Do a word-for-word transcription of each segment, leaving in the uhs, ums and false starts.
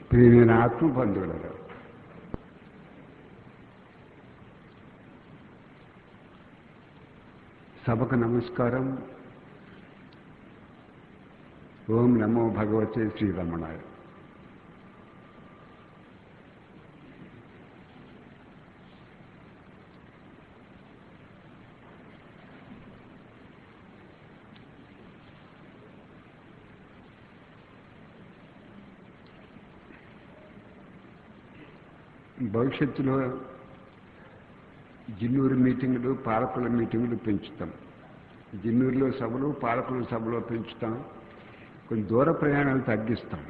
ప్రియమైన ఆత్మబంధువులారా, సభకు నమస్కారం. ఓం నమో భగవతే శ్రీరమణాయ. భవిష్యత్తులో జిన్నూరు మీటింగులు, పాలకుల మీటింగులు పెంచుతాం. జిన్నూరులో సభలు, పాలకుల సభలో పెంచుతాం. కొన్ని దూర ప్రయాణాలు తగ్గిస్తాం.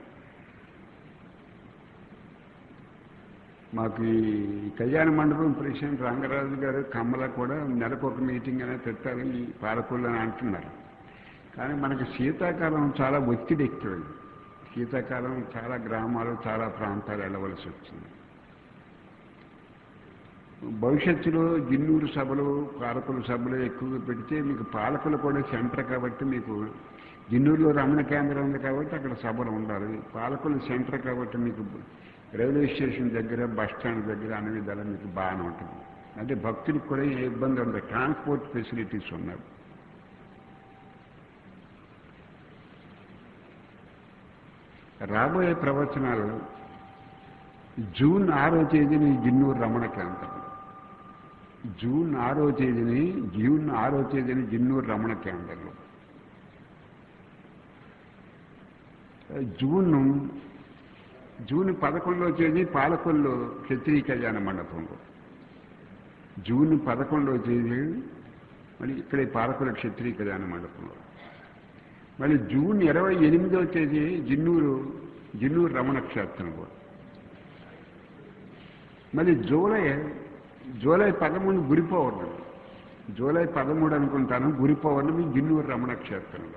మాకు ఈ కళ్యాణ మండపం ప్రెసిడెంట్ రంగరాజు గారు, కమల కూడా నెలకు ఒక మీటింగ్ అనేది పెట్టాలి ఈ పాలకులు అని అంటున్నారు. కానీ మనకి శీతాకాలం చాలా ఒత్తిడి ఎక్కువైంది. శీతాకాలం చాలా గ్రామాలు, చాలా ప్రాంతాలు వెళ్ళవలసి వచ్చింది. భవిష్యత్తులో జిన్నూరు సభలు, పాలకుల సభలు ఎక్కువగా పెడితే మీకు పాలకులు కూడా సెంటర్ కాబట్టి, మీకు జిన్నూరులో రమణ కేంద్రం ఉంది కాబట్టి అక్కడ సభలు ఉండాలి. పాలకులు సెంటర్ కాబట్టి మీకు రైల్వే స్టేషన్ దగ్గర, బస్ స్టాండ్ దగ్గర అన్ని విధాలు మీకు బాగానే ఉంటుంది. అంటే భక్తులకు కూడా ఏ ఇబ్బంది ఉండదు. ట్రాన్స్పోర్ట్ ఫెసిలిటీస్ ఉన్నాయి. రాబోయే ప్రవచనాలు జూన్ ఆరో తేదీని జిన్నూరు రమణ కేంద్రం, జూన్ ఆరో తేదీని జూన్ ఆరో తేదీని జిన్నూరు రమణ కేంద్రంలో, జూన్ జూన్ పదకొండవ తేదీ పాలకొల్లు క్షత్రియ కళ్యాణ మండపంలో, జూన్ పదకొండవ తేదీ మళ్ళీ ఇక్కడే పాలకొల్లు క్షత్రియ కళ్యాణ మండపంలో, మళ్ళీ జూన్ ఇరవై ఎనిమిదవ తేదీ జిన్నూరు జిన్నూరు రమణ క్షేత్రంలో, మళ్ళీ జూలై జూలై పదమూడు గురి పౌర్ణమి, జూలై పదమూడు అనుకుంటాను గురి పౌర్ణమి జిన్నూరు రమణ క్షేత్రంలో,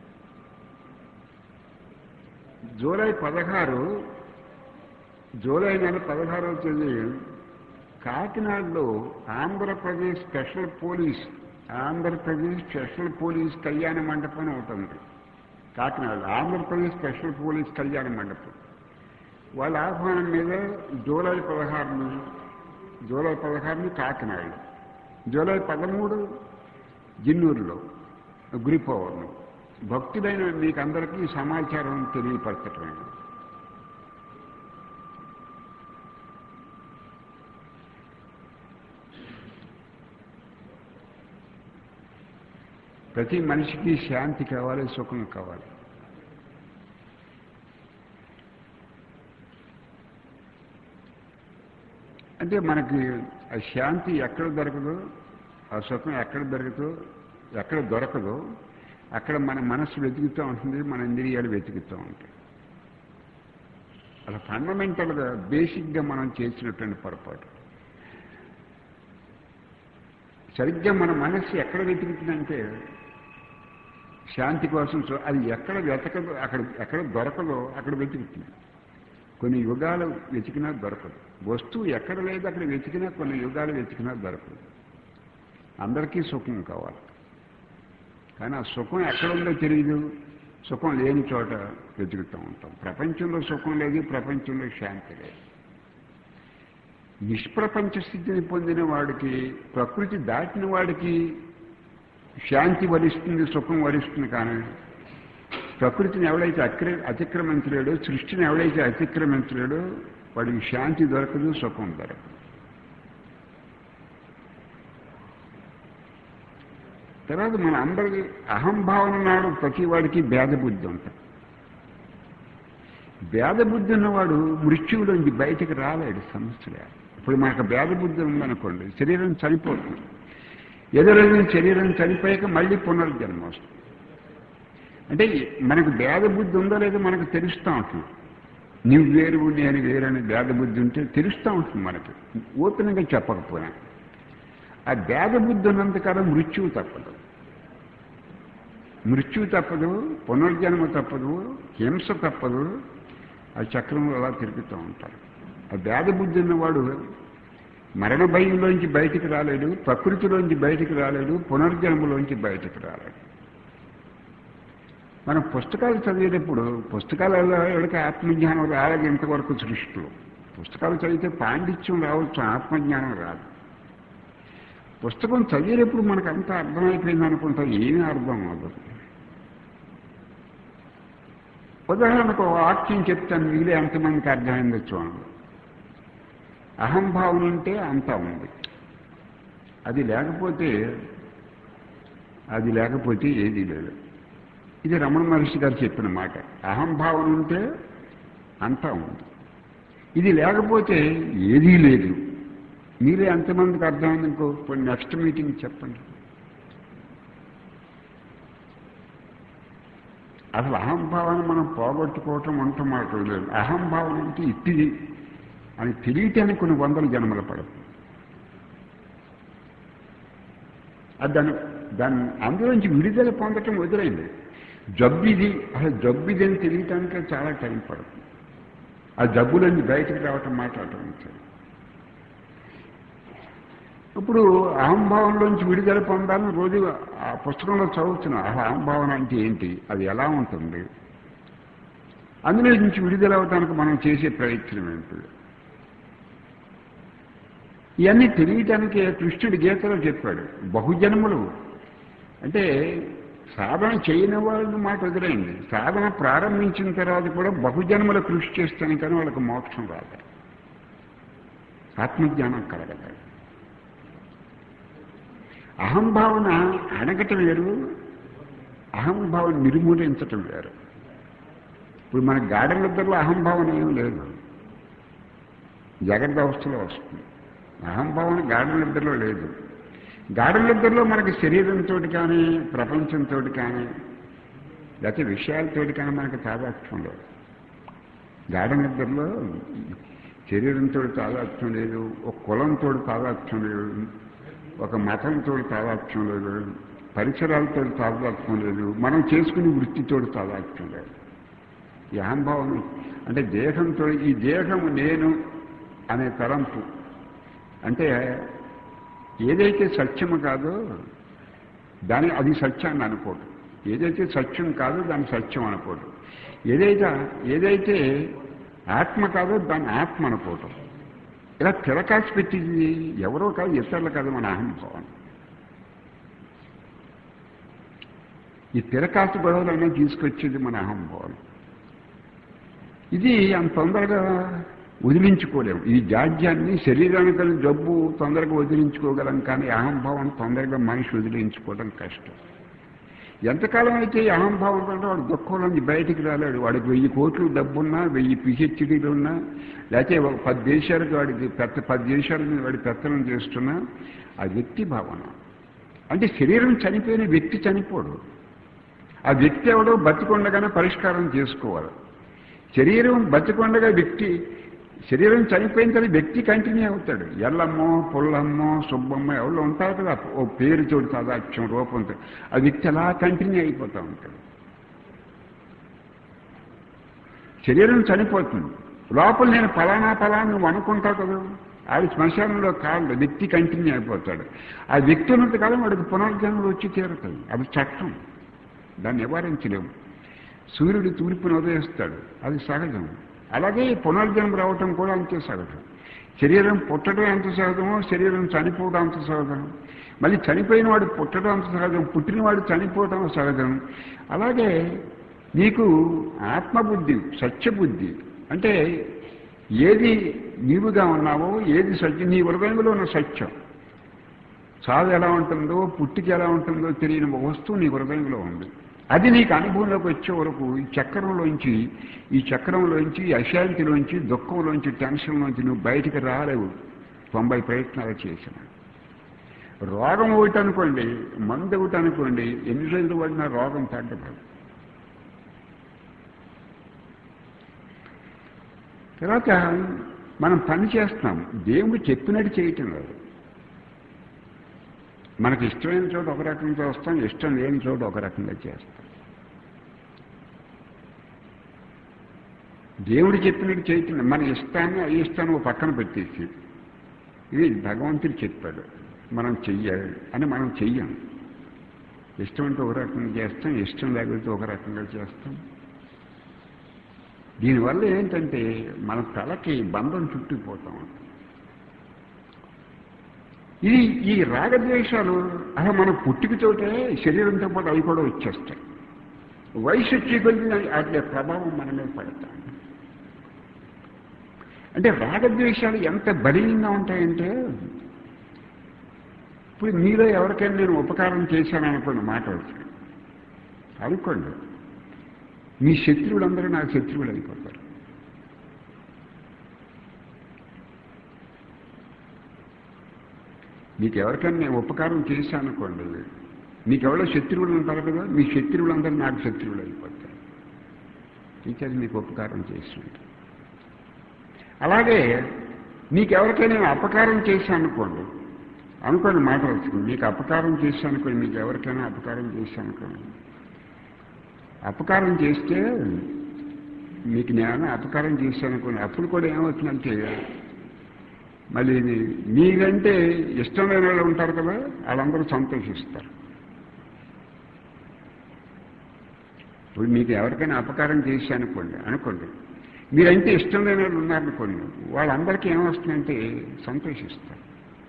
జూలై పదహారు జూలై నెల పదహారవ తేదీ కాకినాడలో Andhra Pradesh special police Andhra Pradesh special police కళ్యాణ మండపం ఉంటుంది. కాకినాడలో ఆంధ్రప్రదేశ్ స్పెషల్ పోలీస్ కళ్యాణ మండపం వాళ్ళ ఆహ్వానం మీద జూలై పదహారును జూలై పదహారుని కాకినాడలో, జూలై పదమూడు జిన్నూరులో గురి పౌర్ణమి. భక్తులైన మీకు అందరికీ సమాచారం తెలియపరచటమే. ప్రతి మనిషికి శాంతి కావాలి, సుఖం కావాలి. అంటే మనకి ఆ శాంతి ఎక్కడ దొరకదో, ఆ సుఖం ఎక్కడ దొరకదో, ఎక్కడ దొరకదో అక్కడ మన మనస్సు వెతుకుతూ ఉంటుంది, మన ఇంద్రియాలు వెతుకుతూ ఉంటాయి. అలా ఫండమెంటల్గా బేసిక్గా మనం చేసినటువంటి పొరపాటు. సరిగ్గా మన మనస్సు ఎక్కడ వెతుకుతుందంటే శాంతి కోసం, అది ఎక్కడ వెతకదో, అక్కడ ఎక్కడ దొరకదో అక్కడ వెతుకుతుంది. కొన్ని యుగాలు వెతికినా దొరకదు. వస్తువు ఎక్కడ లేదు అక్కడ వెతికినా, కొన్ని యుగాలు వెతికినా దొరకదు. అందరికీ సుఖం కావాలి, కానీ ఆ సుఖం ఎక్కడుందో తెలియదు. సుఖం లేని చోట వెతుకుతూ ఉంటాం. ప్రపంచంలో సుఖం లేదు, ప్రపంచంలో శాంతి లేదు. నిష్ప్రపంచ స్థితిని పొందిన వాడికి, ప్రకృతి దాటిన వాడికి శాంతి వరిస్తుంది, సుఖం వరిస్తుంది. కానీ ప్రకృతిని ఎవడైతే అక్ర అతిక్రమించలేడో, సృష్టిని ఎవడైతే అతిక్రమించలేడో వాడికి శాంతి దొరకదు, సుఖం దొరకదు. తర్వాత మన అందరికీ అహంభావన నాడు ప్రతి వాడికి భేదబుద్ధి ఉంటుంది. భేదబుద్ధి ఉన్నవాడు మృత్యువులోంచి బయటకు రాలేడు. సమస్యలే. ఇప్పుడు మనకు భేదబుద్ధి ఉందనుకోండి, శరీరం చనిపోతుంది. ఏదో రోజు శరీరం చనిపోయాక మళ్ళీ పునర్జన్మ వస్తుంది. అంటే మనకు భేదబుద్ధి ఉందో లేదో మనకు తెలుస్తూ ఉంటుంది. నువ్వు వేరు, నేను వేరు అనే భేదబుద్ధి ఉంటే తెలుస్తూ ఉంటుంది మనకి, ఓపెన్గా చెప్పకపోయినా. ఆ భేదబుద్ధి ఉన్నంతకాలం మృత్యువు తప్పదు, మృత్యువు తప్పదు, పునర్జన్మ తప్పదు, హింస తప్పదు. ఆ చక్రంలో అలా తిరుగుతూ ఉంటారు. ఆ భేదబుద్ధి ఉన్నవాడు మరణ భయంలోంచి బయటికి రాలేడు, ప్రకృతిలోంచి బయటికి రాలేడు, పునర్జన్మలోంచి బయటికి రాలేడు. మనం పుస్తకాలు చదివేటప్పుడు పుస్తకాలలో ఎవరికి ఆత్మజ్ఞానం రాలేదు ఇంతవరకు సృష్టిలో. పుస్తకాలు చదివితే పాండిత్యం రావచ్చు, ఆత్మజ్ఞానం రాదు. పుస్తకం చదివేటప్పుడు మనకు అంతా అర్థమైపోయింది అనుకుంటాం, ఏమీ అర్థం అవ్వదు. ఉదాహరణకు ఒక వాక్యం చెప్తాను, మిగిలే ఎంతమందికి అర్థమైందో చూడండి. అహంభావన ఉంటే అంతా ఉంది, అది లేకపోతే అది లేకపోతే ఏదీ లేదు. ఇది రమణ మహర్షి గారు చెప్పిన మాట. అహంభావన ఉంటే అంతా ఉంది, ఇది లేకపోతే ఏదీ లేదు. మీరే ఎంతమందికి అర్థమైంది ఇంకో నెక్స్ట్ మీటింగ్ చెప్పండి. అసలు అహంభావాన్ని మనం పోగొట్టుకోవటం అంటూ మాట లేదు. అహంభావన అంటే ఇట్టిది అని తెలియటానికి కొన్ని వందల జన్మలు పడదు. అది దాని దాన్ని అందులోంచి విడుదల పొందటం వదిలేండి. జబ్బిది అసలు జబ్బిది అని తెలియటానికి చాలా టైం పడుతుంది. ఆ జబ్బులన్నీ బయటకు రావటం మాట్లాడటం సరే. ఇప్పుడు అహంభావంలోంచి విడుదల పొందాలని రోజు ఆ పుస్తకంలో చదువుతున్నాం. ఆ అహంభావన అంటే ఏంటి, అది ఎలా ఉంటుంది, అందులో నుంచి విడుదల అవడానికి మనం చేసే ప్రయత్నం ఏంటి, ఇవన్నీ తెలియటానికి కృష్ణుడి గీతలో చెప్పాడు. బహుజన్మలు అంటే సాధన చేయని వాళ్ళని మాట వదిలేయండి, సాధన ప్రారంభించిన తర్వాత కూడా బహుజన్మలు కృషి చేస్తాను కానీ వాళ్ళకి మోక్షం రాదు, ఆత్మజ్ఞానం కలగదు. అహంభావన అణగటం వేరు, అహంభావన నిర్మూలించటం వేరు. ఇప్పుడు మన గాఢ నిద్రలో అహంభావన ఏం లేదు, జాగ్రత్త అవస్థలో వస్తుంది. అహంభావన గాఢ నిద్రలో లేదు. గాఢ నిద్రలో మనకి శరీరంతో కానీ ప్రపంచంతో కానీ లేకపోతే విషయాలతో కానీ మనకి తాదాత్మ్యం లేదు. గాఢ నిద్రలో శరీరంతో తాదాత్మ్యం లేదు, ఒక కులంతో తాదాత్మ్యం లేదు, ఒక మతంతో తాదాత్మ్యం లేదు, పరిసరాలతో తాదాత్మ్యం లేదు, మనం చేసుకునే వృత్తితో తాదాత్మ్యం లేదు. ఈ అహంభావం అంటే దేహంతో, ఈ దేహము నేను అనే తలంపు అంటే ఏదైతే సత్యము కాదో దాని అది సత్యాన్ని అనుకోడు, ఏదైతే సత్యం కాదో దాన్ని సత్యం అనుకోడు, ఏదైతే ఏదైతే ఆత్మ కాదో దాన్ని ఆత్మ అనుకోవటం. ఇలా తిరకాసి పెట్టింది ఎవరో కాదు, ఇతరులు కాదు, మన అహంభావం. ఈ తిరకాసు గొడవలన్నీ తీసుకొచ్చేది మన అహంభావం. ఇది అంత తొందరగా వదిలించుకోలేము. ఈ జాడ్యాన్ని శరీరానికి జబ్బు తొందరగా వదిలించుకోగలం కానీ అహంభావం తొందరగా మనిషి వదిలించుకోవడం కష్టం. ఎంతకాలం అయితే ఈ అహంభావం కంటే వాడు దుఃఖంలోంచి బయటికి రాలేడు. వాడికి వెయ్యి కోట్లు డబ్బున్నా, వెయ్యి పిహెచ్డీలు ఉన్నా, లేకపోతే ఒక పది దేశాలకు వాడికి పెద్ద పది దేశాలకు వాడి పెత్తనం చేస్తున్నా ఆ వ్యక్తి భావన. అంటే శరీరం చనిపోయిన వ్యక్తి చనిపోడు, ఆ వ్యక్తి ఎవడో బతికొండగానే పరిష్కారం చేసుకోవాలి. శరీరం బతికొండగా వ్యక్తి, శరీరం చనిపోయిన తర్వాత వ్యక్తి కంటిన్యూ అవుతాడు. ఎల్లమ్మో పుల్లమ్మో సుబ్బమ్మో ఎవరో ఉంటారు కదా, ఓ పేరు చోటు సాదాక్ష్యం రూపంతో ఆ వ్యక్తి అలా కంటిన్యూ అయిపోతూ ఉంటాడు. శరీరం చనిపోతుంది, లోపల నేను ఫలానా ఫలానా నువ్వు అనుకుంటావు కదా, ఆవిడ శ్మశానంలో కాదు, వ్యక్తి కంటిన్యూ అయిపోతాడు. ఆ వ్యక్తి ఉన్నంత కాలం వాడికి పునర్జన్మలు వచ్చి తీరుతాయి. అది చట్టం, దాన్ని నివారించలేము. సూర్యుడు తూర్పును ఉదయిస్తాడు, అది సహజం. అలాగే పునర్జన్మ రావటం కూడా అంతే సహజం. శరీరం పుట్టడం ఎంత సహజమో శరీరం చనిపోవడం అంత సహజం. మళ్ళీ చనిపోయిన వాడు పుట్టడం అంత సహజం, పుట్టినవాడు చనిపోవడం సహజం. అలాగే నీకు ఆత్మబుద్ధి, సత్యబుద్ధి అంటే ఏది నీవుగా ఉన్నావో, ఏది సత్యం, నీ హృదయంలో ఉన్న సత్యం. చావు ఎలా ఉంటుందో, పుట్టికి ఎలా ఉంటుందో తెలియని వస్తువు నీ హృదయంలో ఉంది. అది నీకు అనుభవంలోకి వచ్చే వరకు ఈ చక్రంలోంచి ఈ చక్రంలోంచి ఈ అశాంతిలోంచి, దుఃఖంలోంచి, టెన్షన్లోంచి నువ్వు బయటికి రాలేవు. తొంభై ప్రయత్నాలు చేసిన రోగం ఒకటి అనుకోండి, మందు ఒకటి అనుకోండి, ఎన్ని రోజులు పడినా రోగం తగ్గదు. తర్వాత మనం పని చేస్తాం, దేవుడు చెప్పినట్టు చేయటం లేదు. మనకి ఇష్టమైన చోట ఒక రకంగా వస్తాం, ఇష్టం లేని చోట ఒక రకంగా చేస్తాం. దేవుడు చెప్పినట్టు చేయటం, మన ఇష్టాన్ని అయిష్టాన్ని ఒక పక్కన పెట్టేసి ఇది భగవంతుడు చెప్పాడు మనం చెయ్యాలి అని మనం చెయ్యం. ఇష్టం అంటే ఒక రకంగా చేస్తాం, ఇష్టం లేకపోతే ఒక రకంగా చేస్తాం. దీనివల్ల ఏంటంటే మన తలకి బంధం చుట్టుకుపోతాం. ఇది ఈ రాగద్వేషాలు అలా మన పుట్టుకతోటే శరీరంతో పాటు అవి కూడా వచ్చేస్తాయి. వయసు వచ్చే కొద్ది వాటి ప్రభావం మన మీద పడతాం. అంటే రాగద్వేషాలు ఎంత బలీయంగా ఉంటాయంటే, ఇప్పుడు మీలో ఎవరికైనా నేను ఉపకారం చేశాను అనుకోండి, మాట వచ్చి అనుకోండి, మీ శత్రువులందరూ నా శత్రువులు అయిపోతారు. మీకు ఎవరికైనా నేను ఉపకారం చేశాను అనుకోండి, మీకు ఎవరో శత్రువులు ఉంటారు కదా, మీ శత్రువులందరూ నాకు శత్రువులు అయిపోతారు. ఇంకా మీకు ఉపకారం చేస్తుంటారు. అలాగే మీకు ఎవరికైనా నేను అపకారం చేశాను అనుకోండి అనుకోండి మాట వస్తుంది, మీకు అపకారం చేశాను అనుకోండి, మీకు ఎవరికైనా అపకారం చేశాను అనుకోండి, అపకారం చేస్తే మీకు నేను అపకారం చేశాను అనుకోండి, అప్పుడు కూడా ఏమవుతుందంటే మళ్ళీ మీరంటే ఇష్టమైన వాళ్ళు ఉంటారు కదా, వాళ్ళందరూ సంతోషిస్తారు. ఇప్పుడు మీకు ఎవరికైనా అపకారం చేశాను అనుకోండి అనుకోండి మీరంటే ఇష్టం లేని వాళ్ళు ఉన్నారనుకోండి, వాళ్ళందరికీ ఏమొస్తుందంటే సంతోషిస్తారు.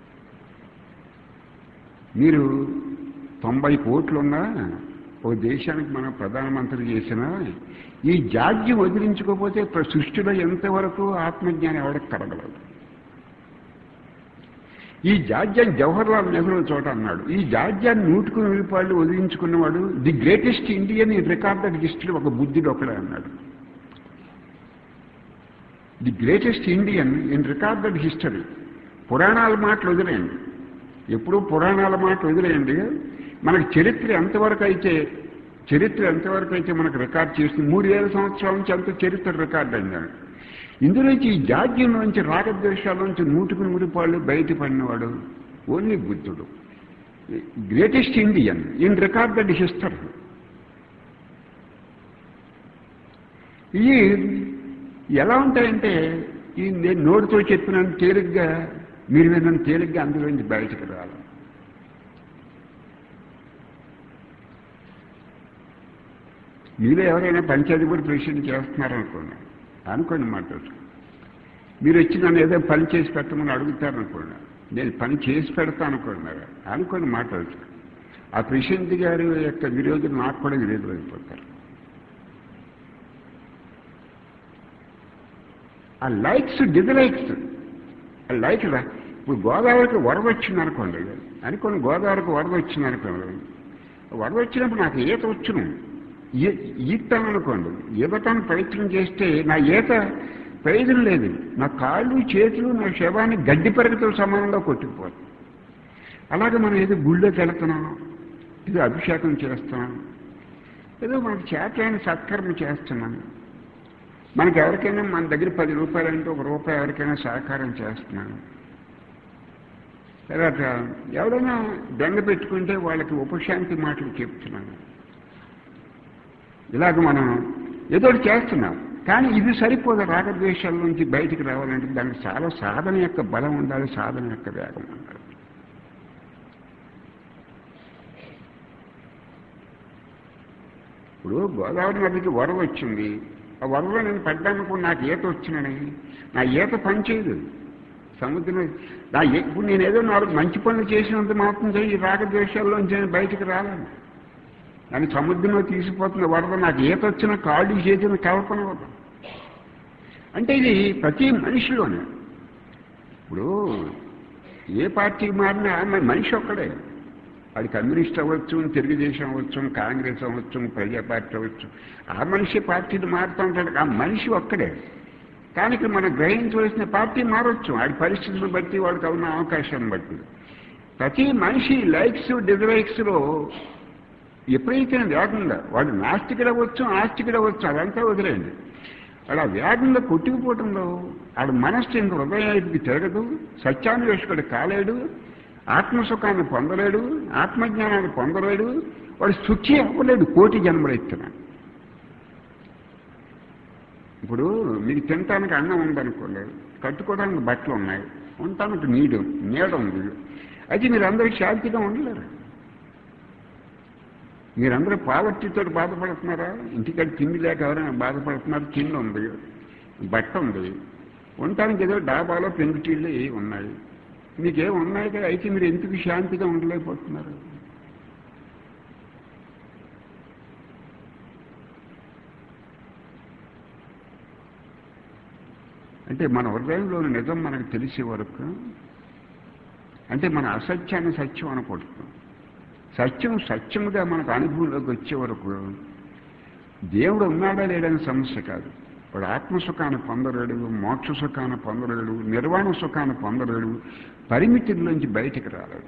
మీరు తొంభై కోట్లున్నా ఓ దేశానికి మనం ప్రధానమంత్రి చేసినా ఈ జాడ్యం వదిలించుకోకపోతే సృష్టిలో ఎంతవరకు ఆత్మజ్ఞానం ఎవరికి కలగలదు. ఈ జాడ్యాన్ని జవహర్లాల్ నెహ్రూ చోట అన్నాడు, ఈ జాడ్యాన్ని నూటుకు రూపాయలు వదిలించుకున్నవాడు the greatest Indian in recorded history ఒక బుద్ధుడు ఒకడే అన్నాడు. The greatest Indian in recorded history. పురాణాల మాటలు వదిలేయండి, ఎప్పుడూ పురాణాల మాటలు వదిలేయండి. మనకి చరిత్ర ఎంతవరకు అయితే చరిత్ర ఎంతవరకు అయితే మనకు రికార్డ్ చేస్తుంది, మూడు వేల సంవత్సరాల నుంచి అంత చరిత్ర రికార్డ్ అయింది. ఇందులోంచి ఈ జాడ్యం నుంచి రాగద్వేషాల నుంచి నూటుకు నూరుపాళ్ళు బయటపడినవాడు ఓన్లీ బుద్ధుడు. Greatest Indian in recorded history. ఇవి ఎలా ఉంటాయంటే ఈ నేను నోటితో చెప్పినంత తేలిగ్గా మీరు విన్నంత తేలిగ్గా అందులోంచి బయటకు రావాలి. మీలో ఎవరైనా పంచాయతీ కూడా ప్రెసిడెంట్ చేస్తున్నారనుకోండి అనుకోండి మాట, మీరు వచ్చి నన్ను ఏదో పని చేసి పెట్టమని అడుగుతారనుకోండి, నేను పని చేసి పెడతా అనుకున్నారు అనుకోండి మాట, ఆ ప్రెసిడెంట్ గారి యొక్క విరోధులు నాకు కూడా విరోధులు అయిపోతారు. ఆ లైక్స్ డిజలైక్స్ ఆ లైక్ ఇప్పుడు గోదావరికి వరద వచ్చింది అనుకోండి అనుకోండి గోదావరికి వరద వచ్చింది అనుకోండి, వరద వచ్చినప్పుడు నాకు ఈత వచ్చును, ఈతాను అనుకోండి, ఈతటానికి ప్రయత్నం చేస్తే నా ఈత ప్రయోజనం లేదు, నా కాళ్ళు చేతులు నా శవాన్ని గడ్డి పరిగెతో సమానంగా కొట్టుకుపోతుంది. అలాగే మనం ఏదో గుళ్ళోకి వెళుతున్నాం, ఏదో అభిషేకం చేస్తున్నాం, ఏదో మనకు చేతైన సత్కర్మ చేస్తున్నాం, మనకి ఎవరికైనా మన దగ్గర పది రూపాయలు అంటే ఒక రూపాయి ఎవరికైనా సహకారం చేస్తున్నాను, తర్వాత ఎవరైనా దండ పెట్టుకుంటే వాళ్ళకి ఉపశాంతి మాటలు చెప్తున్నాను, ఇలాగ మనం ఏదో చేస్తున్నాం. కానీ ఇది సరిపోదు. రాగద్వేషాల నుంచి బయటికి రావాలంటే దానికి చాలా సాధన యొక్క బలం ఉండాలి, సాధన యొక్క వేగం ఉండాలి. ఇప్పుడు గోదావరి నదికి వరద వచ్చింది, ఆ వరదలో నేను పడ్డానుకో నాకు ఈత వచ్చినని నా ఈత పనిచేయదు. సముద్రం నా ఇప్పుడు నేను ఏదో నాలుగు మంచి పనులు చేసినంత మాత్రం ఈ రాగద్వేషాల్లోంచి నేను బయటికి రాలేను. కానీ సముద్రంలో తీసిపోతున్న వరద నాకు ఈత వచ్చిన కాళ్ళు చేసిన కల్పన వరద. అంటే ఇది ప్రతి మనిషిలోనే. ఇప్పుడు ఏ పార్టీకి మారినా మనిషి ఒక్కడే, వాడి కమ్యూనిస్ట్ అవ్వచ్చు, తెలుగుదేశం అవ్వచ్చు, కాంగ్రెస్ అవ్వచ్చు, ప్రజా పార్టీ అవ్వచ్చు, ఆ మనిషి పార్టీలు మారుతూ ఉంటాడు. ఆ మనిషి ఒక్కడే. కానీ ఇక్కడ మనం గ్రహించవలసిన పార్టీ మారవచ్చు, వాడి పరిస్థితులను బట్టి, వాడికి ఉన్న అవకాశాన్ని బట్టి. ప్రతి మనిషి లైక్స్ డిజలైక్స్లో ఎప్పుడైతే వేగంగా వాడు నాస్తికుడు అవ్వచ్చు, ఆస్తికుడు అవ్వచ్చు, అదంతా వదిలేయండి. వాడు ఆ వేగంగా కొట్టుకుపోవడంలో వాడు మనస్సు ఇంక హృదయానికి తిరగదు, సత్యాన్వేషకుడు కాలేడు, ఆత్మసుఖాన్ని పొందలేడు, ఆత్మజ్ఞానాన్ని పొందలేడు, వాడు సుఖి అవ్వలేడు కోటి జన్మలు ఎత్తున్నాడు. ఇప్పుడు మీకు తినటానికి అన్నం ఉందనుకోండి, కట్టుకోవడానికి బట్టలు ఉన్నాయి, ఉండటానికి నీడు నీడ ఉంది, అయితే మీరు అందరూ శాంతిగా ఉండలేరు. మీరందరూ పావర్టీతో బాధపడుతున్నారా? ఇంటికాడ తిండి లేక ఎవరైనా బాధపడుతున్నారు? తిండి ఉంది, బట్ట ఉంది, ఉండటానికి ఏదో డాబాలో పెంకుటీళ్ళు ఏ ఉన్నాయి, మీకేం ఉన్నాయి కదా, అయితే మీరు ఎందుకు శాంతిగా ఉండలేకపోతున్నారు? అంటే మన హృదయంలోని నిజం మనకు తెలిసే వరకు, అంటే మన అసత్యాన్ని సత్యం అనకూడదు, సత్యం సత్యముగా మనకు అనుభవంలోకి వచ్చే వరకు దేవుడు ఉన్నాడా లేడని సమస్య కాదు. వాడు ఆత్మసుఖాన్ని పొందలేడు, మోక్ష సుఖాన్ని పొందలేడు, నిర్వాణ సుఖాన్ని పొందలేడు, పరిమితుల్లోంచి బయటికి రాలేడు.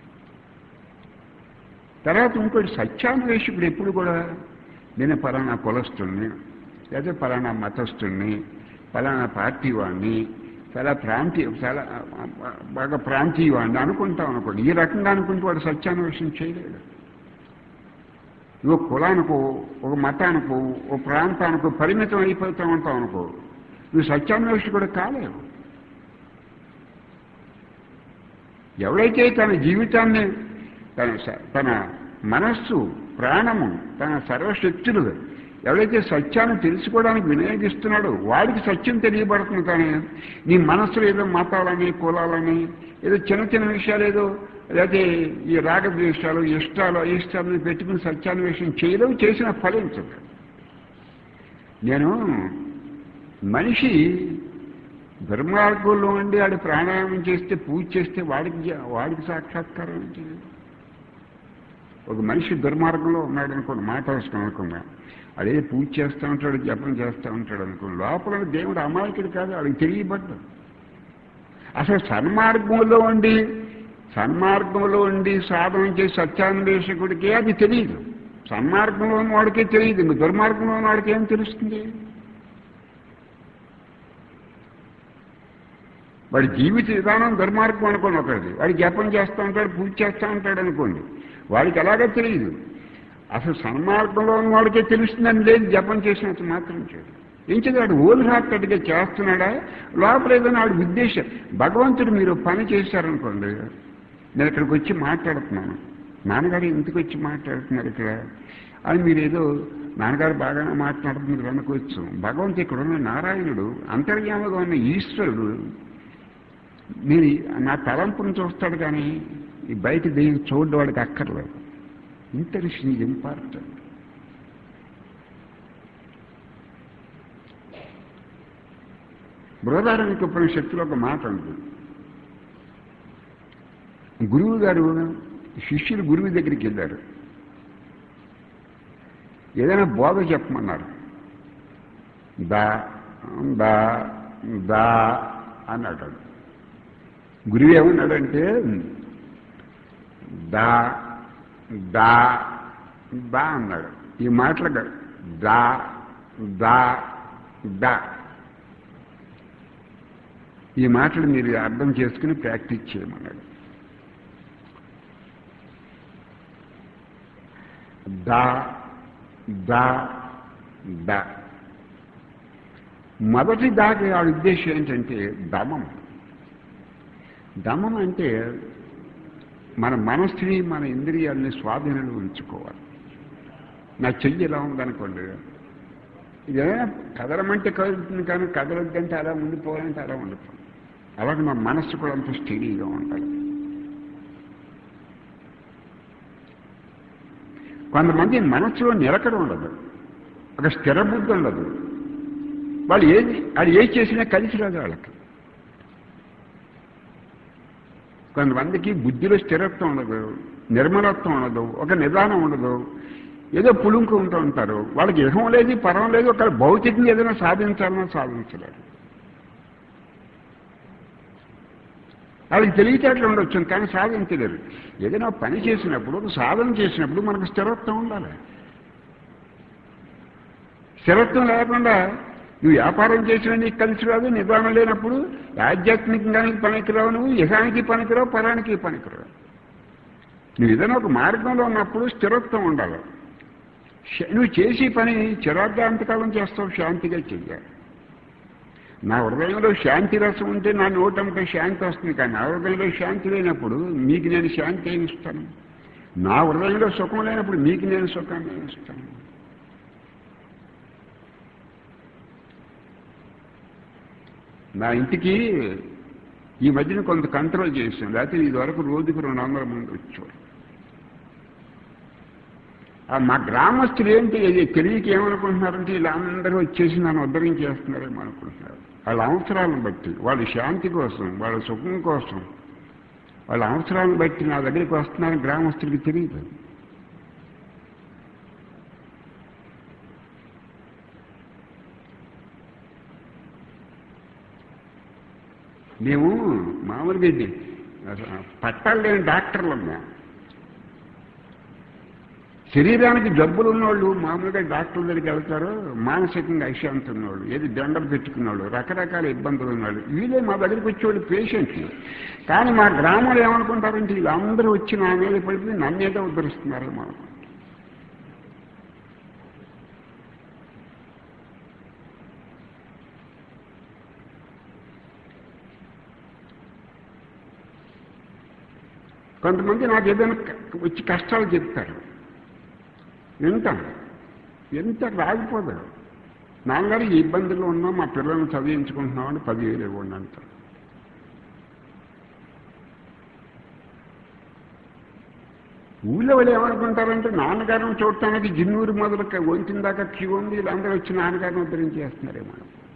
తర్వాత ఇంకోటి సత్యాన్వేషకుడు ఎప్పుడు కూడా నేను పలానా కులస్తుణ్ణి, లేదా పలానా మతస్థుణ్ణి, పలానా పార్టీ వాడిని, చాలా ప్రాంతీయ చాలా బాగా ప్రాంతీయ వాడిని అనుకుంటాం అనుకోండి. ఈ రకంగా అనుకుంటే వాడు సత్యాన్వేషణ చేయలేడు. నువ్వు కులానికో, ఒక మతానికో, ఒక ప్రాంతానికో పరిమితం అయిపోతాం అంటావు అనుకో, నువ్వు సత్యాన్వేషకుడు కాలేవు. ఎవడైతే తన జీవితాన్ని, తన తన మనస్సు, ప్రాణము, తన సర్వశక్తులు ఎవడైతే సత్యాన్ని తెలుసుకోవడానికి వినియోగిస్తున్నాడో వాడికి సత్యం తెలియబడుతుంది. కానీ నీ మనస్సులో ఏదో మతాలని, కులాలని, ఏదో చిన్న చిన్న విషయాలు, ఏదో లేకపోతే ఈ రాగద్వేషాలు, ఇష్టాలు, అయిష్టాలను పెట్టుకుని సత్యాన్వేషణ చేయలేవు, చేసిన ఫలించదు. నేను మనిషి దుర్మార్గంలో ఉండి వాడి ప్రాణాయామం చేస్తే, పూజ చేస్తే వాడికి వాడికి సాక్షాత్కారం ఏంటి? ఒక మనిషి దుర్మార్గంలో ఉన్నాడు అనుకోండి, మాట వస్తాం అనుకున్నా, అదే పూజ చేస్తూ ఉంటాడు, జపం చేస్తూ ఉంటాడు అనుకోండి, లోపల దేవుడు అమాయకుడు కాదు, వాడికి తెలియబడ్డు. అసలు సన్మార్గంలో ఉండి సన్మార్గంలో ఉండి సాధన చేసి సత్యాన్వేషకుడికి అది తెలియదు. సన్మార్గంలో ఉన్న వాడికే తెలియదు, ఇంక దుర్మార్గంలో ఉన్న వాడికి ఏం తెలుస్తుంది? వాడి జీవిత విధానం దుర్మార్గం అనుకోండి ఒకటి, వాడు జపం చేస్తూ ఉంటాడు, పూజ చేస్తూ ఉంటాడు అనుకోండి, వాడికి ఎలాగో తెలియదు. అసలు సన్మార్గంలో ఉన్న వాడికే తెలుస్తుందని లేదు, జపం చేసినట్టు మాత్రం చేయడు. ఏం చేద్దాడు? ఓల్ హార్టెడ్గా చేస్తున్నాడా, లోపల ఏదైనా వాడి ఉద్దేశం. భగవంతుడు మీరు పని చేశారనుకోండి, నేను ఇక్కడికి వచ్చి మాట్లాడుతున్నాను, నాన్నగారు ఇంటికి వచ్చి మాట్లాడుతున్నారు ఇక్కడ అని మీరు ఏదో నాన్నగారు బాగానే మాట్లాడుతున్నారు అనుకోవచ్చు. భగవంతుడు ఇక్కడ ఉన్న నారాయణుడు, అంతర్యామగా ఉన్న ఈశ్వరుడు మీరు నా తలంపును చూస్తాడు, కానీ ఈ బయట దేని చూడడం వాడికి అక్కర్లేదు. Intention is important. బృహదారణ్యక ఉపనిషత్తులో ఒక మాట ఉంటుంది. గురువు గారు శిష్యులు గురువు దగ్గరికి వెళ్ళారు, ఏదైనా బోధ చెప్పమన్నారు. దా దా దా అన్నాడు. గురువు ఏమన్నాడంటే దా దా దా అన్నాడు. ఈ మాటలు దా దా దా ఈ మాటలు మీరు అర్థం చేసుకుని ప్రాక్టీస్ చేయమన్నాడు. దా దా దా మొదటి దాకి ఆ ఉద్దేశం ఏంటంటే దమం. దమం అంటే మన మనస్సుని, మన ఇంద్రియాలని స్వాధీనంలో ఉంచుకోవాలి. నా చెయ్యి ఎలా ఉందనుకోండి, ఇదేదైనా కదలమంటే కదులుతుంది, కానీ కదలొద్దంటే అలా ఉండిపోవాలంటే అలా ఉండిపోవాలి. అలాగే నా మనస్సు కూడా అంత స్టడీగా ఉండాలి. కొంతమంది మనస్సులో నిలకడ ఉండదు, ఒక స్థిర బుద్ధి ఉండదు. వాళ్ళు ఏది అది ఏది చేసినా కలిసి రాదు వాళ్ళకి. కొంతమందికి బుద్ధిలో స్థిరత్వం ఉండదు, నిర్మలత్వం ఉండదు, ఒక నిదానం ఉండదు, ఏదో పులుంకు ఉంటూ ఉంటారు. వాళ్ళకి ఇహం లేదు, పరం లేదు, ఒక భౌతికంగా ఏదైనా సాధించాలన్నా సాధించలేరు. వాళ్ళకి తెలివితేటలు ఉండొచ్చు, కానీ సాధించలేరు. ఏదైనా పని చేసినప్పుడు, సాధన చేసినప్పుడు మనకు స్థిరత్వం ఉండాలి. స్థిరత్వం లేకుండా నువ్వు వ్యాపారం చేసినా నీకు కలిసి రాదు. నిదానం లేనప్పుడు ఆధ్యాత్మికంగానికి పనికిరావు, నువ్వు ఇహానికి పనికిరావు, పరానికి పనికిరావు. నువ్వు ఏదైనా ఒక మార్గంలో ఉన్నప్పుడు స్థిరత్వం ఉండాలి. నువ్వు చేసే పని చిరాగ్గా అంతకాలం చేస్తావు, శాంతిగా చెయ్యాలి. నా హృదయంలో శాంతి రసం ఉంటే నా నోటంటే శాంతి వస్తుంది, కానీ నా హృదయంలో శాంతి లేనప్పుడు మీకు నేను శాంతి ఏమి ఇస్తాను? నా హృదయంలో సుఖం లేనప్పుడు మీకు నేను సుఖాన్ని ఇస్తాను. నా ఇంటికి ఈ మధ్యన కొంత కంట్రోల్ చేశాను, లేకపోతే ఇది వరకు రోజుకు రెండు వందల మంది వచ్చేవారు. మా గ్రామస్తులు ఏంటి తెలియక ఏమనుకుంటున్నారంటే వీళ్ళందరూ వచ్చేసి నన్ను ఉద్ధరించేస్తున్నారేమో అనుకుంటున్నారు. వాళ్ళ అవసరాలను బట్టి, వాళ్ళ శాంతి కోసం, వాళ్ళ సుఖం కోసం, వాళ్ళ అవసరాలను బట్టి నా దగ్గరికి వస్తున్నారని గ్రామస్తులకి తెలియదు. మేము మామూలుగా ఇది పట్టాలు లేని డాక్టర్లు ఉన్నాం. శరీరానికి జబ్బులు ఉన్నవాళ్ళు మామూలుగా డాక్టర్ల దగ్గరికి వెళ్తారు, మానసికంగా అశాంతి ఉన్నవాళ్ళు, ఏది దండలు పెట్టుకున్నవాళ్ళు, రకరకాల ఇబ్బందులు ఉన్నవాళ్ళు, వీళ్ళే మా దగ్గరికి వచ్చేవాళ్ళు పేషెంట్లు. కానీ మా గ్రామంలో ఏమనుకుంటారంటే వీళ్ళందరూ వచ్చి నా మీద పడిపోయి నన్నేదో ఉద్ధరిస్తున్నారు మనకు. కొంతమంది నాకు ఏదైనా వచ్చి కష్టాలు చెప్తారు, వింటాను, ఎంత రాగిపోదు. నాన్నగారు ఈ ఇబ్బందుల్లో ఉన్నాం, మా పిల్లల్ని చదివించుకుంటున్నామని పదివేలు ఇవ్వండి అంటారు. ఊళ్ళో వాళ్ళు ఏమనుకుంటారంటే నాన్నగారిని చూడటానికి జిన్నూరు మొదలు వంచిన దాకా క్యూ ఉంది, వీళ్ళందరూ వచ్చి నాన్నగారిని ఉద్ధరించేస్తున్నారేమో.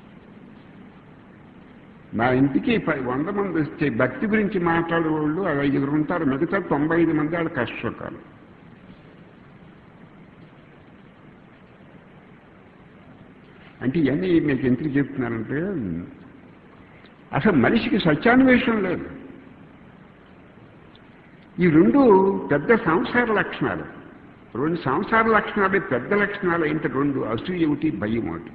నా ఇంటికి వంద మంది వస్తే భక్తి గురించి మాట్లాడే వాళ్ళు ఐదుగురు ఉంటారు, మిగతా తొంభై ఐదు మంది వాళ్ళ కష్టసుఖాలు. అంటే ఇవన్నీ మీకు ఎందుకు చెప్తున్నారంటే అసలు మనిషికి సత్యాన్వేషణ లేదు. ఈ రెండు పెద్ద సంసార లక్షణాలు, రెండు సంసార లక్షణాలు పెద్ద లక్షణాలు ఏంటి? రెండు, అసూయ ఒకటి, భయం ఒకటి.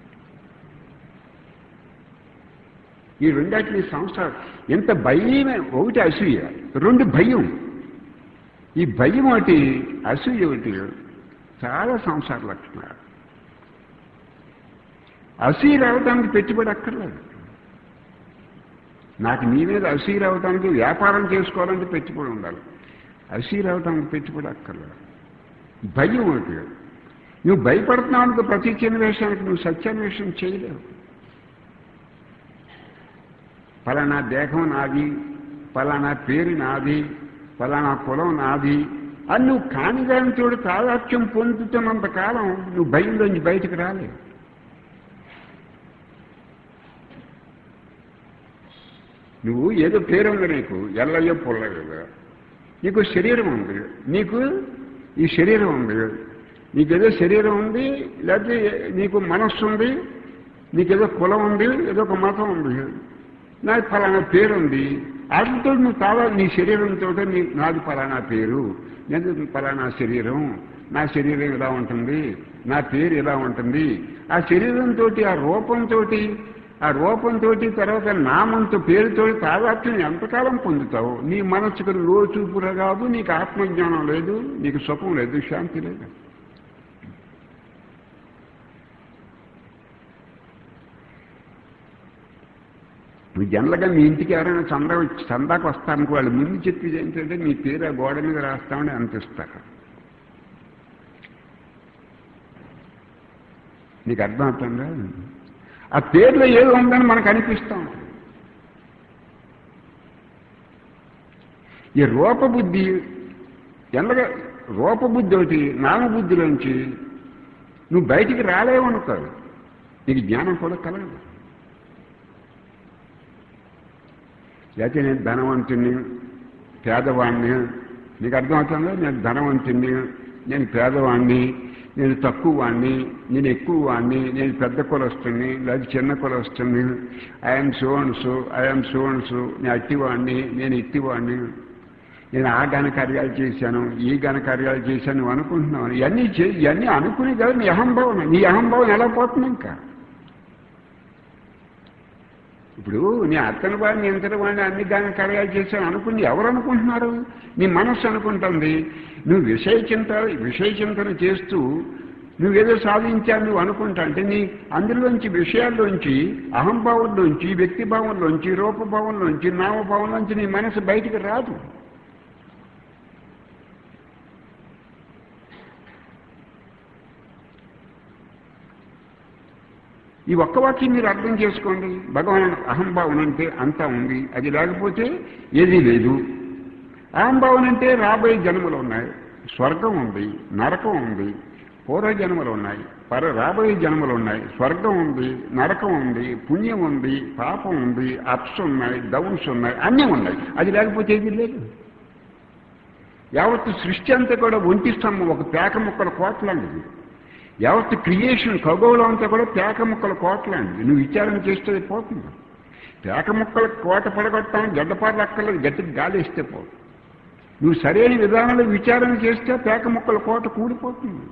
ఈ రెండాటిని సంసారం ఎంత భయమే, ఒకటి అసూయ, రెండు భయం. ఈ భయం ఒకటి అసూయ ఒకటి చాలా సంసార లక్షణాలు. అసూయ రావడానికి పెట్టుబడి అక్కర్లేదు. నాకు నీ మీద అసూయ రావడానికి వ్యాపారం చేసుకోవాలంటే పెట్టుబడి ఉండాలి, అసూయ రావడానికి పెట్టుబడి అక్కర్లేదు. భయం ఒకటి. నువ్వు భయపడుతున్నావు అనుకో, ప్రతి చిన్నవేషానికి నువ్వు సత్యాన్వేషణ చేయలేవు. ఫలానా దేహం నాది, ఫలానా పేరు నాది, ఫలానా కులం నాది అని నువ్వు కానిగానితో తాదాత్యం పొందుతున్నంత కాలం నువ్వు భయంలోంచి బయటకు రాలేవు. నువ్వు ఏదో పేరు ఉంది, నీకు ఎల్లయ్యో పొల్లయ్యో, నీకు శరీరం ఉంది, నీకు ఈ శరీరం ఉంది, నీకేదో శరీరం ఉంది, లేకపోతే నీకు మనస్సు ఉంది, నీకేదో కులం ఉంది, ఏదో ఒక మతం ఉంది, నాకు ఫలానా పేరు ఉంది. వాటితో నువ్వు తాదా నీ శరీరంతో నీ నాది ఫలానా పేరు, నేను ఫలానా శరీరం, నా శరీరం ఇలా ఉంటుంది, నా పేరు ఇలా ఉంటుంది. ఆ శరీరంతో, ఆ రూపంతో, ఆ రూపంతో తర్వాత నామంతో పేరుతో తాదాత్మ్యం ఎంతకాలం పొందుతావు? నీ మనస్సుకు లోచూపురా కాదు, నీకు ఆత్మజ్ఞానం లేదు, నీకు సుఖం లేదు, శాంతి లేదు. నువ్వు జనరల్గా మీ ఇంటికి ఎవరైనా చందా చందాకు వస్తానికి వాళ్ళు ముందు చెప్పేది ఏంటంటే నీ పేరు ఆ గోడ మీద రాస్తామని అనిపిస్తారు. నీకు అర్థమవుతుందా? ఆ పేర్లో ఏదో ఉందని మనకు అనిపిస్తూ ఉంటుంది. ఈ రూపబుద్ధి ఎంతగా రూపబుద్ధి ఒకటి నామబుద్ధిలోంచి నువ్వు బయటికి రాలేవనుకోవు, నీకు జ్ఞానం కూడా కలగదు. లేకపోతే నేను ధనవంతుని, పేదవాణ్ణి, నీకు అర్థమవుతుందా? నేను ధనవంతుని, నేను పేదవాణ్ణి, నేను తక్కువ వాణ్ణి, నేను ఎక్కువ వాణ్ణి, నేను పెద్ద కులస్తుని, లేదా చిన్న కులస్తుని, I'm so and so, I'm so and so, నేను అట్టివాణ్ణి, నేను ఇట్టివాణ్ణి, నేను ఆ ఘనకార్యాలు చేశాను, ఈ ఘనకార్యాలు చేశాను నువ్వు అనుకుంటున్నావు. ఇవన్నీ చే ఇవన్నీ అనుకునే కదా నీ అహంభావం. నీ అహంభావం ఎలా పోతుంది? ఇంకా ఇప్పుడు నీ అత్తని వాడిని, ఎంతటి వాడిని అన్ని ఘనకార్యాలు చేశాను అనుకుని ఎవరు అనుకుంటున్నారు? నీ మనస్సు అనుకుంటుంది. నువ్వు విషయ చింత విషయ చింతన చేస్తూ నువ్వేదో సాధించాను నువ్వు అనుకుంటా అంటే నీ అందులోంచి విషయాల్లోంచి, అహంభావంలోంచి, వ్యక్తిభావంలోంచి, రూపభావంలోంచి, నామభావంలోంచి నీ మనసు బయటికి రాదు. ఈ ఒక్క వాక్యం మీరు అర్థం చేసుకోండి. భగవాన్ అహంభావన అంటే అంతా ఉంది, అది లేకపోతే ఏదీ లేదు. అహంభావన అంటే రాబోయే జన్మలు ఉన్నాయి, స్వర్గం ఉంది, నరకం ఉంది, పూర్వ జన్మలు ఉన్నాయి, పర రాబోయే జన్మలు ఉన్నాయి, స్వర్గం ఉంది, నరకం ఉంది, పుణ్యం ఉంది, పాపం ఉంది, అప్స్ ఉన్నాయి, డౌన్స్ ఉన్నాయి, అన్నీ ఉన్నాయి. అది లేకపోతే ఏది లేదు. యావత్తు సృష్టి అంతా కూడా ఒంటి స్తంభం, ఒక పేక ముక్కల కోటలాంటిది. యావత్తు క్రియేషన్ ఖగోళం అంతా కూడా పేక ముక్కల కోటలాంటిది. నువ్వు విచారణ చేస్తే పోతుంది. పేక ముక్కల కోట పడగొట్టాను గడ్డపారలు అక్కర్లేదు, గట్టికి గాలి వేస్తే పోదు. నువ్వు సరైన విధానంలో విచారణ చేస్తే పేక ముక్కల కోట కూలిపోతుంది.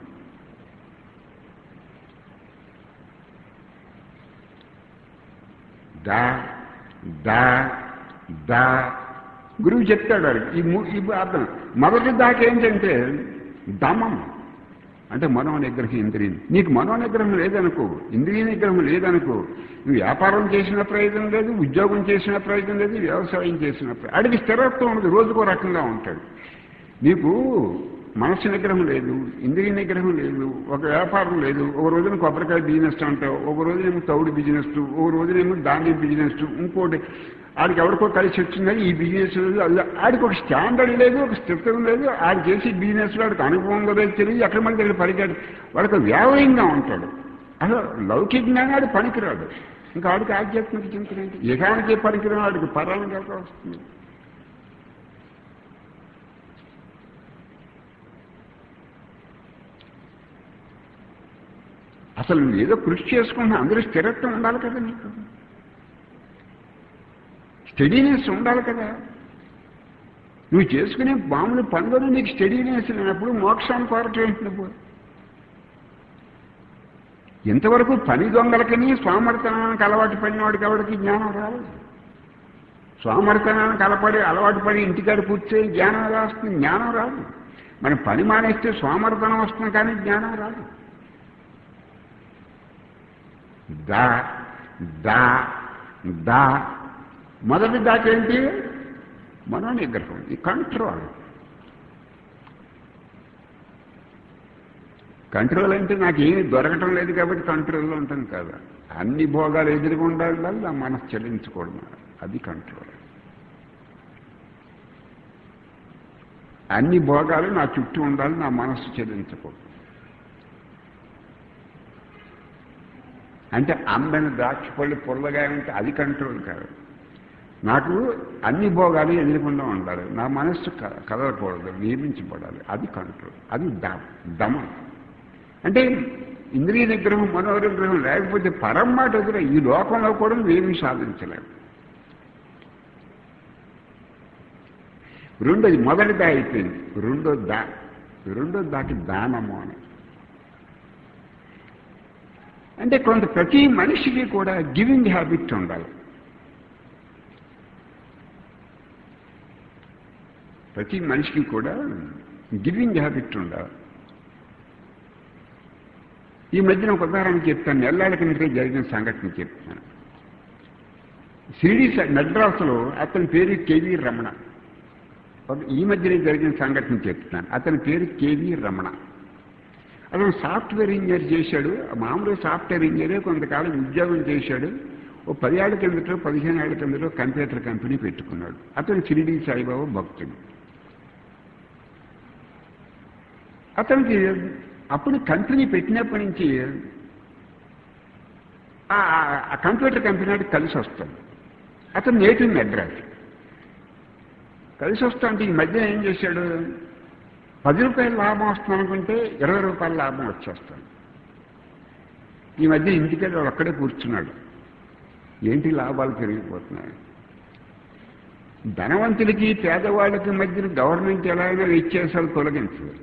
దా దా దా గురువు చెప్తాడు వాడికి. ఈ ఈ అర్థం మొదటి దాకా ఏంటంటే దమం అంటే మనో నిగ్రహం ఇంద్రియం. నీకు మనో నిగ్రహం లేదనుకో, ఇంద్రియ నిగ్రహం లేదనుకో, నువ్వు వ్యాపారం చేసిన ప్రయోజనం లేదు, ఉద్యోగం చేసిన ప్రయోజనం లేదు, వ్యవసాయం చేసిన ప్రయోజనం. అడిగి స్థిరత్వం ఉండదు, రోజుకో రకంగా ఉంటాడు. నీకు మనస్సు నిగ్రహం లేదు, ఇంద్రియ నిగ్రహం లేదు, ఒక వ్యాపారం లేదు. ఒక రోజున కొబ్బరికాయ బిజినెస్ అంటావు, ఒక రోజునేమో తౌడు బిజినెస్, ఒక రోజునేమో ధాన్యం బిజినెస్, ఇంకోటి ఆడికి ఎవరికో కలిసి వచ్చిందని ఈ బిజినెస్ లేదు. ఆడికి ఒక స్టాండర్డ్ లేదు, ఒక స్థిరత్వం లేదు. ఆడు చేసి బిజినెస్లో ఆడికి అనుభవం కూడా తెలియదు, ఎక్కడ మళ్ళీ దగ్గర పరిగాడు. వాడికి వ్యావయంగా ఉంటాడు. అసలు లౌకికంగానే ఆడు పనికిరాడు. ఇంకా ఆడికి ఆధ్యాత్మిక చింతన ఏంటి? ఏకానికి పనికిరాడు, ఆడికి పరానికి ఎలా వస్తుంది? అసలు నువ్వు ఏదో కృషి చేసుకుంటున్నా, అందరూ స్థిరత్వం ఉండాలి కదా, నీకు స్టడీనెస్ ఉండాలి కదా. నువ్వు చేసుకునే మామూలు పనులను నీకు స్టడీనెస్ లేనప్పుడు మోక్షాన్ని కోరటం నువ్వు. ఇంతవరకు పని దొంగలకని స్వామర్థనానికి అలవాటు పడినవాడికి ఎవరికి జ్ఞానం రాదు. స్వామర్థనానికి అలపడి అలవాటు పడి ఇంటికాడ కూర్చొని జ్ఞానం రాస్తుంది, జ్ఞానం రాదు. మనం పని మానేస్తే స్వామర్థనం వస్తుంది కానీ జ్ఞానం రాదు. దా దా దా మొదటి దాకేంటి? మనో నిగ్రహం, ఈ కంట్రోల్. కంట్రోల్ అంటే నాకేమీ దొరకటం లేదు కాబట్టి కంట్రోల్లో ఉంటాను కదా. అన్ని భోగాలు ఎదురుకుండా ఉండాలి, నా మనసు చెల్లించకూడదు, అది కంట్రోల్. అన్ని భోగాలు నా చుట్టూ ఉండాలి, నా మనస్సు చెల్లించకూడదు. అంటే అమ్మని ద్రాక్ష పళ్ళు పుల్లగా ఉంటే అది కంట్రోల్ కాదు. నాకు అన్ని భోగాలు ఎదురకుండా ఉండాలి, నా మనస్సు కదలకూడదు, నియమించబడాలి, అది కంట్రోల్, అది దమం. అంటే ఇంద్రియ నిగ్రహం, మనోనిగ్రహం లేకపోతే పరమాట ఎదుర ఈ లోకంలో కూడా ఏమీ సాధించలేము. రెండోది మొదటి దా అయిపోయింది, రెండో దా రెండో దాకి దానము అని. అంటే కొంత ప్రతి మనిషికి కూడా గివింగ్ హ్యాబిట్ ఉండాలి. ప్రతి మనిషికి కూడా గివింగ్ హ్యాబిట్ ఉండాలి. ఈ మధ్యన ఒక ఉదాహరణ చెప్తాను, నెల్లాళ్ళ కిందటే జరిగిన సంఘటన చెప్తాను. షిరిడి మెడ్రాసులో అతని పేరు కేవీ రమణ. ఈ మధ్యనే జరిగిన సంఘటన చెప్తాను. అతని పేరు కేవీ రమణ. అతను సాఫ్ట్వేర్ ఇంజనీర్ చేశాడు. మామూలుగా సాఫ్ట్వేర్ ఇంజనీరే కొంతకాలం ఉద్యోగం చేశాడు. ఓ పదేళ్ల కిందటో పదిహేను ఏళ్ల కిందటో కంప్యూటర్ కంపెనీ పెట్టుకున్నాడు. అతను షిరిడి సాయిబాబా భక్తుడు. అతనికి అప్పుడు కంపెనీ పెట్టినప్పటి నుంచి ఆ కంప్యూటర్ కంపెనీ కలిసి వస్తాడు. అతను నేటివ్ మెడ్రాస్ కలిసి వస్తా అంటే ఈ మధ్య ఏం చేశాడు, పది రూపాయల లాభం వస్తుంది అనుకుంటే ఇరవై రూపాయల లాభం వచ్చేస్తాడు. ఈ మధ్య ఇంటికెళ్ళి వాడు అక్కడే కూర్చున్నాడు. ఏంటి లాభాలు పెరిగిపోతున్నాయి. ధనవంతులకి పేదవాళ్ళకి మధ్యన గవర్నమెంట్ ఎలా అయినా వ్యత్యాసాలు తొలగించదు.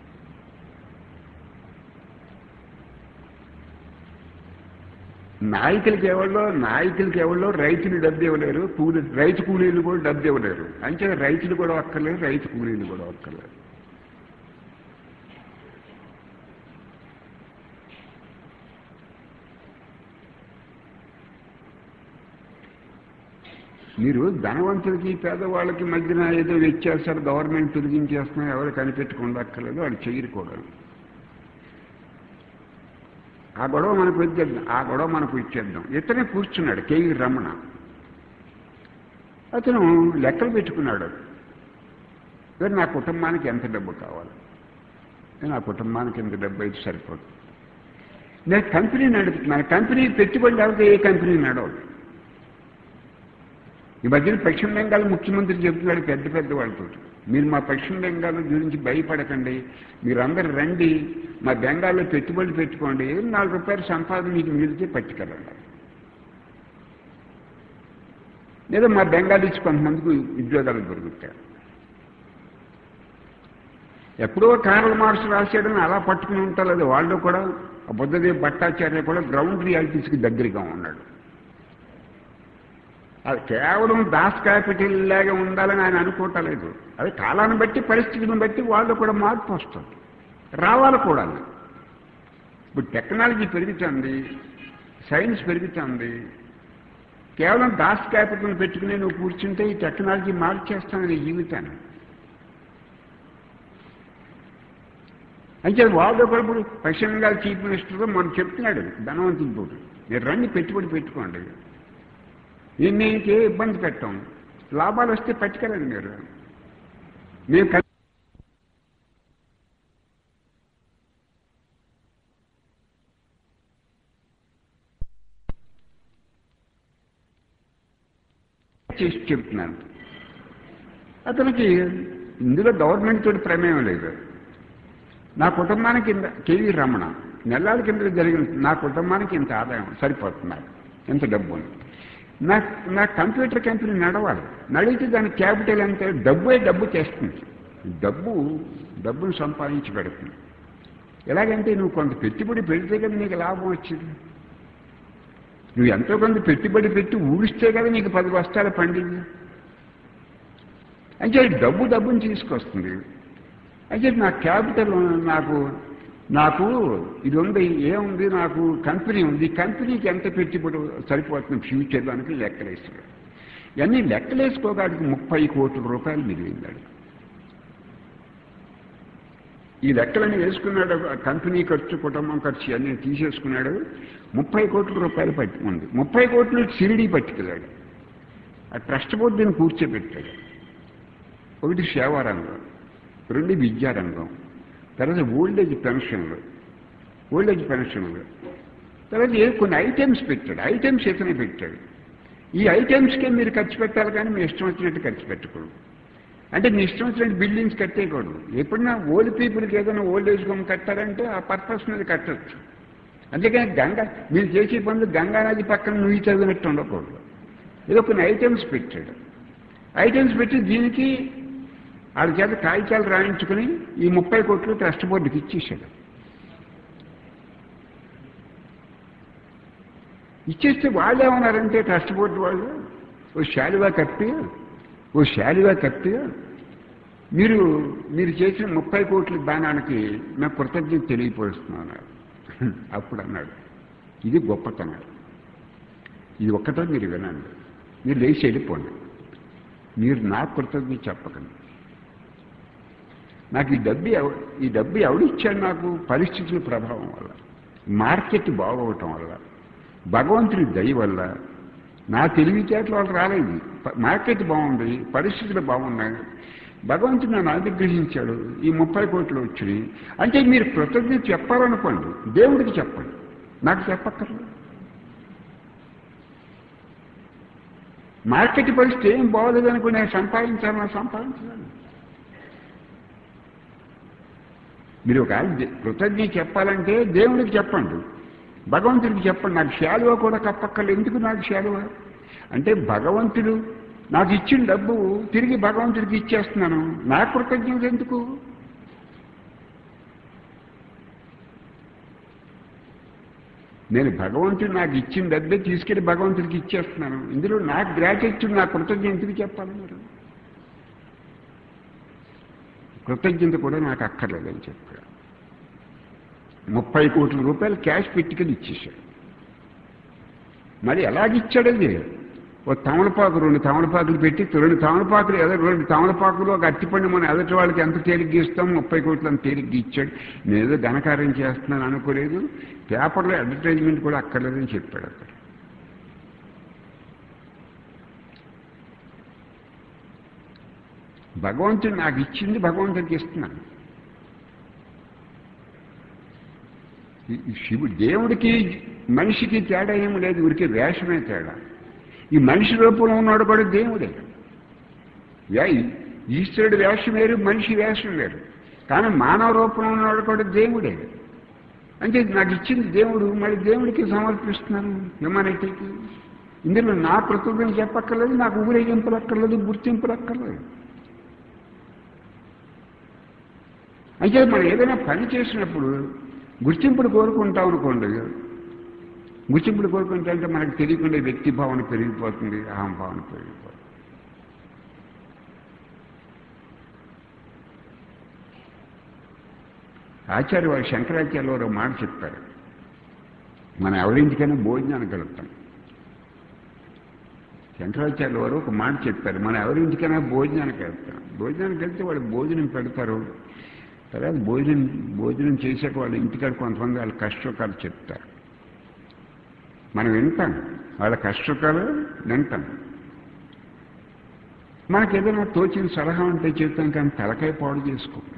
నాయకులకి ఎవరో నాయకులకి ఎవరో రైతులు డబ్బు ఇవ్వలేరు, కూలీ రైతు కూలీలు కూడా డబ్బు ఇవ్వలేరు. అంటే రైతులు కూడా ఒక్కర్లేరు, రైతు కూలీలు కూడా ఒక్కర్లేరు. మీరు ధనవంతులకి పేదవాళ్ళకి మధ్యన ఏదో వ్యత్యాసాలు గవర్నమెంట్ తొలగించేస్తున్నా ఎవరు కనిపెట్టుకుండా అక్కర్లేదు, వాళ్ళు చేయకూడదు. ఆ గొడవ మనకు వచ్చేద్దాం ఆ గొడవ మనకు ఇచ్చేద్దాం. ఇతనే కూర్చున్నాడు కేవీ రమణ. అతను లెక్కలు పెట్టుకున్నాడు. మరి నా కుటుంబానికి ఎంత డబ్బు కావాలి, నా కుటుంబానికి ఎంత డబ్బు అయితే సరిపోతుంది. నేను కంపెనీ నడుపుతున్నాను, కంపెనీ పెట్టుబడి లేకపోతే ఏ కంపెనీ నడవదు. ఈ మధ్యన పశ్చిమ బెంగాల్ ముఖ్యమంత్రి చెప్తున్నాడు పెద్ద పెద్ద వాళ్ళతో, మీరు మా పశ్చిమ బెంగాల్ గురించి భయపడకండి, మీరందరూ రండి మా బెంగాల్లో పెట్టుబడి పెట్టుకోండి, నాలుగు రూపాయల సంపాదన మీకు మిగిలితే పట్టుకెళ్ళండి. లేదా మా బెంగాల్ ఇచ్చి కొంతమందికి ఉద్యోగాలు దొరుకుతాయి. ఎప్పుడో కార్ల్ మార్క్స్ రాశాడని అలా పట్టుకుని ఉంటారు. అది వాళ్ళు కూడా బుద్ధదేవ్ భట్టాచార్య కూడా గ్రౌండ్ రియాలిటీస్కి దగ్గరగా ఉన్నాడు. అది కేవలం దాస్ క్యాపిటల్ లాగా ఉండాలని ఆయన అనుకోవటలేదు. అది కాలాన్ని బట్టి పరిస్థితిని బట్టి వాళ్ళు కూడా మార్పు వస్తుంది, రావాలి కూడా. ఇప్పుడు టెక్నాలజీ పెరుగుతుంది, సైన్స్ పెరుగుతుంది. కేవలం దాస్ క్యాపిటల్ పెట్టుకుని నువ్వు కూర్చుంటే ఈ టెక్నాలజీ మార్చేస్తాను నీ జీవితాన్ని. అంటే వాళ్ళు కూడా ఇప్పుడు పశ్చిమ బెంగాల్ చీఫ్ మినిస్టర్గా మనం చెప్తున్నాడు ధనవంతులతో, మీరు రండి పెట్టుబడి పెట్టుకోండి, నేను నీకే ఇబ్బంది పెట్టాం, లాభాలు వస్తే పట్టుకెళ్ళండి మీరు. మేము చేసి చెప్తున్నాను. అతనికి ఇందులో గవర్నమెంట్ తోటి ప్రమేయం లేదు. నా కుటుంబానికి ఇంత కేవీ రమణ నెలల కింద జరిగిన నా కుటుంబానికి ఇంత ఆదాయం సరిపోతున్నారు, ఎంత డబ్బు ఉంది. నా నా కంప్యూటర్ కంపెనీ నడవాలి, నడిగితే దాని క్యాపిటల్ అంతే, డబ్బే డబ్బు చేస్తుంది, డబ్బు డబ్బును సంపాదించి పెడుతుంది. ఎలాగంటే నువ్వు కొంత పెట్టుబడి పెడితే కదా నీకు లాభం వచ్చింది. నువ్వు ఎంతో కొంత పెట్టుబడి పెట్టి ఊడిస్తే కదా నీకు పది బస్తాల పండింది. అంటే డబ్బు డబ్బుని తీసుకొస్తుంది. అయితే నా క్యాపిటల్ నాకు నాకు ఇది ఉంది, ఏముంది, నాకు కంపెనీ ఉంది, కంపెనీకి ఎంత పెట్టుబడి సరిపోతుంది ఫ్యూచర్లో అని లెక్కలేసాడు. ఇవన్నీ లెక్కలేసుకోవడానికి ముప్పై కోట్ల రూపాయలు మిగిలిందాడు. ఈ లెక్కలన్నీ వేసుకున్నాడు, కంపెనీ ఖర్చు కుటుంబం ఖర్చు అన్నీ తీసేసుకున్నాడు. ముప్పై కోట్ల రూపాయలు పట్టుకుంది. ముప్పై కోట్లు సిరిడి పట్టుకెళ్ళాడు. ఆ ట్రస్ట్ బోర్డుని కూర్చోబెట్టాడు. ఒకటి సేవారంగం, రెండు విద్యారంగం, తర్వాత ఓల్డేజ్ పెన్షన్లు ఓల్డేజ్ పెన్షన్లు తర్వాత ఏ కొన్ని ఐటమ్స్ పెట్టాడు. ఐటమ్స్ ఇతనే పెట్టాడు. ఈ ఐటమ్స్కే మీరు ఖర్చు పెట్టాలి కానీ మీ ఇష్టం వచ్చినట్టు ఖర్చు పెట్టకూడదు. అంటే మీ ఇష్టం వచ్చినట్టు బిల్డింగ్స్ కట్టేయకూడదు. ఎప్పుడన్నా ఓల్డ్ పీపుల్కి ఏదైనా ఓల్డేజ్ హోమ్ కట్టారంటే ఆ పర్పస్ మీద కట్టచ్చు. అంతేకాని గంగా మీరు చేసే పనులు గంగా నది పక్కన నువ్వు చదివినట్టు ఉండకూడదు. ఏదో కొన్ని ఐటమ్స్ పెట్టాడు. ఐటమ్స్ పెట్టి దీనికి వాళ్ళ చేత కాగితాలు రాయించుకుని ఈ ముప్పై కోట్లు ట్రస్ట్ బోర్డుకి ఇచ్చేసాడు. ఇచ్చేస్తే వాళ్ళు ఏమన్నారంటే ట్రస్ట్ బోర్డు వాళ్ళు, ఓ శాలువా కప్పి ఓ శాలువా కప్పి మీరు మీరు చేసిన ముప్పై కోట్ల దానానికి నా కృతజ్ఞత తెలియపరుస్తున్నాను. అప్పుడు అన్నాడు, ఇది గొప్పతనం, ఇది ఒక్కటే మీరు వినండి, మీరు లేచి వెళ్ళిపోండి, మీరు నాకు కృతజ్ఞత చెప్పకండి. నాకు ఈ డబ్బు ఈ డబ్బు ఎవడిచ్చాడు? నాకు పరిస్థితుల ప్రభావం వల్ల, మార్కెట్ బాగోవటం వల్ల, భగవంతుడి దయ వల్ల, నా తెలివితేటల వల్ల రాలేదు. మార్కెట్ బాగుంది, పరిస్థితులు బాగున్నాయి, భగవంతుడు నన్ను అనుగ్రహించాడు, ఈ ముప్పై కోట్లు వచ్చినాయి. అంటే మీరు కృతజ్ఞత చెప్పాలనుకోండి, దేవుడికి చెప్పండి, నాకు చెప్పక్కర్లేదు. మార్కెట్ పరిస్థితి ఏం బాగోలేదు అనుకో, నేను సంపాదించాను, నాకు సంపాదించాను. మీరు ఒక కృతజ్ఞత చెప్పాలంటే దేవుడికి చెప్పండి, భగవంతుడికి చెప్పండి. నాకు శాలువా కూడా కప్పక్కర్లేదు. ఎందుకు నాకు శాలువా అంటే భగవంతుడు నాకు ఇచ్చిన డబ్బు తిరిగి భగవంతుడికి ఇచ్చేస్తున్నాను, నా కృతజ్ఞత ఎందుకు? నేను భగవంతుడు నాకు ఇచ్చిన డబ్బే తీసుకెళ్ళి భగవంతుడికి ఇచ్చేస్తున్నాను, ఇందులో నాకు గ్రాటిట్యూడ్, నా కృతజ్ఞత ఎందుకు చెప్పాలి? మీరు కృతజ్ఞత కూడా నాకు అక్కర్లేదని చెప్పాడు. ముప్పై కోట్ల రూపాయలు క్యాష్ పెట్టుకెళ్ళి ఇచ్చేశాడు. మరి ఎలాగిచ్చాడది? ఓ తమలపాకు రెండు తమలపాకులు పెట్టి రెండు తమలపాకులు ఎదురు రెండు తమలపాకులు ఒక అట్టిపండు మనం ఎదుటి వాళ్ళకి ఎంత తేలిగ్గా ఇస్తాం ముప్పై కోట్లు అంత తేలిగ్గా ఇచ్చాడు. నేను ఏదో ఘనకార్యం చేస్తున్నాను అనుకోలేదు. పేపర్లో అడ్వర్టైజ్మెంట్ కూడా అక్కర్లేదని చెప్పాడు అక్కడ. భగవంతుడు నాకు ఇచ్చింది భగవంతుడికి ఇస్తున్నాను. శివుడు దేవుడికి మనిషికి తేడా ఏమి లేదు, ఊరికే వేషమే తేడా. ఈ మనిషి రూపంలో ఉన్నాడు కూడా దేవుడే. ఈశ్వరుడు వేషం వేరు, మనిషి వేషం వేరు. కానీ మానవ రూపంలో ఉన్నాడు కూడా దేవుడే. అంటే నాకు ఇచ్చింది దేవుడు, మళ్ళీ దేవుడికి సమర్పిస్తున్నాను హ్యూమానిటీకి. ఇందులో నా కృతజ్ఞతలు చెప్పక్కర్లేదు, నాకు ఊరేగింపులు అక్కర్లేదు, గుర్తింపులు అక్కర్లేదు. అయితే మనం ఏదైనా పని చేసినప్పుడు గుర్తింపుడు కోరుకుంటాం అనుకోండి, గుర్తింపుడు కోరుకుంటా అంటే మనకు తెలియకుండా వ్యక్తి భావన పెరిగిపోతుంది, అహం భావన పెరిగిపోతుంది. ఆచార్య వారు శంకరాచార్య వారు మాట చెప్పారు, మనం ఎవరింటికైనా భోజనానికి వెళ్తాం. శంకరాచార్య వారు ఒక మాట చెప్పారు, మనం ఎవరింటికైనా భోజనానికి వెళ్తాం. భోజనానికి వెళ్తే వాళ్ళు భోజనం పెడతారు, తర్వాత భోజనం భోజనం చేసాక వాళ్ళ ఇంటికాడ కొంతమంది వాళ్ళ కష్టసుఖాలు చెప్తారు. మనం వింటాం, వాళ్ళ కష్టసుఖాలు వింటాం. మనకు ఏదైనా తోచిన సలహా ఉంటే చెప్తాం, కానీ తలకాయ పాడు చేసుకోండి.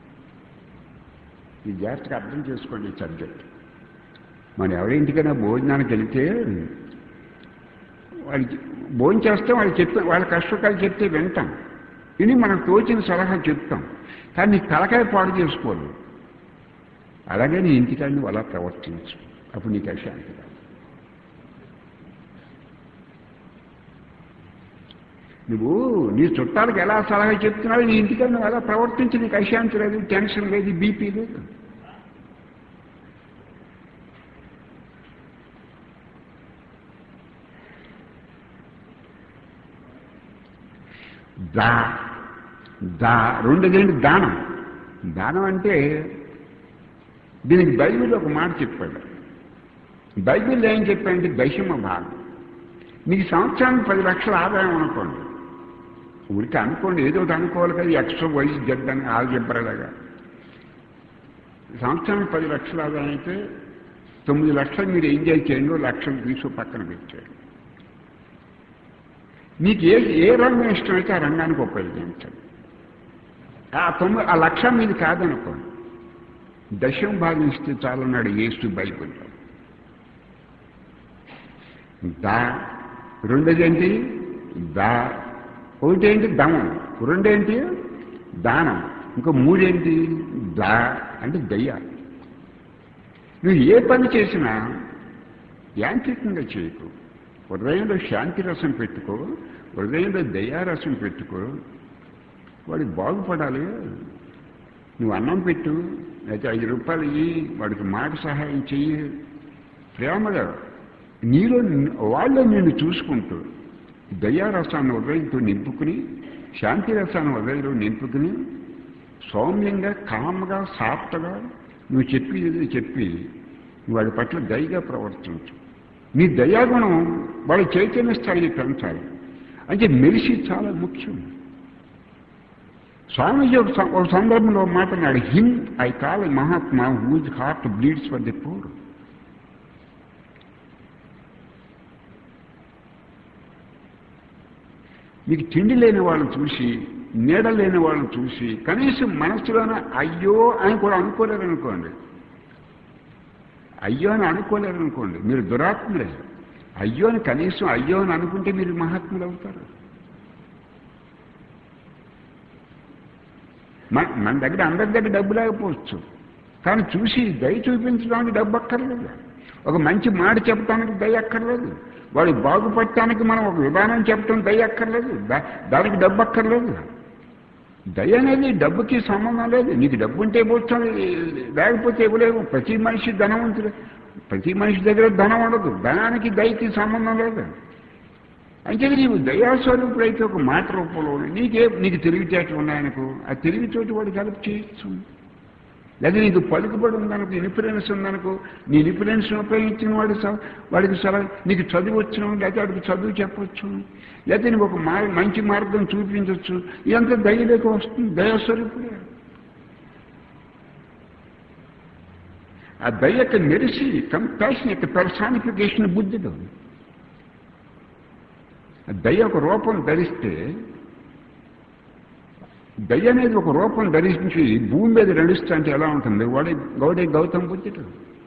ఈ జాగ్రత్తగా అర్థం చేసుకోండి ఈ సబ్జెక్ట్. మనం ఎవరింటికైనా భోజనానికి వెళితే వాళ్ళకి భోజనం చేస్తాం, వాళ్ళు చెప్తే వాళ్ళ కష్టసుఖాలు చెప్తే వింటాం, విని మనకు తోచిన సలహా చెప్తాం, కానీ నీ తలకాయ పాడు చేసుకోవాలి. అలాగే నీ ఇంటికాడ నువ్వు అలా ప్రవర్తించు, అప్పుడు నీకు అశాంతి రాదు. నువ్వు నీ చుట్టాలకు ఎలా సలహా చెప్తున్నావు, నీ ఇంటికాడ నువ్వు అలా ప్రవర్తించి నీకు అశాంతి లేదు, టెన్షన్ లేదు, బీపీ లేదు. దా దా రెండోదేంటి దానం. దానం అంటే దీనికి బైబిల్లో ఒక మాట చెప్పాడు. బైబిల్లో ఏం చెప్పాడంటే దశమ భాగం. మీకు సంవత్సరానికి పది లక్షల ఆదాయం అనుకోండి, ఊరికి అనుకోండి, ఏదో ఒకటి అనుకోవాలి కదా, ఎక్స్ట్రా వయసు జడ్డని ఆలు చెప్పరేలాగా. సంవత్సరానికి పది లక్షల ఆదాయం అయితే తొమ్మిది లక్షలు మీరు ఎంజాయ్ చేయండి, లక్షలు తీసు పక్కన పెట్టాడు. మీకు ఏ ఏ రంగం ఇష్టమైతే ఆ రంగానికి ఉపయోగించండి. ఆ తొమ్మిది ఆ లక్ష మీది కాదనుకోండి, దశమ భాగం ఇస్తే చాలన్నాడు యేసు బైబిల్లో. దా రెండోదేంటి దా, ఒకటేంటి దమం, రెండేంటి దానం, ఇంకో మూడేంటి దా అంటే దయ్య. నువ్వు ఏ పని చేసినా యాంత్రికంగా చేయకు, హృదయంలో శాంతి రసం పెట్టుకో, హృదయంలో దయారసం పెట్టుకో. వాడికి బాగుపడాలి. నువ్వు అన్నం పెట్టు, అయితే ఐదు రూపాయలు ఇయ్యి, వాడికి మాట సహాయం చెయ్యి, ప్రేమగా నీలో వాళ్ళు నిన్ను చూసుకుంటూ దయారసాన్ని హృదయంతో నింపుకుని, శాంతి రసాన్ని హృదయంలో నింపుకుని, సౌమ్యంగా కామ్గా సాఫ్ట్గా నువ్వు చెప్పి చెప్పి వాడి పట్ల దయగా ప్రవర్తించు. నీ దయాగుణం వాళ్ళ చైతన్య స్థాయిని పెంచాలి. అంటే మెలిసి చాలా ముఖ్యం. స్వామీజీ ఒక సందర్భంలో మాట్లాడాడు, him I call Mahatma whose heart bleeds for the poor. మీకు తిండి లేని వాళ్ళని చూసి, నీడ లేని వాళ్ళని చూసి కనీసం మనసులోనే అయ్యో అని కూడా అనుకోలేరనుకోండి, అయ్యో అని అనుకోలేరనుకోండి, మీరు దురాత్ములే. అయ్యో అని కనీసం అయ్యో అని అనుకుంటే మీరు మహాత్ములు అవుతారు. మన మన దగ్గర అందరి దగ్గర డబ్బు లేకపోవచ్చు, కానీ చూసి దయ చూపించడానికి డబ్బు అక్కర్లేదు. ఒక మంచి మాట చెప్పడానికి దయ అక్కర్లేదు. వాడు బాగుపడటానికి మనం ఒక విధానం చెప్పడం దయ అక్కర్లేదు, దానికి డబ్బు అక్కర్లేదు. దయ అనేది డబ్బుకి సంబంధం లేదు. నీకు డబ్బు ఉంటే పోతుంది, లేకపోతే ఇవ్వలేవు. ప్రతి మనిషి ధనవంతుడు, ప్రతి మనిషి దగ్గర ధనం ఉండదు. ధనానికి దయకి సంబంధం లేదు. అంటే నీవు దయాస్వరూపుడైతే ఒక మాట రూపంలో నీకే నీకు తెలివితేటలు ఉన్నాయనుకో, ఆ తెలివితోటి వాడికి హెల్ప్ చేయొచ్చు. లేదా నీకు పలుకుబడి ఉందనుకో, ఇన్ఫ్లుయెన్స్ ఉందనుకో, నీ ఇన్ఫ్లుయెన్స్ ఉపయోగించిన వాడు వాడికి సలహా, నీకు చదువు వచ్చిన లేకపోతే వాడికి చదువు చెప్పచ్చు, లేకపోతే నీకు ఒక మార్ మంచి మార్గం చూపించవచ్చు. ఇదంతా దయలోకి వస్తుంది, దయాస్వరూపుడే. ఆ దయ యొక్క మెరిసి కంపాషన్ యొక్క పర్సానిఫికేషన్ బుద్ధిలో. ఆ దయ ఒక రూపం ధరిస్తే, దయ అనేది ఒక రూపం ధరించి భూమి మీద నడుస్తా అంటే ఎలా ఉంటుంది? వాడే గౌడే గౌతమ బుద్ధుడు.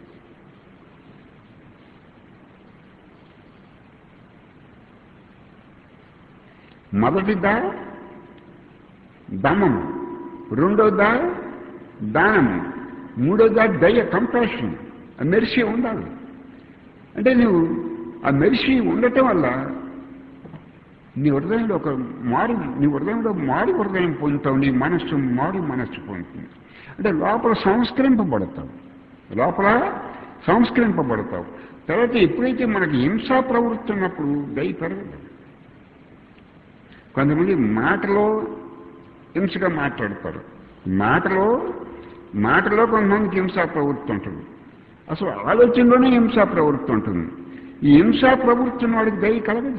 మొదటిదా దమము, రెండోదా దానము, మూడోదా దయ, కంపాషన్. ఆ మెరిసి ఉండాలి. అంటే నువ్వు ఆ మెరిసి ఉండటం వల్ల నీ హృదయంలో ఒక మారు, నీ హృదయంలో మారు హృదయం పొందుతావు, నీ మనస్సు మారు మనస్సు పొందుతుంది. అంటే లోపల సంస్కరింపబడతావు, లోపల సంస్కరింపబడతావు. తర్వాత ఎప్పుడైతే మనకి హింసా ప్రవృత్తి ఉన్నప్పుడు దయ పెరగదు. కొంతమంది మాటలో హింసగా మాట్లాడతారు, మాటలో మాటలో కొంతమందికి హింసా ప్రవృత్తి ఉంటుంది, అసలు ఆలోచనలోనే హింసా ప్రవృత్తి ఉంటుంది. ఈ హింసా ప్రవృత్తి ఉన్న వాడికి దయ కలగదు.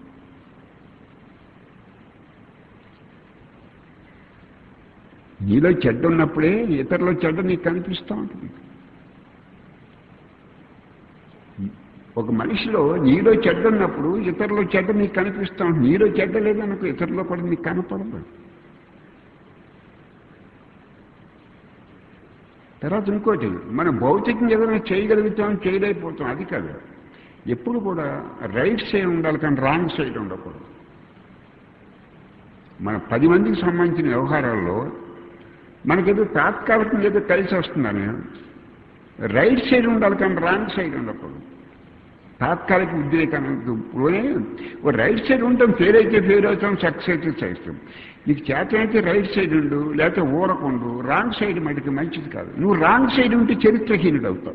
నీలో చెడ్డ ఉన్నప్పుడే ఇతరులో చెడ్డ నీకు కనిపిస్తూ ఉంటుంది. ఒక మనిషిలో నీలో చెడ్డ ఉన్నప్పుడు ఇతరులో చెడ్డ నీకు కనిపిస్తూ ఉంటుంది. నీలో చెడ్డ లేదనుకో ఇతరులో కూడా నీకు కనపడదు. తర్వాత ఇంకోటి, మనం భౌతికంగా ఏదైనా చేయగలుగుతాం, చేయలేకపోతాం, అది కాదు. ఎప్పుడు కూడా రైట్ సైడ్ ఉండాలి కానీ రాంగ్ సైడ్ ఉండకూడదు. మన పది మందికి సంబంధించిన వ్యవహారాల్లో మనకేదో తాత్కాలికంగా ఏదో కలిసి వస్తుందని రైట్ సైడ్ ఉండాలి కానీ రాంగ్ సైడ్ ఉండకూడదు. తాత్కాలిక ఉద్రేకానికి రైట్ సైడ్ ఉంటాం, ఫెయిల్ అయితే ఫెయిల్ అవుతాం, సక్సెస్ అయితే చేస్తాం. నీకు చేతనైతే రైట్ సైడ్ ఉండు, లేకపోతే ఊరకుండు. రాంగ్ సైడ్ మటుకు మంచిది కాదు. నువ్వు రాంగ్ సైడ్ ఉంటే చరిత్రహీనుడు అవుతావు.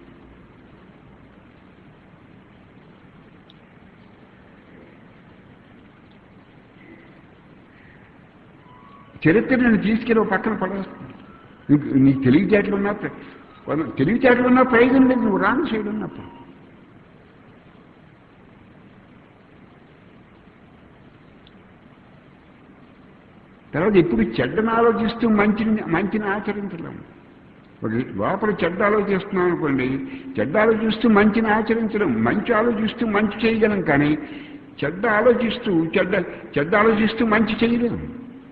చరిత్ర నేను తీసుకెళ్ళి ఒక పక్కన పడేస్తుంది. నీకు నీకు తెలివితేటలు ఉన్నా తెలివితేటలు ఉన్నా ప్రయోజనం లేదు నువ్వు రాంగ్ సైడ్ ఉన్నప్పుడు. తర్వాత ఎప్పుడు చెడ్డను ఆలోచిస్తూ మంచిని మంచిని ఆచరించలేము. ఒక లోపల చెడ్డ ఆలోచిస్తున్నాం అనుకోండి, చెడ్డ ఆలోచిస్తూ మంచిని ఆచరించడం, మంచి ఆలోచిస్తూ మంచి చేయగలం, కానీ చెడ్డ ఆలోచిస్తూ చెడ్డ చెడ్డ ఆలోచిస్తూ మంచి చేయలేము.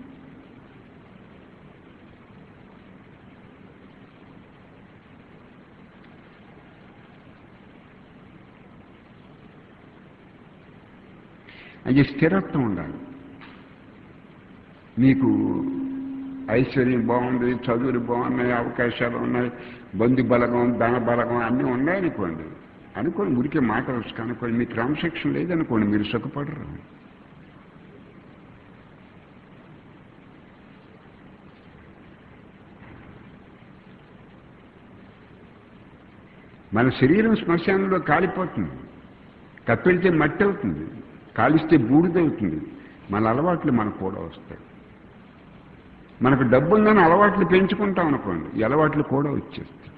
అది స్థిరత్వం ఉండాలి. నీకు ఐశ్వర్యం బాగుంది, చదువులు బాగున్నాయి, అవకాశాలు ఉన్నాయి, బంధు బలగం, ధన బలగం అన్నీ ఉన్నాయనుకోండి, అనుకోండి మురికే మాట వచ్చి అనుకోండి, మీ క్రమశిక్షణ లేదనుకోండి, మీరు సుఖపడరు. మన శరీరం శ్మశానంలో కాలిపోతుంది, కప్పెడితే మట్టి అవుతుంది, కాలిస్తే బూడిదవుతుంది. మన అలవాట్లు మనకు కూడా వస్తాయి. మనకు డబ్బు ఉందని అలవాట్లు పెంచుకుంటాం అనుకోండి, ఈ అలవాట్లు కూడా వచ్చేస్తాయి.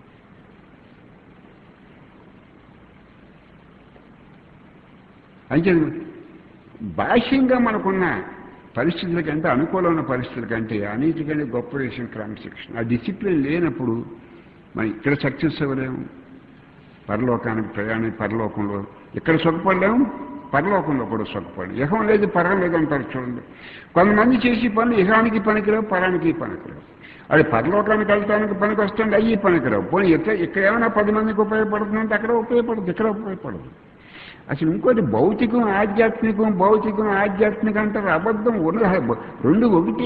అయితే బాహ్యంగా మనకున్న పరిస్థితుల కంటే, అనుకూలమైన పరిస్థితుల కంటే అన్నిటికంటే గొప్ప విషయం క్రమశిక్షణ. ఆ డిసిప్లిన్ లేనప్పుడు మనం ఇక్కడ సక్సెస్ అవ్వలేము, పరలోకానికి ప్రయాణి పరలోకంలో ఇక్కడ సుఖపడలేము, పరలోకంలో కూడా సుఖపడలేము. ఇహం లేదు పరం లేదు అంటారు చూడండి. కొంతమంది చేసి పనులు ఇహానికి పనికిరావు, పరానికి పనికిరావు. అది పరలోకానికి వెళ్ళటానికి పనికి వస్తుంది, అయ్యి పనికిరావు. పోనీ ఇక్కడ ఇక్కడ ఏమైనా పది మందికి ఉపయోగపడుతుందంటే అక్కడ ఉపయోగపడదు, ఇక్కడ ఉపయోగపడదు. అసలు ఇంకోటి భౌతికం ఆధ్యాత్మికం, భౌతికం ఆధ్యాత్మికం అంటారు, అబద్ధం. ఉన్న రెండు ఒకటే.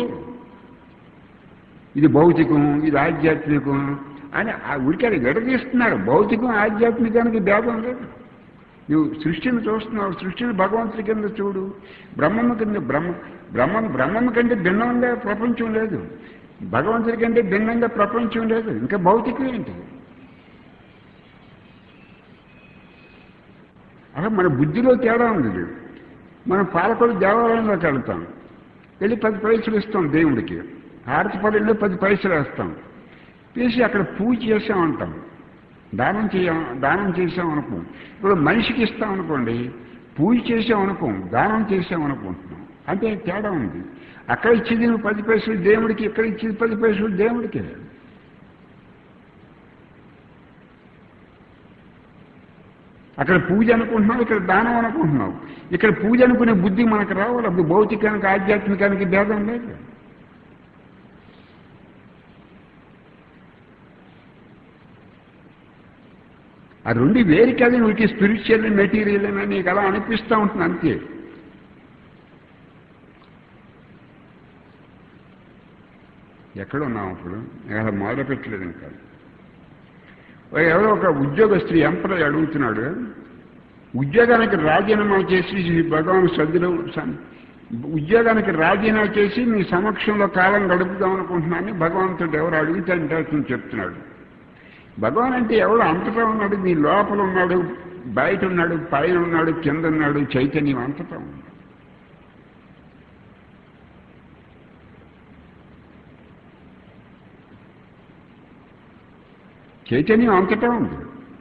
ఇది భౌతికం, ఇది ఆధ్యాత్మికం అని ఉడికాడు విడదీస్తున్నారు. భౌతికం ఆధ్యాత్మికానికి భేదం లేదు. నువ్వు సృష్టిని చూస్తున్నావు, సృష్టిని భగవంతుడి కింద చూడు, బ్రహ్మము కింద బ్రహ్మ బ్రహ్మ బ్రహ్మము కంటే భిన్నంగా ప్రపంచం లేదు, భగవంతుడి కంటే భిన్నంగా ప్రపంచం లేదు. ఇంకా భౌతికం ఏంటి? అలా మన బుద్ధిలో తేడా ఉంది. మనం పాలకొడు దేవాలయంలోకి వెళ్తాం, వెళ్ళి పది పైసలు ఇస్తాం దేవుడికి, హారతి పల్లెల్లో పది పైసలు వేస్తాం. చేసి అక్కడ పూజ చేసామంటాం, దానం చేయ దానం చేసామనుకో. ఇప్పుడు మనిషికి ఇస్తామనుకోండి, పూజ చేసామనుకో, దానం చేసామనుకుంటున్నాం, అంటే తేడా ఉంది. అక్కడ ఇచ్చేది నువ్వు పది పైసలు దేవుడికి, ఇక్కడ ఇచ్చేది పది పైసలు దేవుడికి. అక్కడ పూజ అనుకుంటున్నావు, ఇక్కడ దానం అనుకుంటున్నావు. ఇక్కడ పూజ అనుకునే బుద్ధి మనకు రావాలి. అప్పుడు భౌతికానికి ఆధ్యాత్మికానికి భేదం లేదు. ఆ రెండు వేరు కాదు, వీటి స్పిరిచువల్ మెటీరియల్ అని నీకు అలా అనిపిస్తూ ఉంటుంది అంతే. ఎక్కడున్నాం అప్పుడు? అలా మొదలు పెట్టలేదు ఇంకా. ఎవరో ఒక ఉద్యోగస్తుడు ఎంపరర్ అడుగుతున్నాడు, ఉద్యోగానికి రాజీనామా చేసి భగవాన్ సద్దులో ఉద్యోగానికి రాజీనామా చేసి మీ సమక్షంలో కాలం గడుపుదాం అనుకుంటున్నాను భగవంతుడు ఎవరు అడిగితే అంటే చెప్తున్నాడు. భగవాన్ అంటే ఎవడు అంతటా ఉన్నాడు, నీ లోపల ఉన్నాడు, బయట ఉన్నాడు, పైన ఉన్నాడు, కింద ఉన్నాడు, చైతన్యం అంతటా ఉన్నాడు. చైతన్యం అంతటా ఉంది.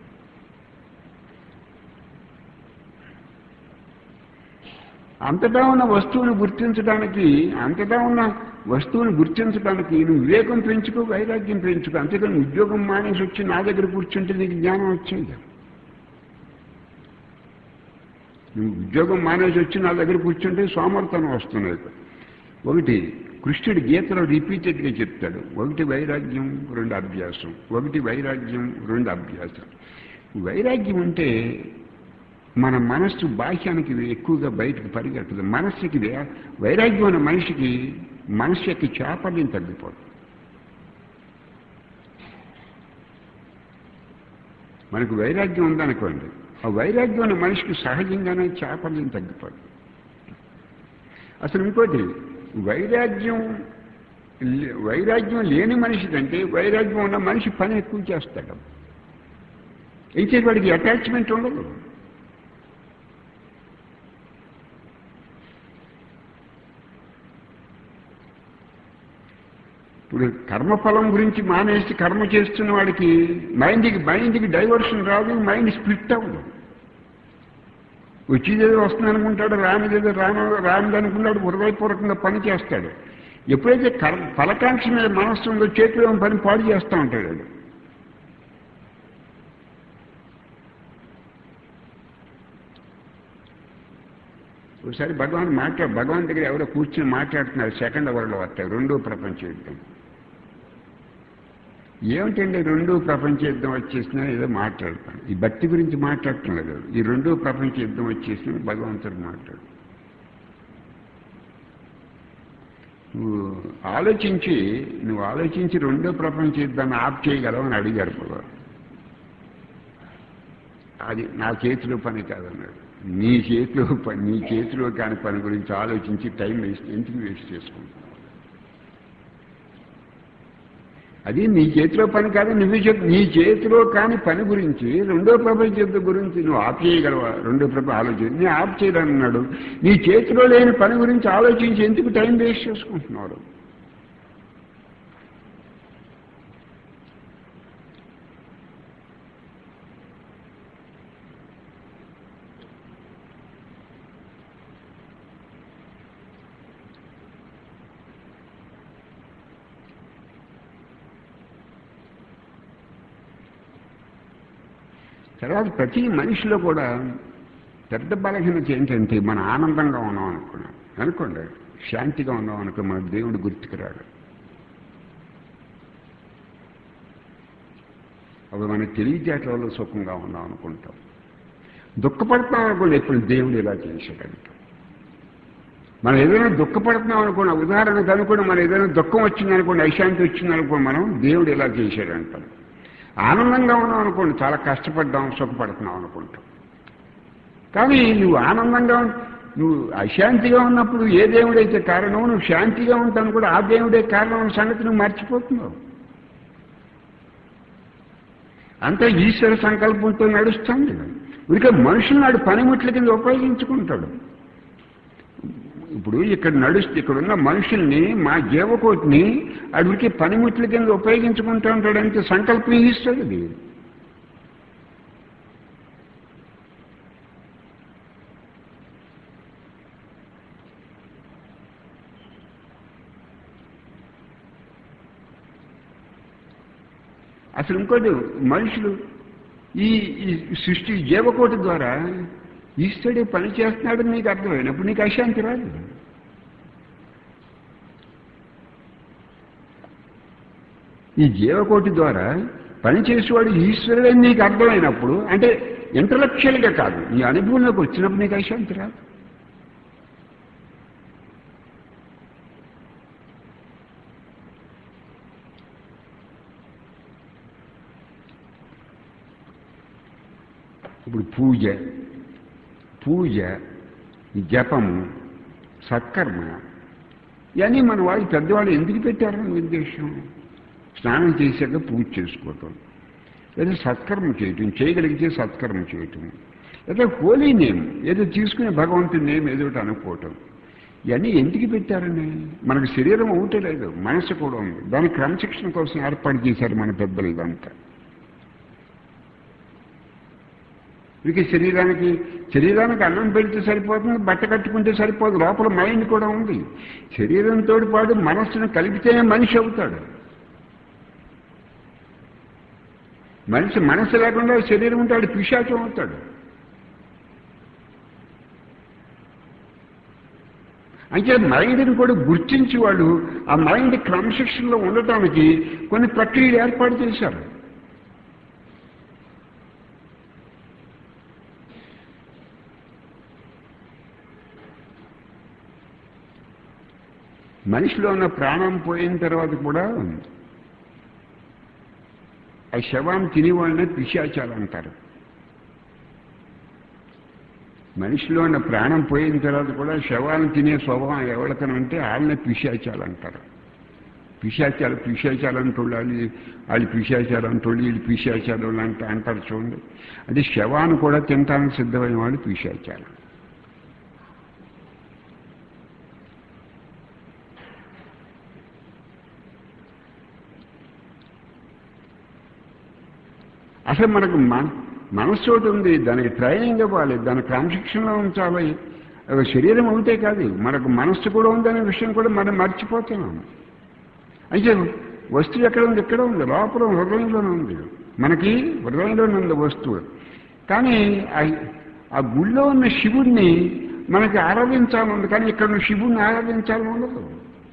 అంతటా ఉన్న వస్తువుని గుర్తించడానికి అంతటా ఉన్న వస్తువుని గుర్తించడానికి నువ్వు వివేకం పెంచుకో, వైరాగ్యం పెంచుకో. అంతేకాని ఉద్యోగం మానేసి వచ్చి నా దగ్గర కూర్చుంటే నీకు జ్ఞానం వచ్చేది. నువ్వు ఉద్యోగం మానేసి వచ్చి నా దగ్గర కూర్చుంటే సోమర్థనం వస్తున్నాయి. ఒకటి కృష్ణుడు గీతలో రిపీటెడ్గా చెప్తాడు, ఒకటి వైరాగ్యం, రెండు అభ్యాసం. ఒకటి వైరాగ్యం, రెండు అభ్యాసం. వైరాగ్యం అంటే మన మనస్సు బాహ్యానికి ఎక్కువగా బయటకు పరిగెడుతుంది. మనస్సుకి వైరాగ్యం అనే మనిషికి మనస్సు యొక్క చాపల్యం తగ్గిపోతుంది. మనకు వైరాగ్యం ఉందనుకోండి, ఆ వైరాగ్యం అనే మనిషికి సహజంగానే చాపల్యం తగ్గిపోతుంది. అసలు ఇంకోటి వైరాగ్యం వైరాగ్యం లేని మనిషి కంటే వైరాగ్యం ఉన్న మనిషి పని ఎక్కువ చేస్తాడు. అయితే వాడికి అటాచ్మెంట్ ఉండదు. ఇప్పుడు కర్మఫలం గురించి మానేసి కర్మ చేస్తున్న వాడికి మైండ్కి మైండ్కి డైవర్షన్ రాదు, మైండ్ స్ప్లిట్ అవ్వదు. వచ్చేదేదో వస్తుంది అనుకుంటాడు, రానిదేదో రాను రానిది అనుకున్నాడు, హృదయపూర్వకంగా పని చేస్తాడు. ఎప్పుడైతే కర్మ ఫలకాంక్ష మీద మనస్సు ఉందో చేతిలో పని పాడు చేస్తూ ఉంటాడు వాడు. ఒకసారి భగవాన్ మాట్లా భగవాన్ దగ్గర ఎవరో కూర్చొని మాట్లాడుతున్నారు. సెకండ్ అవర్లో వస్తాయి రెండో ప్రపంచ యుద్ధం. ఏమిటండి రెండో ప్రపంచ యుద్ధం వచ్చేసినా ఏదో మాట్లాడతాను. ఈ భక్తి గురించి మాట్లాడటం లేదు, ఈ రెండో ప్రపంచ యుద్ధం వచ్చేసిన భగవంతుడు మాట్లాడు. నువ్వు ఆలోచించి నువ్వు ఆలోచించి రెండో ప్రపంచ యుద్ధాన్ని ఆప్ చేయగలవు అని అడిగారు భగవాన్. అది నా చేతిలో పని కాదన్నాడు. నీ చేతిలో పని నీ చేతిలో కాని పని గురించి ఆలోచించి టైం వేస్ట్ ఎందుకు వేస్ట్ చేసుకుంటావు? అది నీ చేతిలో పని కాదు. నువ్వు చెప్పు, నీ చేతిలో కాని పని గురించి రెండో ప్రపంచ యుద్ధం గురించి నువ్వు ఆప్ చేయగలవా? రెండో ప్రపంచ ఆలోచించి నీ ఆప్ చేయడన్నాడు. నీ చేతిలో లేని పని గురించి ఆలోచించి ఎందుకు టైం వేస్ట్ చేసుకుంటున్నాడు? తర్వాత ప్రతి మనిషిలో కూడా పెద్ద బలహీనత ఏంటంటే మన ఆనందంగా ఉన్నాం అనుకున్నాం అనుకోండి, శాంతిగా ఉన్నాం అనుకో, మన దేవుడు గుర్తుకు రాడు. అప్పుడు మన తెలివితేటలలో సుఖంగా ఉన్నాం అనుకుంటాం. దుఃఖపడుతున్నాం అనుకోండి, ఎప్పుడు దేవుడు ఇలా చేశాడంట. మనం ఏదైనా దుఃఖపడుతున్నాం అనుకోండి, ఉదాహరణకు అనుకోండి, మనం ఏదైనా దుఃఖం వచ్చిందనుకోండి, అశాంతి వచ్చిందనుకోండి, మనం దేవుడు ఇలా చేశాడంటాం. ఆనందంగా ఉన్నాం అనుకోండి, చాలా కష్టపడ్డాం, సుఖపడుతున్నాం అనుకుంటాం. కానీ నువ్వు ఆనందంగా నువ్వు అశాంతిగా ఉన్నప్పుడు ఏ దేవుడైతే కారణం, నువ్వు శాంతిగా ఉంటాను కూడా ఆ దేవుడే కారణం అనే సంగతి నువ్వు మర్చిపోతున్నావు. అంతా ఈశ్వర సంకల్పంతో నడుస్తుంది. ఇక మనుషులు నాడు పనిముట్ల కింద ఉపయోగించుకుంటాడు. ఇప్పుడు ఇక్కడ నడుస్తూ ఇక్కడ ఉన్న మనుషుల్ని మా జీవకోటిని అడికి పనిముట్ల కింద ఉపయోగించుకుంటూ ఉంటాడంటే సంకల్పం ఇస్తాడు అది. అసలు ఇంకోటి మనుషులు ఈ సృష్టి జీవకోటి ద్వారా ఈశ్వరుడు పని చేస్తున్నాడని నీకు అర్థమైనప్పుడు నీకు అశాంతి రాదు. ఈ జీవకోటి ద్వారా పనిచేసేవాడు ఈశ్వరుడని నీకు అర్థమైనప్పుడు, అంటే ఇంటలెక్చువల్గా కాదు, నీ అనుభవంలోకి వచ్చినప్పుడు నీకు అశాంతి రాదు. ఇప్పుడు పూజ పూజ జపము సత్కర్మ ఇవన్నీ మన వాళ్ళు పెద్దవాళ్ళు ఎందుకు పెట్టారని ఉద్దేశం. స్నానం చేశాక పూజ చేసుకోవటం, లేదా సత్కర్మ చేయటం, చేయగలిగితే సత్కర్మ చేయటం, లేదా హోలీ నేమ్ ఏదో తీసుకునే భగవంతుని నేమ్ ఏదో అనుకోవటం, ఇవన్నీ ఎందుకు పెట్టారని. మనకు శరీరం ఒకటే లేదు, మనసు కూడా ఉంది. దాని క్రమశిక్షణ కోసం ఏర్పాటు చేశారు మన పెద్దలు. ఇదంతా ఇక శరీరానికి శరీరానికి అన్నం పెడితే సరిపోతుంది, బట్ట కట్టుకుంటే సరిపోదు, లోపల మైండ్ కూడా ఉంది. శరీరంతో పాటు మనస్సును కలిపితేనే మనిషి అవుతాడు. మనిషి మనసు లేకుండా శరీరం ఉంటాడు, పిశాచం అవుతాడు. అంటే మైండ్ని కూడా గుర్తించి వాళ్ళు ఆ మైండ్ క్రమశిక్షణలో ఉండటానికి కొన్ని ప్రక్రియలు ఏర్పాటు చేశారు. మనిషిలో ఉన్న ప్రాణం పోయిన తర్వాత కూడా ఆ శవాన్ని తినేవాళ్ళనే పిశాచాలు అంటారు. మనిషిలో ఉన్న ప్రాణం పోయిన తర్వాత కూడా శవాన్ని తినే స్వభావం ఎవరికైనా ఉంటే వాళ్ళనే పిశాచాలు అంటారు. పిశాచాలు పిశాచాలు అంటోళ్ళు వాళ్ళు వాళ్ళు పిశాచాలు అంటోళ్ళు వీళ్ళు పిశాచాలు అంటే అంటారు చూడండి. అది శవాన్ని కూడా తినటానికి సిద్ధమైన వాళ్ళు పిశాచాలు. అసలు మనకు మన మనస్సు ఒకటి ఉంది, దానికి ట్రైనింగ్ ఇవ్వాలి, దాని క్రమశిక్షణలో ఉంచాలి. శరీరం ఒకటే కాదు, మనకు మనస్సు కూడా ఉందనే విషయం కూడా మనం మర్చిపోతున్నాం. అయితే వస్తువు ఎక్కడ ఉంది? ఇక్కడ ఉంది, లోపల హృదయంలోనే ఉంది. మనకి హృదయంలోనే ఉంది వస్తువు. కానీ ఆ గుళ్ళో ఉన్న శివుడిని మనకి ఆరాధించాలని, కానీ ఇక్కడ ఉన్న శివుడిని ఆరాధించాలని ఉండదు.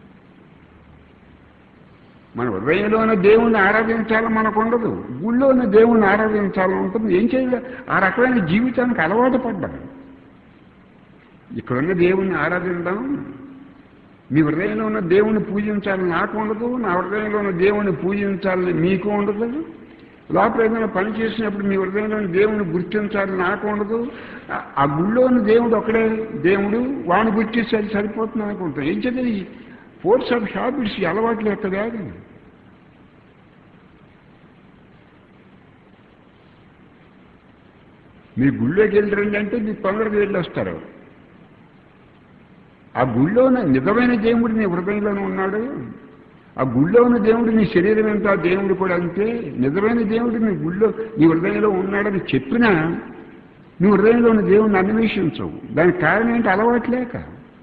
మన హృదయంలో ఉన్న దేవుణ్ణి ఆరాధించాలని మనకు ఉండదు, గుళ్ళో ఉన్న దేవుణ్ణి ఆరాధించాలని ఉంటుంది. ఏం చేయాలి? ఆ రకమైన జీవితానికి అలవాటు పడ్డాం. ఇక్కడున్న దేవుణ్ణి ఆరాధిద్దాం, మీ హృదయంలో ఉన్న దేవుణ్ణి పూజించాలని నాకు ఉండదు, నా హృదయంలో ఉన్న దేవుణ్ణి పూజించాలని మీకు ఉండదు. లోపల ఏదైనా పని చేసినప్పుడు మీ హృదయంలోని దేవుణ్ణి గుర్తించాలని నాకు ఉండదు. ఆ గుళ్ళో ఉన్న దేవుడు ఒకడే దేవుడు, వాడిని గుర్తిస్తే అది సరిపోతుంది అనుకుంటాం. ఏం చేయాలి? ఫోర్స్ ఆఫ్ హ్యాబిట్స్ అలవాట్లు ఎక్కడా. మీ గుళ్ళోకి వెళ్ళరండి అంటే మీరు తొందరగా వెళ్ళి వస్తారు. ఆ గుళ్ళో ఉన్న నిజమైన దేవుడు నీ హృదయంలోనే ఉన్నాడు. ఆ గుళ్ళో ఉన్న దేవుడు నీ శరీరం ఎంత, ఆ దేవుడు కూడా అంతే. నిజమైన దేవుడు నీ గుళ్ళో నీ హృదయంలో ఉన్నాడని చెప్పినా నీ హృదయంలో ఉన్న దేవుడిని అన్వేషించవు. దానికి కారణం ఏంటి? అలవాట్లేక.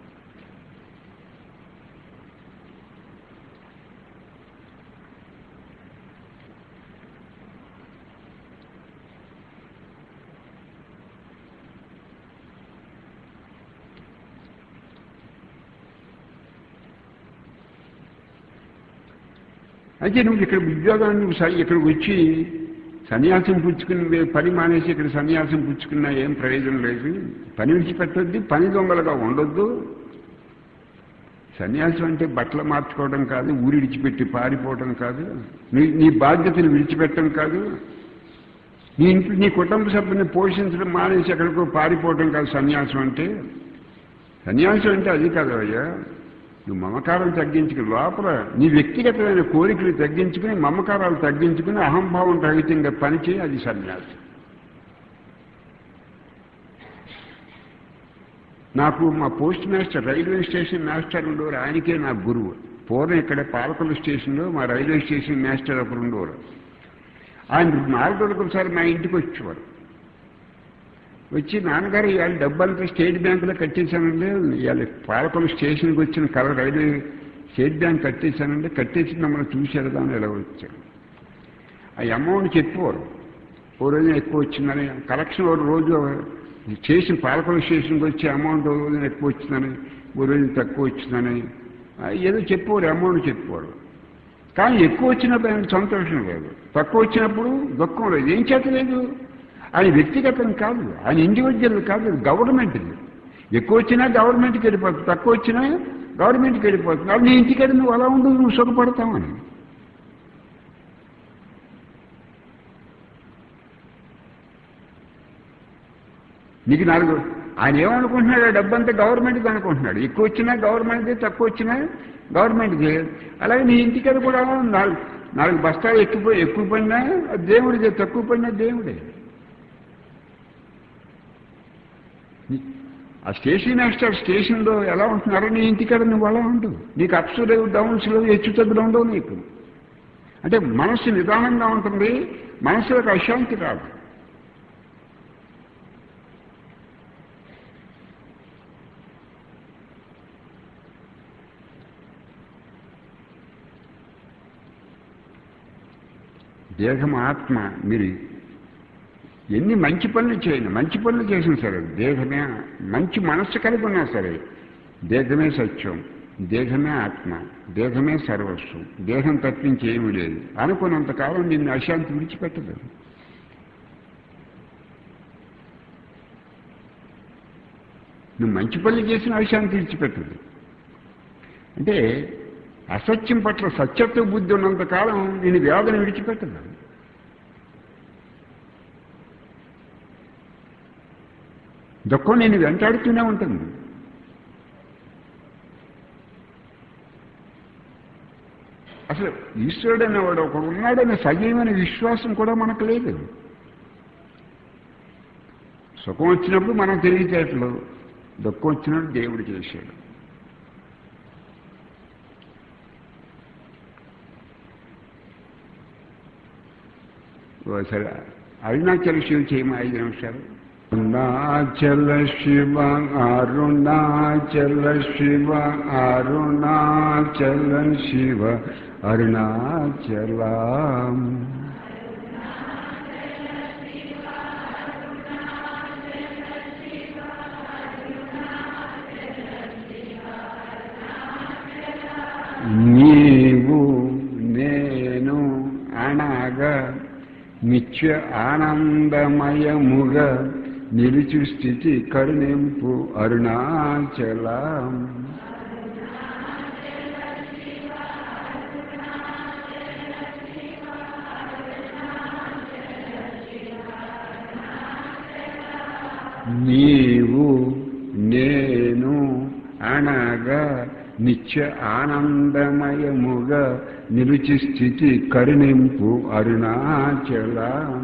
అయితే నువ్వు ఇక్కడ ఉద్యోగాన్ని నువ్వు ఇక్కడికి వచ్చి సన్యాసం పుచ్చుకుని పని మానేసి ఇక్కడ సన్యాసం పుచ్చుకున్నా ఏం ప్రయోజనం లేదు. పని విడిచిపెట్టొద్దు, పని దొంగలుగా ఉండొద్దు. సన్యాసం అంటే బట్టలు మార్చుకోవడం కాదు, ఊరి విడిచిపెట్టి పారిపోవడం కాదు, నీ నీ బాధ్యతను విడిచిపెట్టడం కాదు, నీ ఇంట్లో నీ కుటుంబ సభ్యుని పోషించడం మానేసి ఎక్కడికో పారిపోవడం కాదు సన్యాసం అంటే. సన్యాసం అంటే అది కాదు అయ్యా. నువ్వు మమకారం తగ్గించుకుని లోపల నీ వ్యక్తిగతమైన కోరికలు తగ్గించుకుని మమకారాలు తగ్గించుకుని అహంభావం రహితంగా పనిచేయి, అది సన్యాసం. నాకు మా post master railway station master ఉండేవారు, ఆయనకే నాకు గురువు. పూర్వం ఇక్కడ పాలకొల్లు స్టేషన్లో మా రైల్వే స్టేషన్ మాస్టర్ ఒకరు ఉండేవారు. ఆయన నాలుగు రోజులకు ఒకసారి మా ఇంటికి వచ్చేవారు. వచ్చి నాన్నగారు ఇవాళ డబ్బంతా స్టేట్ బ్యాంకులో కట్టేశానండి, ఇవాళ పాలకొల్లు స్టేషన్కి వచ్చిన కల రైల్వే స్టేట్ బ్యాంక్ కట్టేశానండి, కట్టేసి మమ్మల్ని చూసి వెళ్దామని ఎలా వచ్చారు. ఆ అమౌంట్ చెప్పేవారు. ఓ రోజున ఎక్కువ వచ్చిందని, కలెక్షన్ ఒక రోజు స్టేషన్ పాలకొల్లు స్టేషన్కి వచ్చే అమౌంట్ ఓ రోజున ఎక్కువ వచ్చిందని, ఓ రోజున తక్కువ వచ్చిందని ఏదో చెప్పేవారు, అమౌంట్ చెప్పేవారు. కానీ ఎక్కువ వచ్చినప్పుడు ఆయన సంతోషం లేదు, తక్కువ వచ్చినప్పుడు దుఃఖం లేదు. ఏం చేత లేదు? ఆయన వ్యక్తిగతం కాదు, ఆయన ఇండివిజువల్ కాదు, గవర్నమెంట్ది. ఎక్కువ వచ్చినా గవర్నమెంట్కి వెళ్ళిపోతుంది, తక్కువ వచ్చినా గవర్నమెంట్కి వెళ్ళిపోతుంది. అది నీ ఇంటికి నువ్వు అలా ఉండు, నువ్వు సుఖపడతావని. నీకు నాలుగు ఆయన ఏమనుకుంటున్నాడు? ఆ డబ్బంతా గవర్నమెంట్ది అనుకుంటున్నాడు. ఎక్కువ వచ్చినా గవర్నమెంట్ది, తక్కువ వచ్చినా గవర్నమెంట్ది. అలాగే నీ ఇంటికి కూడా నాలుగు నాలుగు బస్తాలు ఎక్కువ ఎక్కువ పడినా దేవుడిదే, తక్కువ పడినా దేవుడే. ఆ స్టేషన్ మాస్టర్ స్టేషన్లో ఎలా ఉంటున్నారో నీ ఇంటికాడ నువ్వు అలా ఉండు. నీకు అప్స్ లేవు, డౌన్స్ లేవు, హెచ్చు తగ్గులు ఉండవు నీకు. అంటే మనస్సు నిదానంగా ఉంటుంది, మనసులకు అశాంతి రాదు. దేహం ఆత్మ, మీరు ఎన్ని మంచి పనులు చేయండి, మంచి పనులు చేసినా సరే దేహమే, మంచి మనస్సు కలిగి ఉన్నా సరే దేహమే సత్యం, దేహమే ఆత్మ, దేహమే సర్వస్వం, దేహం తప్పించి ఏమీ లేదు అనుకున్నంతకాలం నిన్ను అశాంతి విడిచిపెట్టదు. నువ్వు మంచి పనులు చేసిన అశాంతి విడిచిపెట్టదు. అంటే అసత్యం పట్ల సత్యత్వ బుద్ధి ఉన్నంతకాలం నేను వేదన విడిచిపెట్టదు. దుఃఖం నేను వెంటాడుతూనే ఉంటుంది. అసలు ఈశ్వరుడు అనేవాడు ఒకడు ఉన్నాడనే సజీవమైన విశ్వాసం కూడా మనకు లేదు. సుఖం వచ్చినప్పుడు మనం తెలివితేటలు, దుఃఖం వచ్చినప్పుడు దేవుడు చేశాడు. సరే అరుణాచల శివ చేయమ ఐదు నిమిషాలు. అరుణాచల శివ అరుణాచల శివ అరుణాచల శివ అరుణాచలం నీవు నేను అనగా నిత్య ఆనందమయముగా నిలుచు స్థితి కరుణింపు అరుణాచలం. నీవు నేను అనగా నిత్య ఆనందమయముగా నిలుచి స్థితి కరుణింపు అరుణాచలం.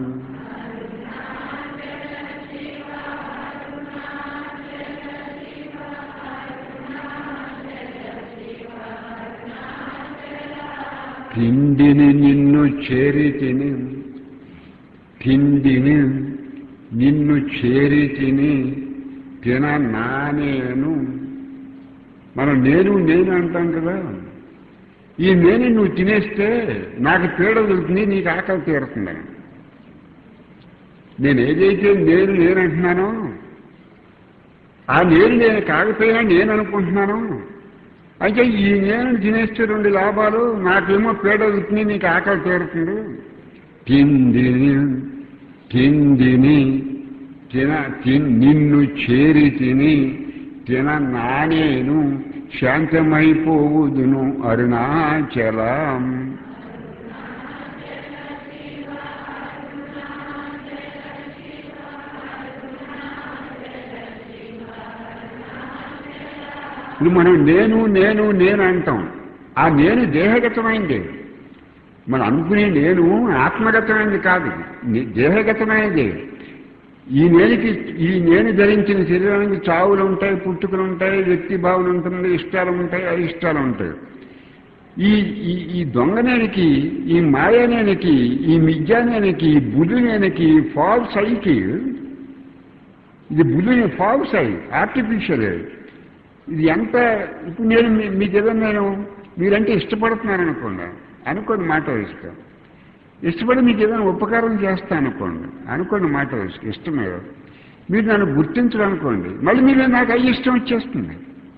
తిండిని నిన్ను చేరితిని, తిండిని నిన్ను చేరితిని తిన నానేను. మనం నేను నేను అంటాం కదా, ఈ నేను నువ్వు తినేస్తే నాకు పీడ వెళ్తుంది, నీకు ఆకలి తీరుతుందని. నేను ఏదైతే నేను నేను అంటున్నానో ఆ నేను నేను కాకపోయినా నేను అనుకుంటున్నాను. అయితే ఈ నేను తినేస్తే రెండు లాభాలు, నాకేమో పీడ వెళ్తుంది, నీకు ఆకలి తీరుతుంది. తిండిని తిండిని తిన నిన్ను చేరి తిని తిన నానేను శాంతమైపోవుదును అరుణాచలం. ఇప్పుడు మనం నేను నేను నేను అంటాం. ఆ నేను దేహగతమైంది. మనం అనుకునే నేను ఆత్మగతమైంది కాదు, దేహగతమైనది. ఈ నేనికి ఈ నేను ధరించిన శరీరానికి చావులు ఉంటాయి, పుట్టుకలు ఉంటాయి, వ్యక్తి భావన ఉంటుంది, ఇష్టాలు ఉంటాయి, అయిష్టాలు ఉంటాయి. ఈ ఈ ఈ దొంగనేనికి, ఈ మాయనేనికి, ఈ మిథ్యానేనికి, ఈ బుద్ధునేనికి, ఫాల్స్ ఐకి, ఇది బుద్ధుని ఫాల్స్ ఐ, ఆర్టిఫిషియల్. ఇది ఎంత ఇప్పుడు నేను మీకు ఏదో నేను మీరంటే ఇష్టపడుతున్నాను అనుకోండి అనుకోండి మాట వేసుకో, ఇష్టపడి మీకు ఏదైనా ఉపకారం చేస్తా అనుకోండి అనుకోండి మాట వేసుకో, ఇష్టమే మీరు నన్ను గుర్తించడం అనుకోండి, మళ్ళీ మీరు నాకు అయ్యి ఇష్టం వచ్చేస్తుంది.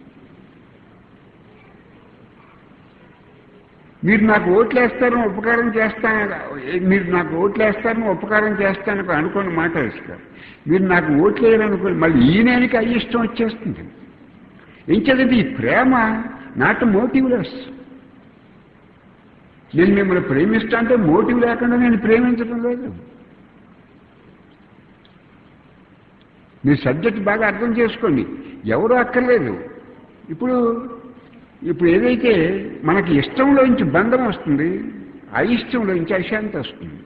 మీరు నాకు ఓట్లు వేస్తారని ఉపకారం చేస్తాను, మీరు నాకు ఓట్లు వేస్తారని ఉపకారం చేస్తాను అనుకోండి మాట వేసుకో, మీరు నాకు ఓట్లు వేయాలనుకోండి మళ్ళీ ఈయనకి అయ్యి ఇష్టం వచ్చేస్తుంది. ఏం చదివి ఈ ప్రేమ నాట్ మోటివ్లెస్. నేను మిమ్మల్ని ప్రేమిస్తా అంటే మోటివ్ లేకుండా నేను ప్రేమించడం లేదు. మీ సబ్జెక్ట్ బాగా అర్థం చేసుకోండి, ఎవరూ అక్కర్లేదు. ఇప్పుడు ఇప్పుడు ఏదైతే మనకి ఇష్టంలోంచి బంధం వస్తుంది, అయిష్టంలోంచి అశాంతి వస్తుంది.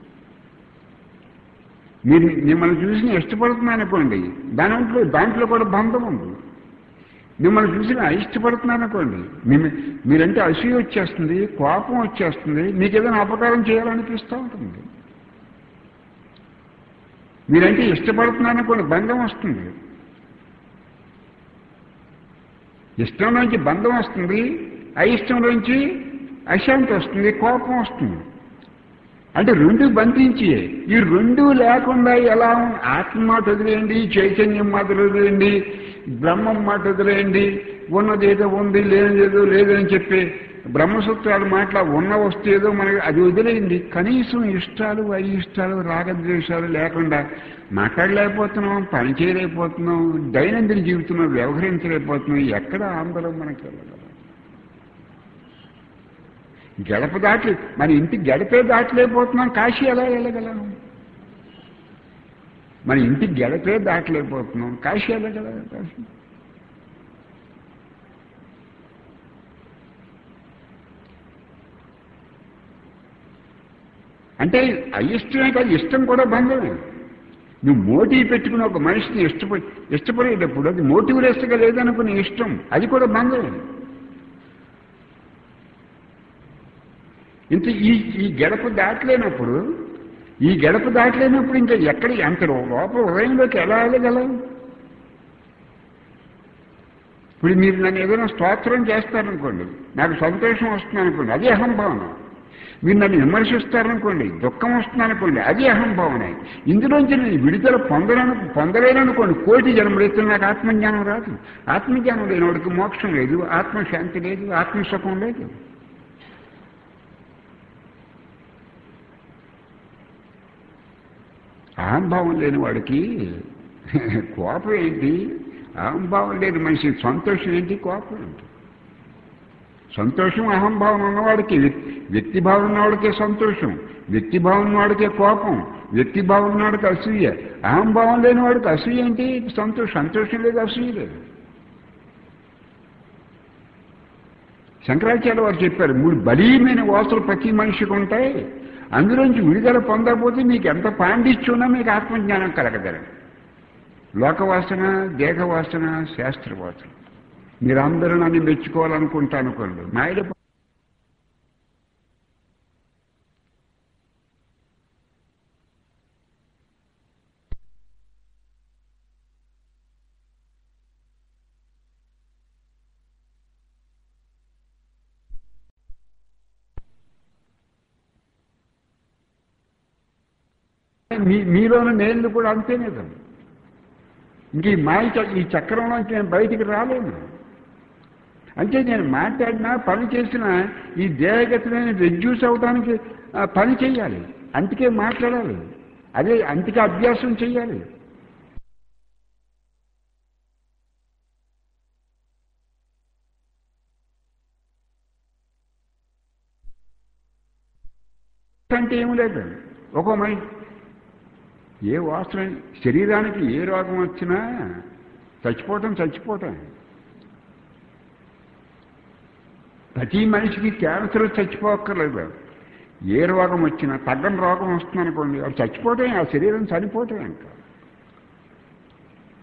మీరు మిమ్మల్ని చూసి ఇష్టపడుతున్నాను అనుకోండి, దాంట్లో దాంట్లో కూడా బంధం ఉంది. మిమ్మల్ని చూసి ఇష్టపడుతున్నాను అనుకోండి, మీరంటే అసూయ వచ్చేస్తుంది, కోపం వచ్చేస్తుంది, మీకు ఏదైనా అపకారం చేయాలనిపిస్తూ ఉంటుంది. మీరంటే ఇష్టపడుతున్నాను అనుకోండి, బంధం వస్తుంది. ఇష్టంలోంచి బంధం వస్తుంది, అయిష్టంలోంచి అశాంతి వస్తుంది, కోపం వస్తుంది. అంటే రెండు బంధించి ఈ రెండు లేకుండా ఎలా ఆత్మ మాట వదిలేయండి, చైతన్యం మాట వదిలేయండి, బ్రహ్మం మాట వదిలేయండి, ఉన్నది ఏదో ఉంది, లేనిదేదో లేదని చెప్పి బ్రహ్మసూత్రాలు మాట్లా ఉన్న వస్తు ఏదో మనకి అది వదిలేయండి. కనీసం ఇష్టాలు అయిష్టాలు రాగద్వేషాలు లేకుండా మాట్లాడలేకపోతున్నాం, పని చేయలేకపోతున్నాం, దైనందిన జీవితంలో వ్యవహరించలేకపోతున్నాం. ఎక్కడ ఆందోళన మనకి వెళ్ళగలం? గడప దాటి మన ఇంటి గడపే దాటలేకపోతున్నాం, కాశీ ఎలా వెళ్ళగలం? మన ఇంటికి గడపే దాటలేకపోతున్నాం, కాశీ వెళ్ళగలం? కాశీ అంటే అయిష్టమే కాదు, ఇష్టం కూడా బంధమే. నువ్వు మోటివ్ పెట్టుకుని ఒక మనిషిని ఇష్టపడి ఇష్టపడేటప్పుడు అది మోటివ్లెస్గా లేదనుకుని ఇష్టం, అది కూడా బంధమే. ఇంత ఈ ఈ గడప దాటలేనప్పుడు ఈ గడప దాటలేనప్పుడు ఇంకా ఎక్కడ ఎంత లోపల హృదయంలోకి ఎలా వెళ్ళగలం? ఇప్పుడు మీరు నన్ను ఏదైనా స్తోత్రం చేస్తారనుకోండి, నాకు సంతోషం వస్తుంది అనుకోండి, అది అహంభావన. మీరు నన్ను విమర్శిస్తారనుకోండి, దుఃఖం వస్తుంది అనుకోండి, అది అహంభావన. ఇందులోంచి నేను విడుదల పొందలను పొందలేననుకోండి, కోటి జన్మలెత్తున నాకు ఆత్మజ్ఞానం రాదు. ఆత్మజ్ఞానం లేనివాడికి మోక్షం లేదు, ఆత్మశాంతి లేదు, ఆత్మసుఖం లేదు. అహంభావం లేని వాడికి కోపం ఏంటి? అహంభావం లేని మనిషి సంతోషం ఏంటి, కోపం ఏంటి? సంతోషం అహంభావం ఉన్నవాడికి, వ్యక్తిభావం ఉన్నవాడికే సంతోషం, వ్యక్తిభావం ఉన్నవాడికే కోపం, వ్యక్తిభావం ఉన్నవాడికి అసూయ. అహంభావం లేని వాడికి అసూయ ఏంటి, సంతోషం. సంతోషం లేదు, అసూయ లేదు. శంకరాచార్య వారు చెప్పారు, మూడు బలీయమైన వాసులు ప్రతి మనిషికి ఉంటాయి, అందులోంచి విడుదల పొందకపోతే మీకు ఎంత పాండిత్యున్నా మీకు ఆత్మజ్ఞానం కలగదరు. లోకవాసన, దేహవాసన, శాస్త్రవాసన. మీరందరూ నన్ను మెచ్చుకోవాలనుకుంటా అనుకోండి, మాయల మీ మీలోని నేను కూడా అంతేనే కదా. ఇంక ఈ మాయ ఈ చక్రంలోంచి నేను బయటికి రాలేను. అంటే నేను మాట్లాడినా పని చేసినా ఈ దేహగతిని రెడ్యూస్ అవడానికి పని చెయ్యాలి, అందుకే మాట్లాడాలి, అదే అందుకే అభ్యాసం చెయ్యాలి. అంటే ఏమి లేదు. ఒక మై ఏ వాసన శరీరానికి ఏ రోగం వచ్చినా చచ్చిపోవటం చచ్చిపోవటం ప్రతి మనిషికి క్యాన్సర్ చచ్చిపోక్కర్లేదు. ఏ రోగం వచ్చినా, తగ్గని రోగం వస్తుంది అనుకోండి, అది చచ్చిపోవటం, ఆ శరీరం చనిపోవటం. ఇంకా శరీరం చనిపోవటం, ఇంకా ప్రతి మనిషికి క్యాన్సర్ చచ్చిపోక్కర్లేదు. ఏ రోగం వచ్చినా, తగ్గని రోగం వస్తుంది అనుకోండి, అది చచ్చిపోవటం, ఆ శరీరం చనిపోవటం. ఇంకా శరీరం చనిపోవటం,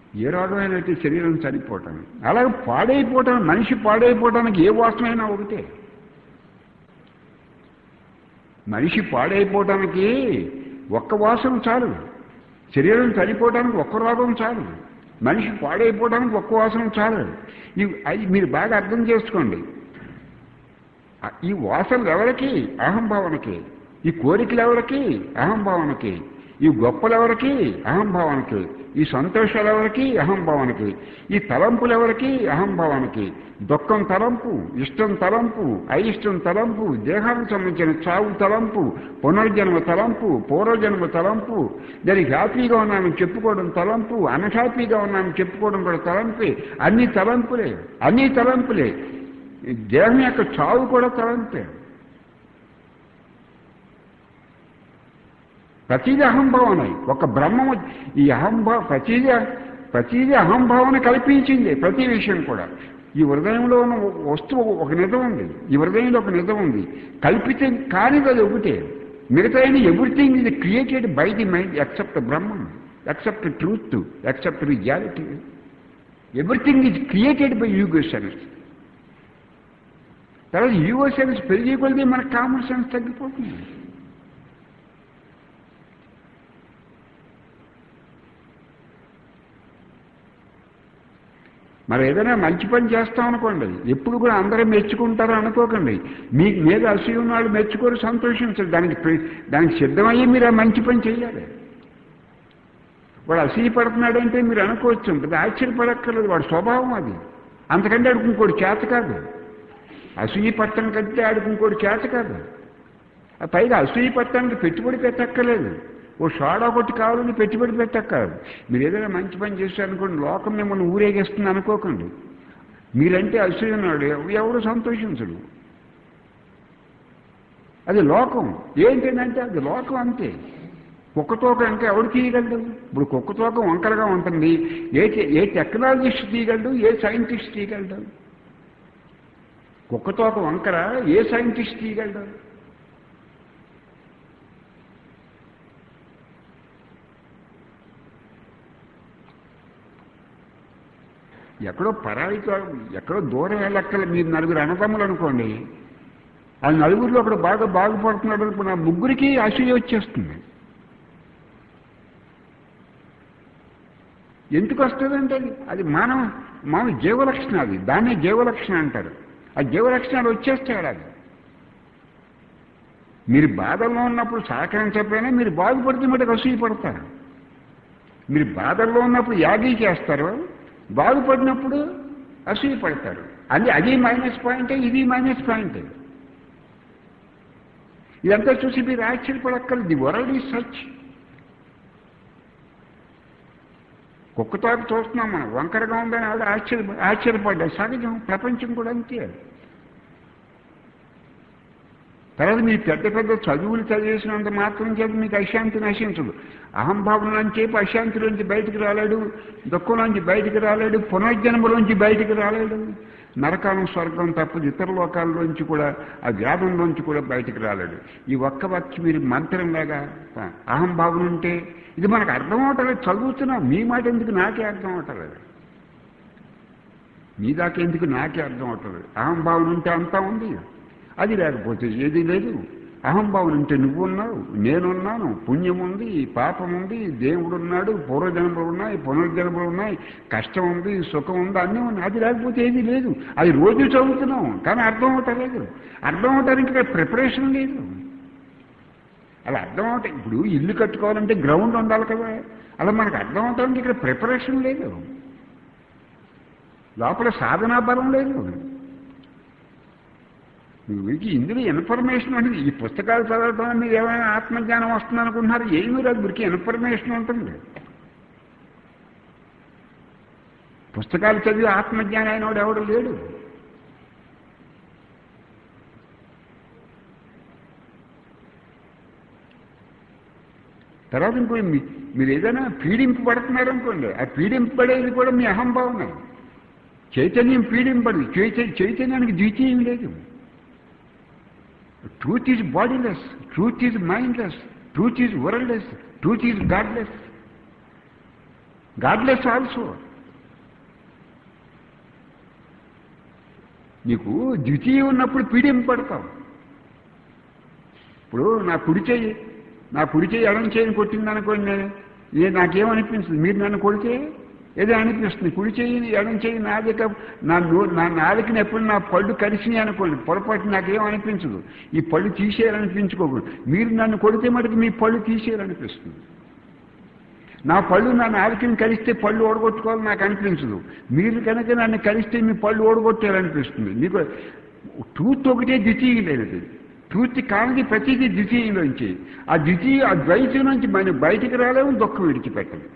ఏ రోగమైనట్టు శరీరం చనిపోవటం, అలాగే పాడైపోవటం, మనిషి పాడైపోవటానికి ఏ వాసనైనా ఒకటే. మనిషి పాడైపోవటానికి ఒక్క వాసన చాలు, శరీరం చనిపోవడానికి ఒక్క రోగం చాలు, మనిషి పాడైపోవడానికి ఒక్క వాసన చాలు. ఇవి అది మీరు బాగా అర్థం చేసుకోండి. ఈ వాసనలు ఎవరికి? అహంభావనకి. ఈ కోరికలు ఎవరికి? అహంభావనకి. ఈ గొప్పలు ఎవరికి? అహంభావనకి. ఈ సంతోషాలు ఎవరికి? అహంభావనకి. ఈ తలంపులు ఎవరికి? అహంభావనకి. దుఃఖం తలంపు, ఇష్టం తలంపు, అయిష్టం తలంపు, దేహానికి సంబంధించిన చావు తలంపు, పునర్జన్మ తలంపు, పూర్వజన్మ తలంపు, దానికి హ్యాపీగా ఉన్నామని చెప్పుకోవడం తలంపు, అన్హ్యాపీగా ఉన్నామని చెప్పుకోవడం కూడా తలంపే. అన్ని తలంపులే, అన్ని తలంపులే. దేహం యొక్క చావు కూడా తలంపే. ప్రతిదీ అహంభావన. ఒక బ్రహ్మము ఈ అహంభావ ప్రతిదీ ప్రతిదీ అహంభావన కల్పించింది. ప్రతి విషయం కూడా ఈ హృదయంలో ఉన్న వస్తువు ఒక నిజం ఉంది, ఈ హృదయంలో ఒక నిజం ఉంది. కల్పితం కానిది అది ఒకటే. మిగతా ఎవ్రీథింగ్ ఇది created by the mind except బ్రహ్మం, except truth, except reality. Everything is created by ego sense. తర్వాత యూగో సెన్స్ పెరిగే కొద్దీ మనకు కామన్ సెన్స్ తగ్గిపోతుంది. మరి ఏదైనా మంచి పని చేస్తాం అనుకోండి, ఎప్పుడు కూడా అందరూ మెచ్చుకుంటారు అనుకోకండి. మీకు మీద అసూయ ఉన్నాడు మెచ్చుకోరు, సంతోషించరు. దానికి దానికి సిద్ధమయ్యి మీరు ఆ మంచి పని చేయాలి. వాడు అసూయ పడుతున్నాడంటే మీరు అనుకోవచ్చు, అది ఆశ్చర్యపడక్కర్లేదు, వాడి స్వభావం అది. అంతకంటే ఆడికి ఇంకోటి చేత కాదు. అసూయ పట్టం కంటే ఆడికి ఇంకోటి చేత కాదు. పైగా అసూయ పట్టానికి పెట్టుబడి పెట్టక్కర్లేదు. ఓ షాడా కొట్టి కావాలని పెట్టుబడి పెట్టక్కర్లేదు. మీరు ఏదైనా మంచి పని చేశారనుకోండి, లోకం మిమ్మల్ని ఊరేగేస్తుంది అనుకోకండి. మీరంటే అసూయ ఉన్నాడు ఎవరు సంతోషించడు. అది లోకం. ఏంటంటే అది లోకం అంతే. కుక్కతోక అంటే ఎవడు తీయగలడు? ఇప్పుడు కుక్కతోక వంకరగా ఉంటుంది. ఏ ఏ టెక్నాలజిస్ట్ తీయగలడు? ఏ సైంటిస్ట్ తీయగలడు? కుక్కతోక వంకర ఏ సైంటిస్ట్ తీయగలడు? ఎక్కడో పరాయితో ఎక్కడో దూరం వెళ్ళక్కల. మీరు నలుగురు అన్నదమ్ములు అనుకోండి, ఆ నలుగురిలో ఒకడు బాగా బాగుపడుతున్నాడు అనుకున్న ముగ్గురికి అసూయ వచ్చేస్తుంది. ఎందుకు వస్తుందంటే అది మానవ మానవ జీవలక్షణం. అది దాన్నే జీవలక్షణం అంటారు. ఆ జీవలక్షణాలు వచ్చేస్తాడు. అది మీరు బాధల్లో ఉన్నప్పుడు సహకరించకపోయినా మీరు బాగుపడితే మటుకు అసూయ పడతారు. మీరు బాధల్లో ఉన్నప్పుడు యాగీ చేస్తారు, బాగుపడినప్పుడు అసూయ పడతారు. అది అది మైనస్ పాయింటే, ఇది మైనస్ పాయింటే. ఇదంతా చూసి మీరు ఆశ్చర్యపడక్కర్లేదు. The world is such. కుక్కతోక చూస్తున్నాం మనం, వంకరగా ఉందని ఆవిడ ఆశ్చర్య ఆశ్చర్యపడ్డా సహజం. ప్రపంచం కూడా అంతే. తర్వాత మీరు పెద్ద పెద్ద చదువులు చదివేసినంత మాత్రం చేత మీకు అశాంతి నశించదు. అహంభావంలోంచి చెప్పి అశాంతిలోంచి బయటికి రాలేడు, దుఃఖంలోంచి బయటికి రాలేడు, పునర్జన్మలోంచి బయటికి రాలేడు. నరకాలం స్వర్గం తప్పదు, ఇతర లోకాల్లోంచి కూడా ఆ వ్యాధంలోంచి కూడా బయటికి రాలేడు. ఈ ఒక్క వాక్యం మీరు మంత్రంలాగా అహంభావం ఉంటే ఇది మనకు అర్థం అవటలేదు. చదువుతున్నాం, మీ మాట ఎందుకు నాకే అర్థం అవటలేదు, మీ దాకా ఎందుకు నాకే అర్థం అవటలేదు. అహంభావం ఉంటే అంతా ఉంది, అది లేకపోతే ఏది లేదు. అహంభావం ఉంటే నువ్వున్నావు, నేనున్నాను, పుణ్యం ఉంది, పాపం ఉంది, దేవుడు ఉన్నాడు, పూర్వజన్మలు ఉన్నాయి, పునర్జన్మలు ఉన్నాయి, కష్టం ఉంది, సుఖం ఉంది, అన్నీ ఉన్నాయి. అది లేకపోతే ఏది లేదు. అది రోజు చదువుతున్నాం కానీ అర్థం అవటలేదు. అర్థం అవటానికి ఇక్కడ ప్రిపరేషన్ లేదు. అలా అర్థం అవటం, ఇప్పుడు ఇల్లు కట్టుకోవాలంటే గ్రౌండ్ ఉండాలి కదా, అలా మనకు అర్థం అవటానికి ఇక్కడ ప్రిపరేషన్ లేదు, లోపల సాధనా బలం లేదు. మీకు ఇందులో ఇన్ఫర్మేషన్ ఉంటుంది. ఈ పుస్తకాలు చదవటం మీరు ఏమైనా ఆత్మజ్ఞానం వస్తుంది అనుకుంటున్నారు? ఏమీ రాదు, మీకు ఇన్ఫర్మేషన్ ఉంటుంది. పుస్తకాలు చదివి ఆత్మజ్ఞానం అయినవాడు ఎవడు లేడు. తర్వాత ఇంకో మీరు ఏదైనా పీడింపబడుతున్నారు అనుకోండి, ఆ పీడింపబడేది కూడా మీ అహంభావన. చైతన్యం పీడింపడదు, చైతన్యానికి ద్వితీయం లేదు. Truth is bodiless, truth is mindless, truth is worldless, truth is godless. Godless also. నీకు ద్వితీయం ఉన్నప్పుడు పీడింపడతావు. ఇప్పుడు నా కుడి చెయ్యి నా కుడి చెయ్యి ఎడం చేయని కొట్టిందనుకోండి, నేను ఏ నాకేమనిపిస్తుంది? మీరు నన్ను కొడితే ఏదో అనిపిస్తుంది. కుడి చెయ్యి ఎడం చెయ్యి నాది నా నో నా నాలుకని ఎప్పుడు నా పళ్ళు కలిసినాయి అనుకోండి, పొరపాటు నాకేం అనిపించదు. ఈ పళ్ళు తీసేయాలనిపించుకోకూడదు. మీరు నన్ను కొడితే మటుకు మీ పళ్ళు తీసేయాలనిపిస్తుంది. నా పళ్ళు నా నాలుకని కలిస్తే పళ్ళు ఓడగొట్టుకోవాలని నాకు అనిపించదు. మీరు కనుక నన్ను కలిస్తే మీ పళ్ళు ఓడగొట్టాలనిపిస్తుంది. మీకు ట్రూత్ ఒకటే ద్వితీయం లేనిది. ట్రూత్ కానిది ప్రతిదీ ద్వితీయంలోంచి. ఆ ద్వితీయ ఆ ద్వైతం నుంచి మనం బయటికి రాలేము, దుఃఖం విడిచిపెట్టదు.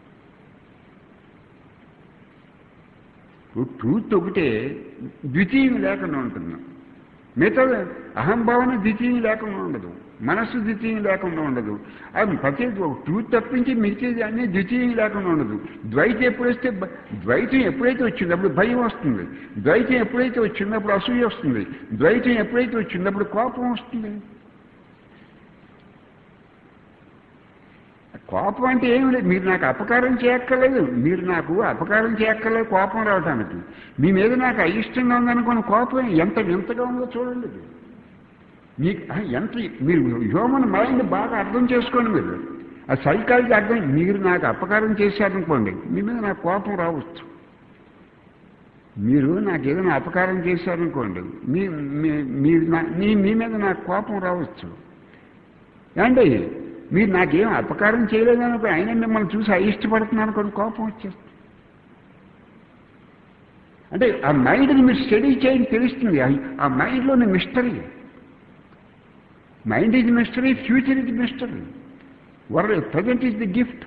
ట్రూత్ ఒకటే ద్వితీయం లేకుండా ఉంటున్నాం. మిగతా అహంభావన ద్వితీయం లేకుండా ఉండదు, మనస్సు ద్వితీయం లేకుండా ఉండదు. అది ప్రతి ట్రూత్ తప్పించి మిగతాది అన్నీ ద్వితీయం లేకుండా ఉండదు. ద్వైతం ఎప్పుడైతే ద్వైతం ఎప్పుడైతే వచ్చింది అప్పుడు భయం వస్తుంది. ద్వైతం ఎప్పుడైతే వచ్చిందో అప్పుడు అసూయ వస్తుంది. ద్వైతం ఎప్పుడైతే వచ్చిందో అప్పుడు కోపం వస్తుంది. కోపం అంటే ఏమి లేదు. మీరు నాకు అపకారం చేయక్కర్లేదు, మీరు నాకు అపకారం చేయక్కర్లేదు కోపం రావటానికి. మీ మీద నాకు అయిష్టంగా ఉందనుకోని కోపం ఎంత వింతగా ఉందో చూడండి. మీకు ఎంత మీరు హ్యూమన్ మైండ్ బాగా అర్థం చేసుకోండి. మీరు ఆ సైకాలజీ అర్థం. మీరు నాకు అపకారం చేశారనుకోండి, మీ మీద నాకు కోపం రావచ్చు. మీరు నాకు ఏదైనా అపకారం చేశారనుకోండి, మీ మీరు మీ మీ మీద నాకు కోపం రావచ్చు. ఏమండి, మీరు నాకేం అపకారం చేయలేదనుకో, అయినా మిమ్మల్ని చూసి అయిష్టపడుతున్నాను కొన్ని కోపం వచ్చేస్తుంది. అంటే ఆ మైండ్ని మీరు స్టడీ చేయని తెలుస్తుంది. ఆ మైండ్లోని mystery. Mind is mystery, future is mystery, where present is the gift.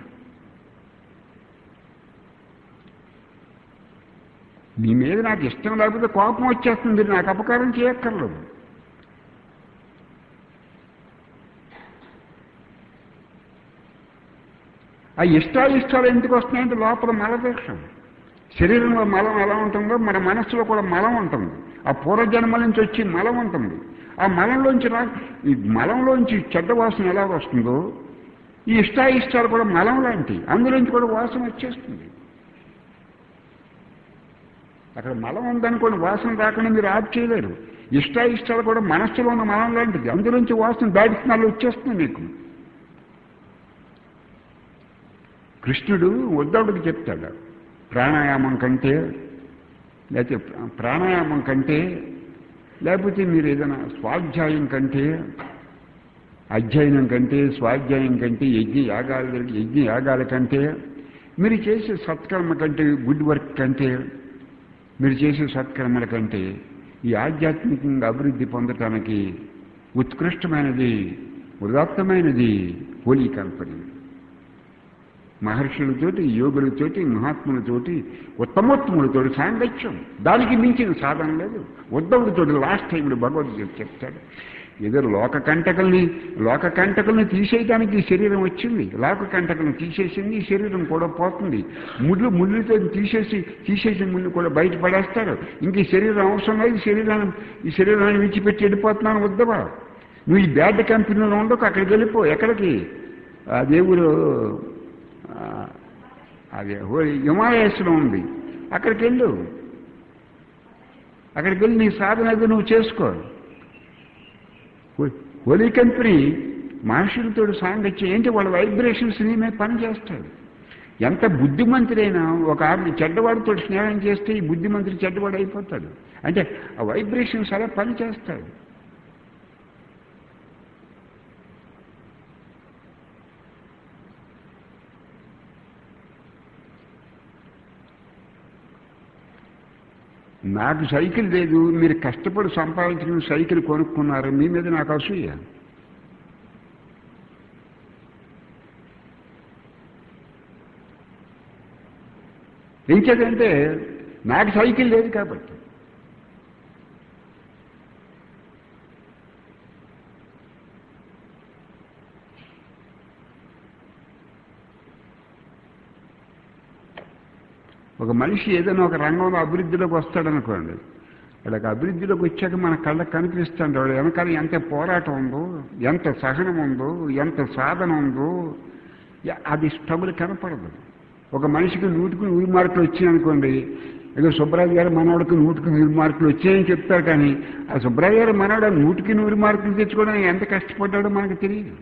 మీ మీద నాకు ఇష్టం లేకపోతే కోపం వచ్చేస్తుంది. నాకు అపకారం చేయక్కర్లేదు. ఆ ఇష్టాయిష్టాలు ఎందుకు వస్తున్నాయంటే లోపల మలదోషం. శరీరంలో మలం ఎలా ఉంటుందో మన మనస్సులో కూడా మలం ఉంటుంది. ఆ పూర్వజన్మ నుంచి వచ్చి మలం ఉంటుంది. ఆ మలంలోంచి రా ఈ మలంలోంచి చెడ్డ వాసన ఎలా వస్తుందో ఈ ఇష్టాయిష్టాలు కూడా మలం లాంటి, అందులోంచి కూడా వాసన వచ్చేస్తుంది. అక్కడ మలం ఉందనుకోండి, వాసన రాకుండా మీరు ఆఫ్ చేయలేరు. ఇష్టాయిష్టాలు కూడా మనస్సులో ఉన్న మలం లాంటిది, అందులోంచి వాసన దాటిస్తున్నాళ్ళు వచ్చేస్తుంది మీకు. కృష్ణుడు ఉద్ధవుడికి చెప్తాడు, ప్రాణాయామం కంటే లేకపోతే ప్రాణాయామం కంటే లేకపోతే మీరు ఏదైనా స్వాధ్యాయం కంటే, అధ్యయనం కంటే, స్వాధ్యాయం కంటే, యజ్ఞ యాగాల యజ్ఞ యాగాల కంటే, మీరు చేసే సత్కర్మ కంటే, గుడ్ వర్క్ కంటే, మీరు చేసే సత్కర్మల కంటే ఈ ఆధ్యాత్మికంగా అభివృద్ధి పొందటానికి ఉత్కృష్టమైనది, ఉదాత్తమైనది హోలీ కంపెనీ. మహర్షులతోటి, యోగులతోటి, మహాత్ములతోటి, ఉత్తమోత్తములతోటి సాంగత్యం, దానికి మించిన సాధన లేదు. ఉద్ధవుడితో లాస్ట్ టైంలో భగవద్గీత చెప్తాడు, ఏదో లోక కంటకల్ని లోక కంటకల్ని తీసేయడానికి ఈ శరీరం వచ్చింది, లోక కంటకల్ని తీసేసింది, ఈ శరీరం కూడా పోతుంది. ముళ్ళు ముళ్ళుతో తీసేసి తీసేసి ముళ్ళు కూడా బయట పడేస్తారు. ఇంక ఈ శరీరం అవసరం లేదు, ఈ శరీరాన్ని ఈ శరీరాన్ని విడిచిపెట్టి వెళ్ళిపోతున్నాను ఉద్ధవా, నువ్వు ఈ బ్యాడ్ కంపెనీలో ఉండకు, అక్కడికి వెళ్ళిపో. ఎక్కడికి? ఆ దేవుడు అదే హిమాలయస్లో ఉంది, అక్కడికి వెళ్ళు. అక్కడికి వెళ్ళి నీ సాధన ఏదో నువ్వు చేసుకో. హోలీ కంపెనీ మహర్షులతో సాంగత్యం ఏంటి, వాళ్ళ వైబ్రేషన్స్ నీ మీద పనిచేస్తాడు. ఎంత బుద్ధిమంతుడైనా ఒక ఆమె చెడ్డవాడితో స్నేహం చేస్తే ఈ బుద్ధిమంతుడు చెడ్డవాడు అయిపోతాడు. అంటే ఆ వైబ్రేషన్స్ అలా పనిచేస్తాడు. నాకు సైకిల్ లేదు, మీరు కష్టపడి సంపాదించిన సైకిల్ కొనుక్కున్నారు, మీ మీద నాకు అసూయ. ఇంకేదంటే నాకు సైకిల్ లేదు కాబట్టి. ఒక మనిషి ఏదైనా ఒక రంగంలో అభివృద్ధిలోకి వస్తాడనుకోండి, వాళ్ళకి అభివృద్ధిలోకి వచ్చాక మన కళ్ళకు కనిపిస్తుంది వాడు వెనకాల ఎంత పోరాటం ఉందో, ఎంత సహనం ఉందో, ఎంత సాధన ఉందో, అది స్ట్రగుల్ కనపడదు. ఒక మనిషికి నూటికి నూరు మార్కులు వచ్చినాయనుకోండి, ఏదో సుబ్బరాజు గారు మనవాడికి నూటికి నూరు మార్కులు వచ్చాయని చెప్తారు, కానీ ఆ సుబ్బరాజు గారు మనవాడు నూటికి నూరు మార్కులు తెచ్చుకోవడానికి ఎంత కష్టపడ్డాడో మనకు తెలియదు.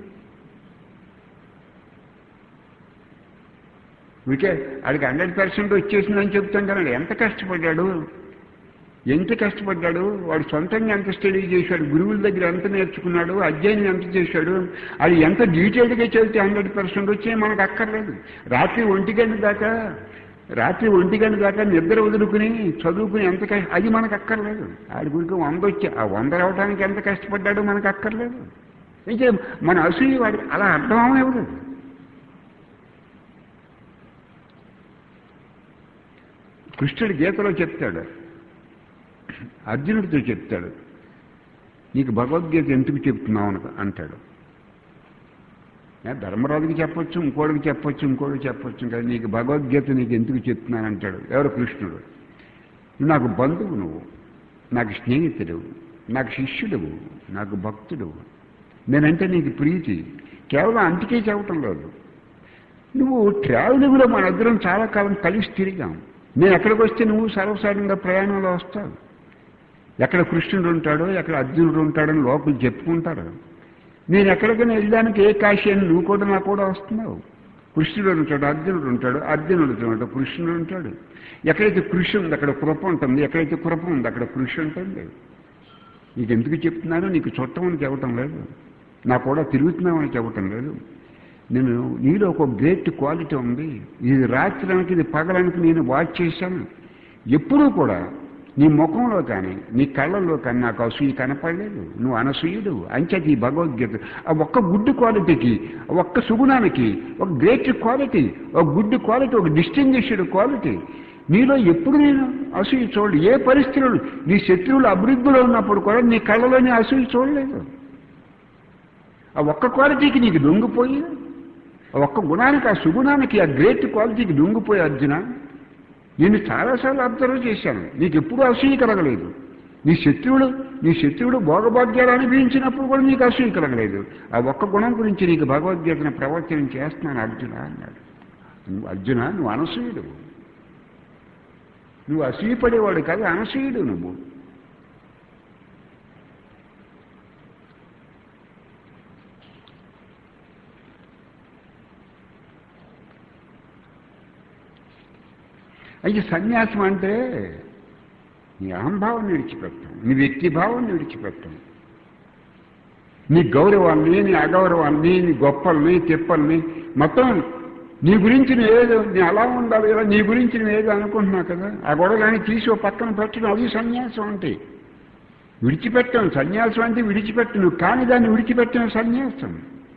వీకే వాడికి హండ్రెడ్ పర్సెంట్ వచ్చేసిందని చెప్తాం కానీ ఎంత కష్టపడ్డాడు, ఎంత కష్టపడ్డాడు, వాడు సొంతంగా ఎంత స్టడీ చేశాడు, గురువుల దగ్గర ఎంత నేర్చుకున్నాడు, అధ్యయనం ఎంత చేశాడు, అది ఎంత డీటెయిల్డ్గా చదివితే హండ్రెడ్ పర్సెంట్ వచ్చే మనకు అక్కర్లేదు. రాత్రి ఒంటి గంట దాకా రాత్రి ఒంటి గంట దాకా నిద్ర వదులుకుని చదువుకుని ఎంత కష్ట అది మనకు అక్కర్లేదు. ఆడి గురికి వంద వచ్చి ఆ వంద రావడానికి ఎంత కష్టపడ్డాడో మనకు అక్కర్లేదు. అయితే మన అసూయ వాడి అలా అర్థం అవలేదు. కృష్ణుడు గీతలో చెప్తాడు, అర్జునుడితో చెప్తాడు, నీకు భగవద్గీత ఎందుకు చెప్తున్నావు అంటాడు. ధర్మరాజుకి చెప్పొచ్చు, ఇంకోటికి చెప్పొచ్చు, ఇంకోటికి చెప్పొచ్చు, కానీ నీకు భగవద్గీత నీకు ఎందుకు చెప్తున్నానంటాడు. ఎవరు? కృష్ణుడు. నాకు బంధువు, నువ్వు నాకు స్నేహితుడు, నాకు శిష్యుడువు, నాకు భక్తుడువు, నేనంటే నీకు ప్రీతి. కేవలం అంటికే చెప్పటం లేదు. నువ్వు ట్రావెలింగ్లో మన ఇద్దరం చాలా కాలం కలిసి తిరిగాం. నేను ఎక్కడికి వస్తే నువ్వు సర్వసాధారణంగా ప్రయాణంలో వస్తావు. ఎక్కడ కృష్ణుడు ఉంటాడో, ఎక్కడ అర్జునుడు ఉంటాడని లోపల చెప్పుకుంటారు. నేను ఎక్కడికైనా వెళ్ళడానికి ఏ కాశీ అని నువ్వు కూడా నాకు కూడా వస్తున్నావు. కృష్ణుడు ఉంటాడు, అర్జునుడు ఉంటాడు, అర్జునుడు ఉంటాడు, కృష్ణుడు ఉంటాడు. ఎక్కడైతే కృషి ఉంది అక్కడ కృప ఉంటుంది, ఎక్కడైతే కృప ఉంది అక్కడ కృషి ఉంటుంది. నీకు ఎందుకు చెప్తున్నానో నీకు చుట్టమని చెప్పటం లేదు, నా కూడా తిరుగుతున్నామని చెప్పటం లేదు. నేను నీలో ఒక గ్రేట్ క్వాలిటీ ఉంది. ఇది రాత్రానికి ఇది పగలానికి నేను వాచ్ చేశాను. ఎప్పుడూ కూడా నీ ముఖంలో కానీ నీ కళ్ళల్లో కానీ నాకు అసూయ కనపడలేదు. నువ్వు అనసూయుడు. అంచేది ఈ భగవద్గీత ఆ ఒక్క గుడ్ క్వాలిటీకి, ఒక్క సుగుణానికి ఒక గ్రేట్ క్వాలిటీ, ఒక గుడ్ క్వాలిటీ, ఒక డిస్టింగ్విష్డ్ క్వాలిటీ నీలో ఎప్పుడు నేను అసూయ చూడలేదు. ఏ పరిస్థితులు నీ శత్రువులు అభివృద్ధిలో ఉన్నప్పుడు కూడా నీ కళ్ళలో నీ అసూయ చూడలేదు. ఆ ఒక్క క్వాలిటీకి నీకు దొంగిపోయి, ఆ ఒక్క గుణానికి, ఆ సుగుణానికి, ఆ గ్రేట్ క్వాలిటీకి దొంగిపోయి అర్జున, నేను చాలాసార్లు అబ్జర్వ్ చేశాను. నీకు ఎప్పుడూ అసూయ కలగలేదు. నీ శత్రువుడు నీ శత్రువుడు భోగభాగ్యాలు అనుభవించినప్పుడు కూడా నీకు అసూయ కలగలేదు. ఆ ఒక్క గుణం గురించి నీకు భగవద్గీతను ప్రవచనం చేస్తున్నాను అర్జున అన్నాడు. నువ్వు అర్జున, నువ్వు అనసూయుడు, నువ్వు అసూయపడేవాడు కాదు, అనసూయుడు నువ్వు. అయితే సన్యాసం అంటే నీ అహంభావాన్ని విడిచిపెట్టం, నీ వ్యక్తిభావాన్ని విడిచిపెట్టం, నీ గౌరవాన్ని, నీ అగౌరవాన్ని, నీ గొప్పల్ని, తిప్పల్ని మొత్తం నీ గురించి నువ్వు ఏదో నీ అలా ఉండాలి కదా, నీ గురించి నువ్వు ఏదో అనుకుంటున్నావు కదా, ఆ గొడవలని తీసి ఓ పక్కన పెట్టడం, అది సన్యాసం అంటే. విడిచిపెట్టం సన్యాసం అంటే విడిచిపెట్టను, కానీ దాన్ని విడిచిపెట్టిన సన్యాసం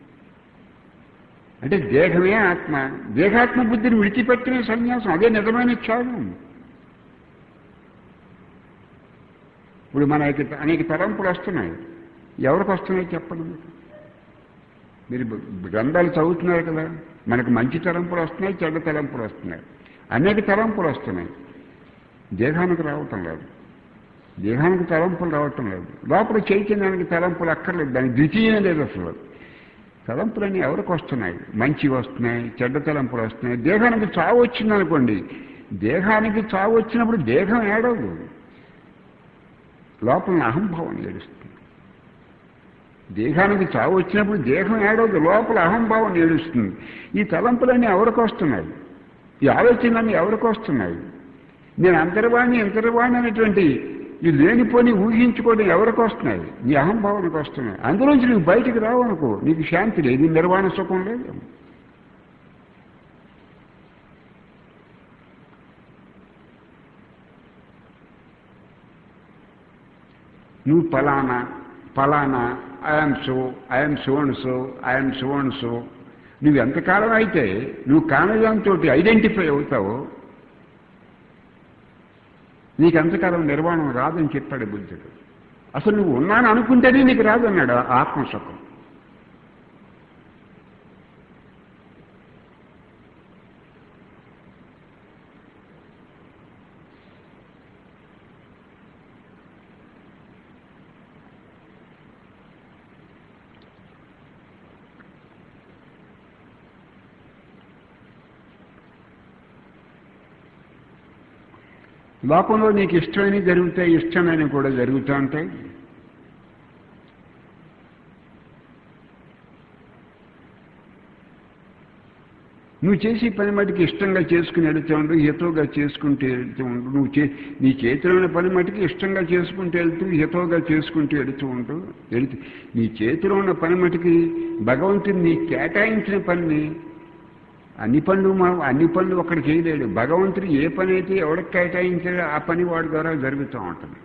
అంటే దేహమే ఆత్మ, దేహాత్మ బుద్ధిని విడిచిపెట్టిన సన్యాసం, అదే నిజమైన త్యాగం. ఇప్పుడు మనకి అనేక తలంపులు వస్తున్నాయి. ఎవరికి వస్తున్నాయి చెప్పండి? మీరు గ్రంథాలు చదువుతున్నారు కదా, మనకు మంచి తలంపులు వస్తున్నాయి, చెడ్డ తలంపులు వస్తున్నాయి, అనేక తలంపులు వస్తున్నాయి. దేహానికి రావటం లేదు, దేహానికి తలంపులు రావటం లేదు. లోపల చైతన్యానికి తలంపులు అక్కర్లేదు, దానికి ద్వితీయం లేదు అసలు. తలంపులన్నీ ఎవరికి వస్తున్నాయి? మంచి వస్తున్నాయి, చెడ్డ తలంపులు వస్తున్నాయి. దేహానికి చావు వచ్చిందనుకోండి, దేహానికి చావు వచ్చినప్పుడు దేహం ఏడవదు, లోపల అహంభావం ఏడుస్తుంది. దేహానికి చావు వచ్చినప్పుడు దేహం ఏడవదు, లోపల అహంభావం ఏడుస్తుంది. ఈ తలంపులన్నీ ఎవరికి వస్తున్నాయి? ఈ ఆలోచనలన్నీ ఎవరికి వస్తున్నాయి? నేను అంతర్వాణి అంతర్వాణి అనేటువంటి ఈ లేనిపోని ఊహించుకోవడం ఎవరికి వస్తున్నాయి? నీ అహంభావానికి వస్తున్నాయి. అందులోంచి నువ్వు బయటికి రావనుకో, నీకు శాంతి లేదు, నిర్వాణ సుఖం లేదు. నువ్వు ఫలానా ఫలానా I'm so I'm so and so I'm so and so నువ్వు ఎంతకాలం అయితే నువ్వు కారణంతో ఐడెంటిఫై అవుతావో నీకు ఎంతకాలం నిర్వాణం రాదని చెప్పాడు బుద్ధుడు. అసలు నువ్వు ఉన్నాను అనుకుంటేనే నీకు రాదన్నాడు ఆత్మసుఖం. లోకంలో నీకు ఇష్టమైనవి జరుగుతాయి, ఇష్టమైనవి కూడా జరుగుతూ ఉంటాయి. నువ్వు చేసే పని మటుకు ఇష్టంగా చేసుకుని వెళుతూ ఉండు, హితవుగా చేసుకుంటూ వెళుతూ ఉండు. నువ్వు చే నీ చేతిలో ఉన్న పని మటుకు ఇష్టంగా చేసుకుంటూ వెళ్తూ హితవుగా చేసుకుంటూ వెళుతూ ఉంటూ వెళుతూ నీ చేతిలో ఉన్న పని మటుకి భగవంతుడు నీ కేటాయించిన పనిని అన్ని పనులు మా అన్ని పనులు ఒక్కడు చేయలేడు. భగవంతుడు ఏ పని అయితే ఎవరికి కేటాయించాడో ఆ పని వాడి ద్వారా జరుగుతూ ఉంటుంది.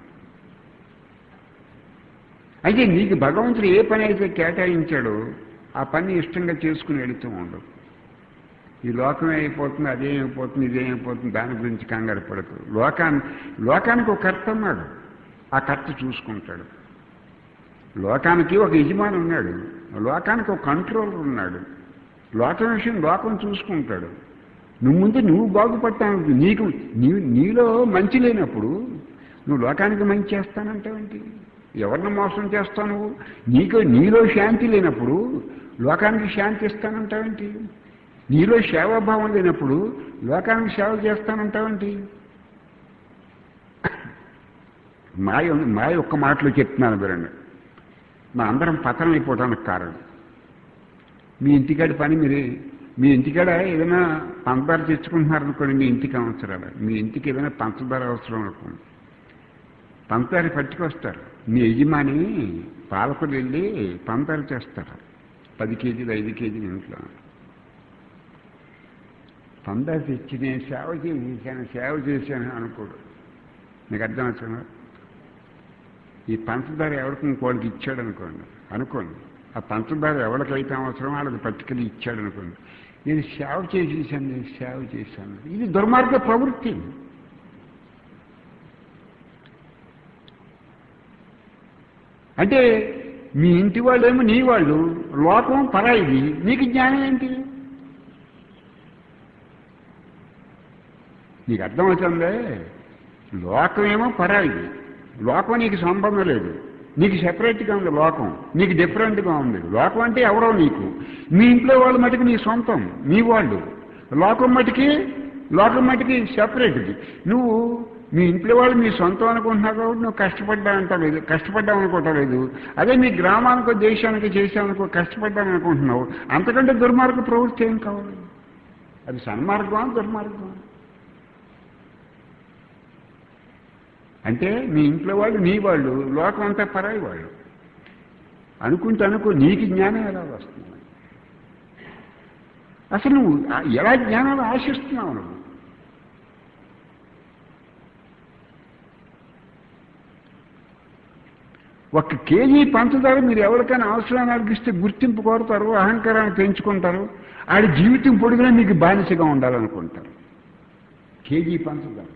అయితే నీకు భగవంతుడు ఏ పని అయితే కేటాయించాడో ఆ పని ఇష్టంగా చేసుకుని వెళుతూ ఉండు. ఈ లోకం అయిపోతుంది, అదేమైపోతుంది, ఇదేమైపోతుంది, దాని గురించి కంగారు పడకు. లోకాన్ని లోకానికి ఒక కర్త ఉన్నాడు, ఆ కర్త చూసుకుంటాడు. లోకానికి ఒక యజమాని ఉన్నాడు, లోకానికి ఒక కంట్రోలర్ ఉన్నాడు. లోకం విషయం లోకం చూసుకుంటాడు. నువ్వు ముందు నువ్వు బాగుపడతావు. నీకు నీ నీలో మంచి లేనప్పుడు నువ్వు లోకానికి మంచి చేస్తానంటావేంటి? ఎవరిని మోసం చేస్తావు నువ్వు? నీకు నీలో శాంతి లేనప్పుడు లోకానికి శాంతి ఇస్తానంటావేంటి? నీలో సేవాభావం లేనప్పుడు లోకానికి సేవ చేస్తానంటావేంటి? మాయ మాయ ఒక్క మాటలో చెప్తున్నాను వినండి. మా అందరం పతనం అయిపోవడానికి కారణం మీ ఇంటికాడి పని. మీరు మీ ఇంటికాడ ఏదైనా పంచదార తెచ్చుకుంటున్నారనుకోండి, మీ ఇంటికి అవసరాలు, మీ ఇంటికి ఏదైనా పంచదార అవసరం అనుకోండి, పంచదార పట్టుకొస్తారు. మీ యజమాని పాలకులు వెళ్ళి పంచదార చేస్తారు. పది కేజీలు ఐదు కేజీలు ఇంట్లో పంచదార తెచ్చి నేను సేవ చేశాను సేవ చేశాను అనుకోడు. మీకు అర్థం అవుతున్నా? ఈ పంచదార ఎవరికి ఇంకోటికి ఇచ్చాడు అనుకోండి అనుకోండి ఆ పంచదార ఎవరికైతే అవసరం వాళ్ళకి పట్టుకెళ్ళి ఇచ్చాడు అనుకోండి, నేను సేవ చేసేసాను నేను సేవ చేశాను. ఇది దుర్మార్గ ప్రవృత్తి. అంటే మీ ఇంటి వాళ్ళేమో నీ వాళ్ళు, లోకం పరాయిది, నీకు జ్ఞానం ఏంటి? నీకు అర్థమవుతుందే? లోకమేమో పరాయిది, లోకం నీకు సంబంధం లేదు, నీకు సెపరేట్గా ఉంది లోకం, నీకు డిఫరెంట్గా ఉంది. లోకం అంటే ఎవరో నీకు, మీ ఇంట్లో వాళ్ళు మటుకు నీ సొంతం, మీ వాళ్ళు. లోకం మటుకి లోకం మటుకి సెపరేట్ది. నువ్వు మీ ఇంట్లో వాళ్ళు మీ సొంతం అనుకుంటున్నావు కాబట్టి నువ్వు కష్టపడ్డా అంటలేదు, కష్టపడ్డావు అనుకోవటలేదు. అదే మీ గ్రామానికో దేశానికో చేసావనుకో కష్టపడ్డాను అనుకుంటున్నావు. అంతకంటే దుర్మార్గ ప్రవృత్తి ఏం కావాలి? అది సన్మార్గం దుర్మార్గం. అంటే మీ ఇంట్లో వాళ్ళు నీ వాళ్ళు, లోకం అంతా పరాయి వాళ్ళు అనుకుంటే అనుకో నీకు జ్ఞానం ఎలా వస్తుంది? అసలు నువ్వు ఎలా జ్ఞానాలు ఆశిస్తున్నావు? నువ్వు ఒక కేజీ పంచదార మీరు ఎవరికైనా అవసరాన్ని అడిగిస్తే గుర్తింపు కోరుతారు, అహంకారాన్ని పెంచుకుంటారు, ఆడి జీవితం పొడుగునా మీకు బానిసగా ఉండాలనుకుంటారు. కేజీ పంచదార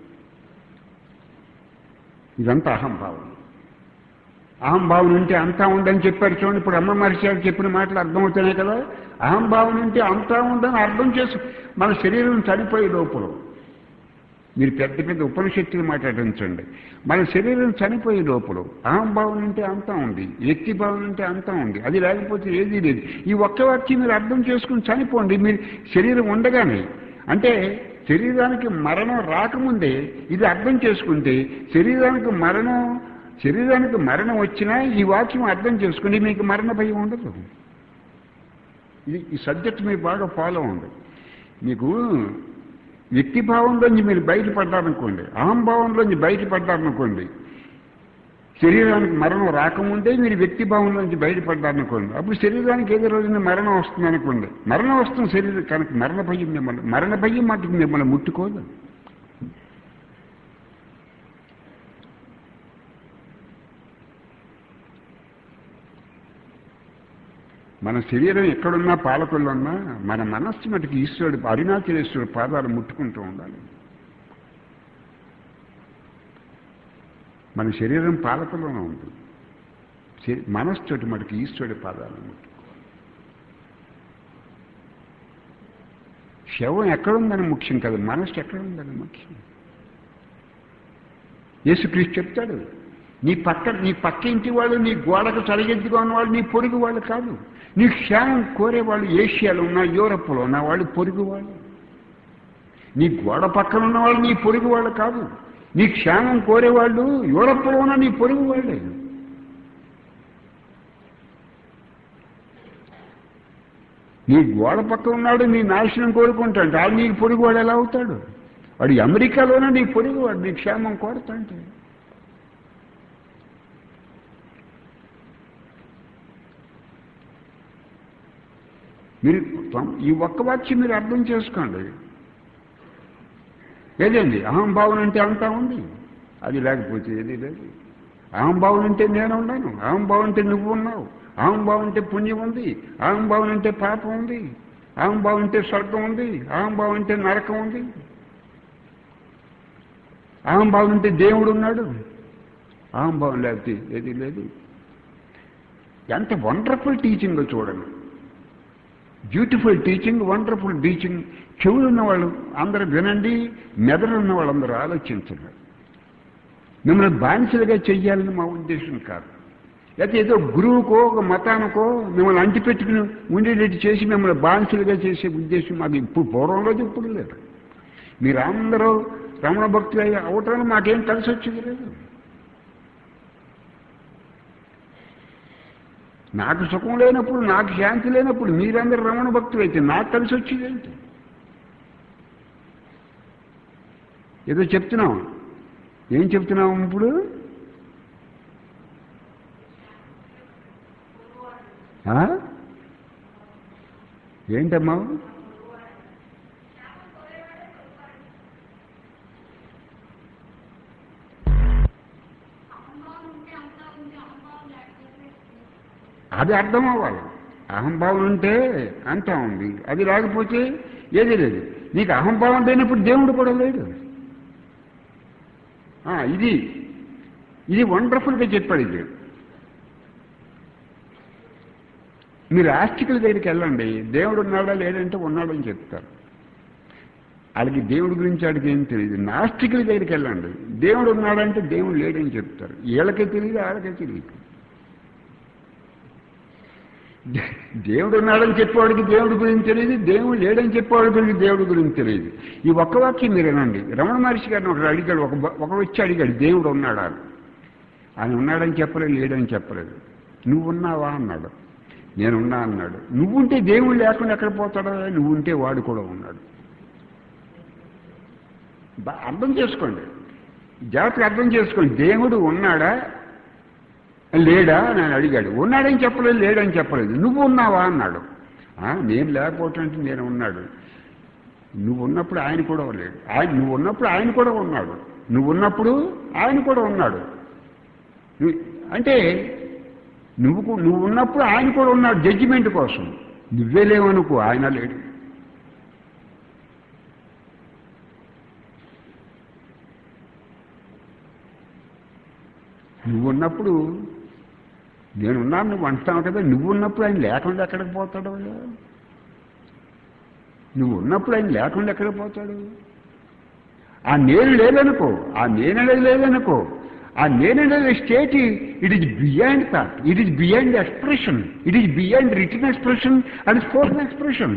ఇదంతా అహంభావం. అహంభావం ఉంటే అంతా ఉందని చెప్పారు చూడండి. ఇప్పుడు అమ్మ మహర్షి గారు చెప్పిన మాటలు అర్థమవుతున్నాయి కదా. అహంభావం ఉంటే అంతా ఉందని అర్థం చేసి మన శరీరం చనిపోయే లోపల మీరు పెద్ద పెద్ద ఉపనిషత్తులు మాట్లాడించండి. మన శరీరం చనిపోయే లోపల అహంభావం ఉంటే అంతా ఉంది, వ్యక్తిభావం ఉంటే అంతా ఉంది, అది లేకపోతే ఏదీ లేదు. ఈ ఒక్క వాక్యం మీరు అర్థం చేసుకుని చనిపోండి. మీరు శరీరం ఉండగానే, అంటే శరీరానికి మరణం రాకముందే ఇది అర్థం చేసుకుంటే శరీరానికి మరణం శరీరానికి మరణం వచ్చినా ఈ వాక్యం అర్థం చేసుకుని మీకు మరణ భయం ఉండదు. ఇది ఈ సబ్జెక్ట్ మీకు బాగా ఫాలో ఉంది. మీకు వ్యక్తిభావంలోంచి మీరు బయటపడ్డారనుకోండి, అహంభావంలోంచి బయటపడ్డారనుకోండి, శరీరానికి మరణం రాకముందే మీరు వ్యక్తిభావంలోంచి బయటపడ్డారనుకోండి, అప్పుడు శరీరానికి ఏదో రోజున మరణం వస్తుంది అనుకోండి. మరణం వస్తుంది శరీరం, కనుక మరణ భయం మిమ్మల్ని మరణ భయం మటుకు మిమ్మల్ని ముట్టుకోదు. మన శరీరం ఎక్కడున్నా పాలకులున్నా మన మనస్సు మటుకు ఈశ్వరుడు అరుణాచలేశ్వరుడు పాదాలు ముట్టుకుంటూ ఉండాలి. మన శరీరం పాలకులోనే ఉంటుంది, మనస్సు చోటు మటుకు ఈశ్వరుడి పాదాలు ముట్టుకోవాలి. శవం ఎక్కడుందని ముఖ్యం కాదు, మనస్సు ఎక్కడుందని ముఖ్యం. యేసుక్రీస్తు చెప్తాడు, నీ పక్క నీ పక్క ఇంటి వాళ్ళు, నీ గోడకు చలిగెద్దుగా ఉన్నవాళ్ళు నీ పొరుగు వాళ్ళు కాదు. నీ క్షేమం కోరేవాళ్ళు ఏషియాలో ఉన్నా, యూరప్లో ఉన్న వాళ్ళు పొరుగు వాళ్ళు. నీ గోడ పక్కన ఉన్నవాళ్ళు నీ పొరుగు వాళ్ళు కాదు. నీ క్షేమం కోరేవాళ్ళు యూరప్లో ఉన్న నీ పొరుగు వాళ్ళే. నీ గోడ పక్క ఉన్నాడు నీ నాశనం కోరుకుంటాడు, వాడు నీకు పొరుగు వాడు ఎలా అవుతాడు? వాడు అమెరికాలోనే నీ పొరుగు వాడు నీ క్షేమం కోరుతాంటే. మీరు ఈ ఒక్క వాక్యం మీరు అర్థం చేసుకోండి. ఏదండి అహంభావన అంటే అంతా ఉంది, అది లేకపోతే ఏది లేదు. అహంభావన అంటే నేను ఉన్నాను, అహంభావన అంటే నువ్వు ఉన్నావు, అహంభావం అంటే పుణ్యం ఉంది, అహంభావం అంటే పాపం ఉంది, అహంభావం అంటే స్వర్గం ఉంది, అహంభావం అంటే నరకం ఉంది, అహంభావం అంటే దేవుడు ఉన్నాడు. అహంభావం లేకపోతే ఏది లేదు. ఎంత వండర్ఫుల్ టీచింగ్ చూడండి, బ్యూటిఫుల్ టీచింగ్, వండర్ఫుల్ టీచింగ్. చెవులు ఉన్నవాళ్ళు అందరూ వినండి, మెదడు ఉన్న వాళ్ళందరూ ఆలోచించండి. మిమ్మల్ని బానిసలుగా చెయ్యాలని మా ఉద్దేశం కాదు. లేకపోతే ఏదో గురువుకో ఒక మతానికో మిమ్మల్ని అంటిపెట్టుకుని ఉండేటట్టు చేసి మిమ్మల్ని బానిసలుగా చేసే ఉద్దేశం మాకు ఇప్పుడు పూర్వంలో ఇప్పుడు లేదు. మీరు అందరూ రమణ భక్తులు అయ్యి అవటం మాకేం కలిసి వచ్చేది లేదు. నాకు సుఖం లేనప్పుడు, నాకు శాంతి లేనప్పుడు మీరందరూ రమణ భక్తులు అయితే నాకు కలిసి వచ్చేది ఏంటి? ఏదో చెప్తున్నాం, ఏం చెప్తున్నాం ఇప్పుడు? ఏంటమ్మా? అది అర్థం అవ్వాలి. అహంభావం ఉంటే అంతా ఉంది, అది లేకపోతే ఏది లేదు. నీకు అహంభావం లేనప్పుడు దేవుడు కూడా లేడు. ఇది ఇది వండర్ఫుల్గా చెప్పాడు. ఇది మీరు ఆస్తికుల దగ్గరికి వెళ్ళండి, దేవుడు ఉన్నాడా లేదంటే ఉన్నాడని చెప్తారు. వాళ్ళకి దేవుడి గురించి వాడికి ఏం తెలియదు. నాస్తికుల దగ్గరికి వెళ్ళండి, దేవుడు ఉన్నాడంటే దేవుడు లేడని చెప్తారు. వీళ్ళకే తెలియదు, వాళ్ళకే తెలియదు. దేవుడు ఉన్నాడని చెప్పేవాడికి దేవుడి గురించి తెలియదు, దేవుడు లేడని చెప్పేవాడికి దేవుడి గురించి తెలియదు. ఈ ఒక్క వాక్యం మీరు వినండి. రమణ మహర్షి గారిని ఒకడు అడిగాడు, ఒక ఒక వచ్చి అడిగాడు దేవుడు ఉన్నాడా? ఆయన ఉన్నాడని చెప్పలేదు, లేడని చెప్పలేదు. నువ్వు ఉన్నావా అన్నాడు. నేనున్నా అన్నాడు. నువ్వుంటే దేవుడు లేకుండా ఎక్కడ పోతాడో, నువ్వుంటే వాడు కూడా ఉన్నాడు. అర్థం చేసుకోండి, జాగ్రత్తగా అర్థం చేసుకోండి. దేవుడు ఉన్నాడా లేడా అని అడిగాడు. ఉన్నాడని చెప్పలేదు, లేడని చెప్పలేదు. నువ్వు ఉన్నావా అన్నాడు. నేను లేకపోవటం అంటే నేను ఉన్నాడు. నువ్వు ఉన్నప్పుడు ఆయన కూడా లేడు. ఆయన నువ్వు ఉన్నప్పుడు ఆయన కూడా ఉన్నాడు. నువ్వు ఉన్నప్పుడు ఆయన కూడా ఉన్నాడు. అంటే నువ్వు నువ్వు ఉన్నప్పుడు ఆయన కూడా ఉన్నాడు జడ్జిమెంట్ కోసం. నువ్వే లేవనుకో, ఆయన లేడు. నువ్వు ఉన్నప్పుడు నేనున్నాను నువ్వు అంటావు కదా, నువ్వు ఉన్నప్పుడు ఆయన లేకుండా ఎక్కడికి పోతాడు? నువ్వు ఉన్నప్పుడు ఆయన లేకుండా ఎక్కడికి పోతాడు? ఆ నేను లేదనుకో, ఆ నేననేది లేదనుకో, ఆ నేననేది state it is beyond thought, it is beyond expression, it is beyond written expression and spoken expression.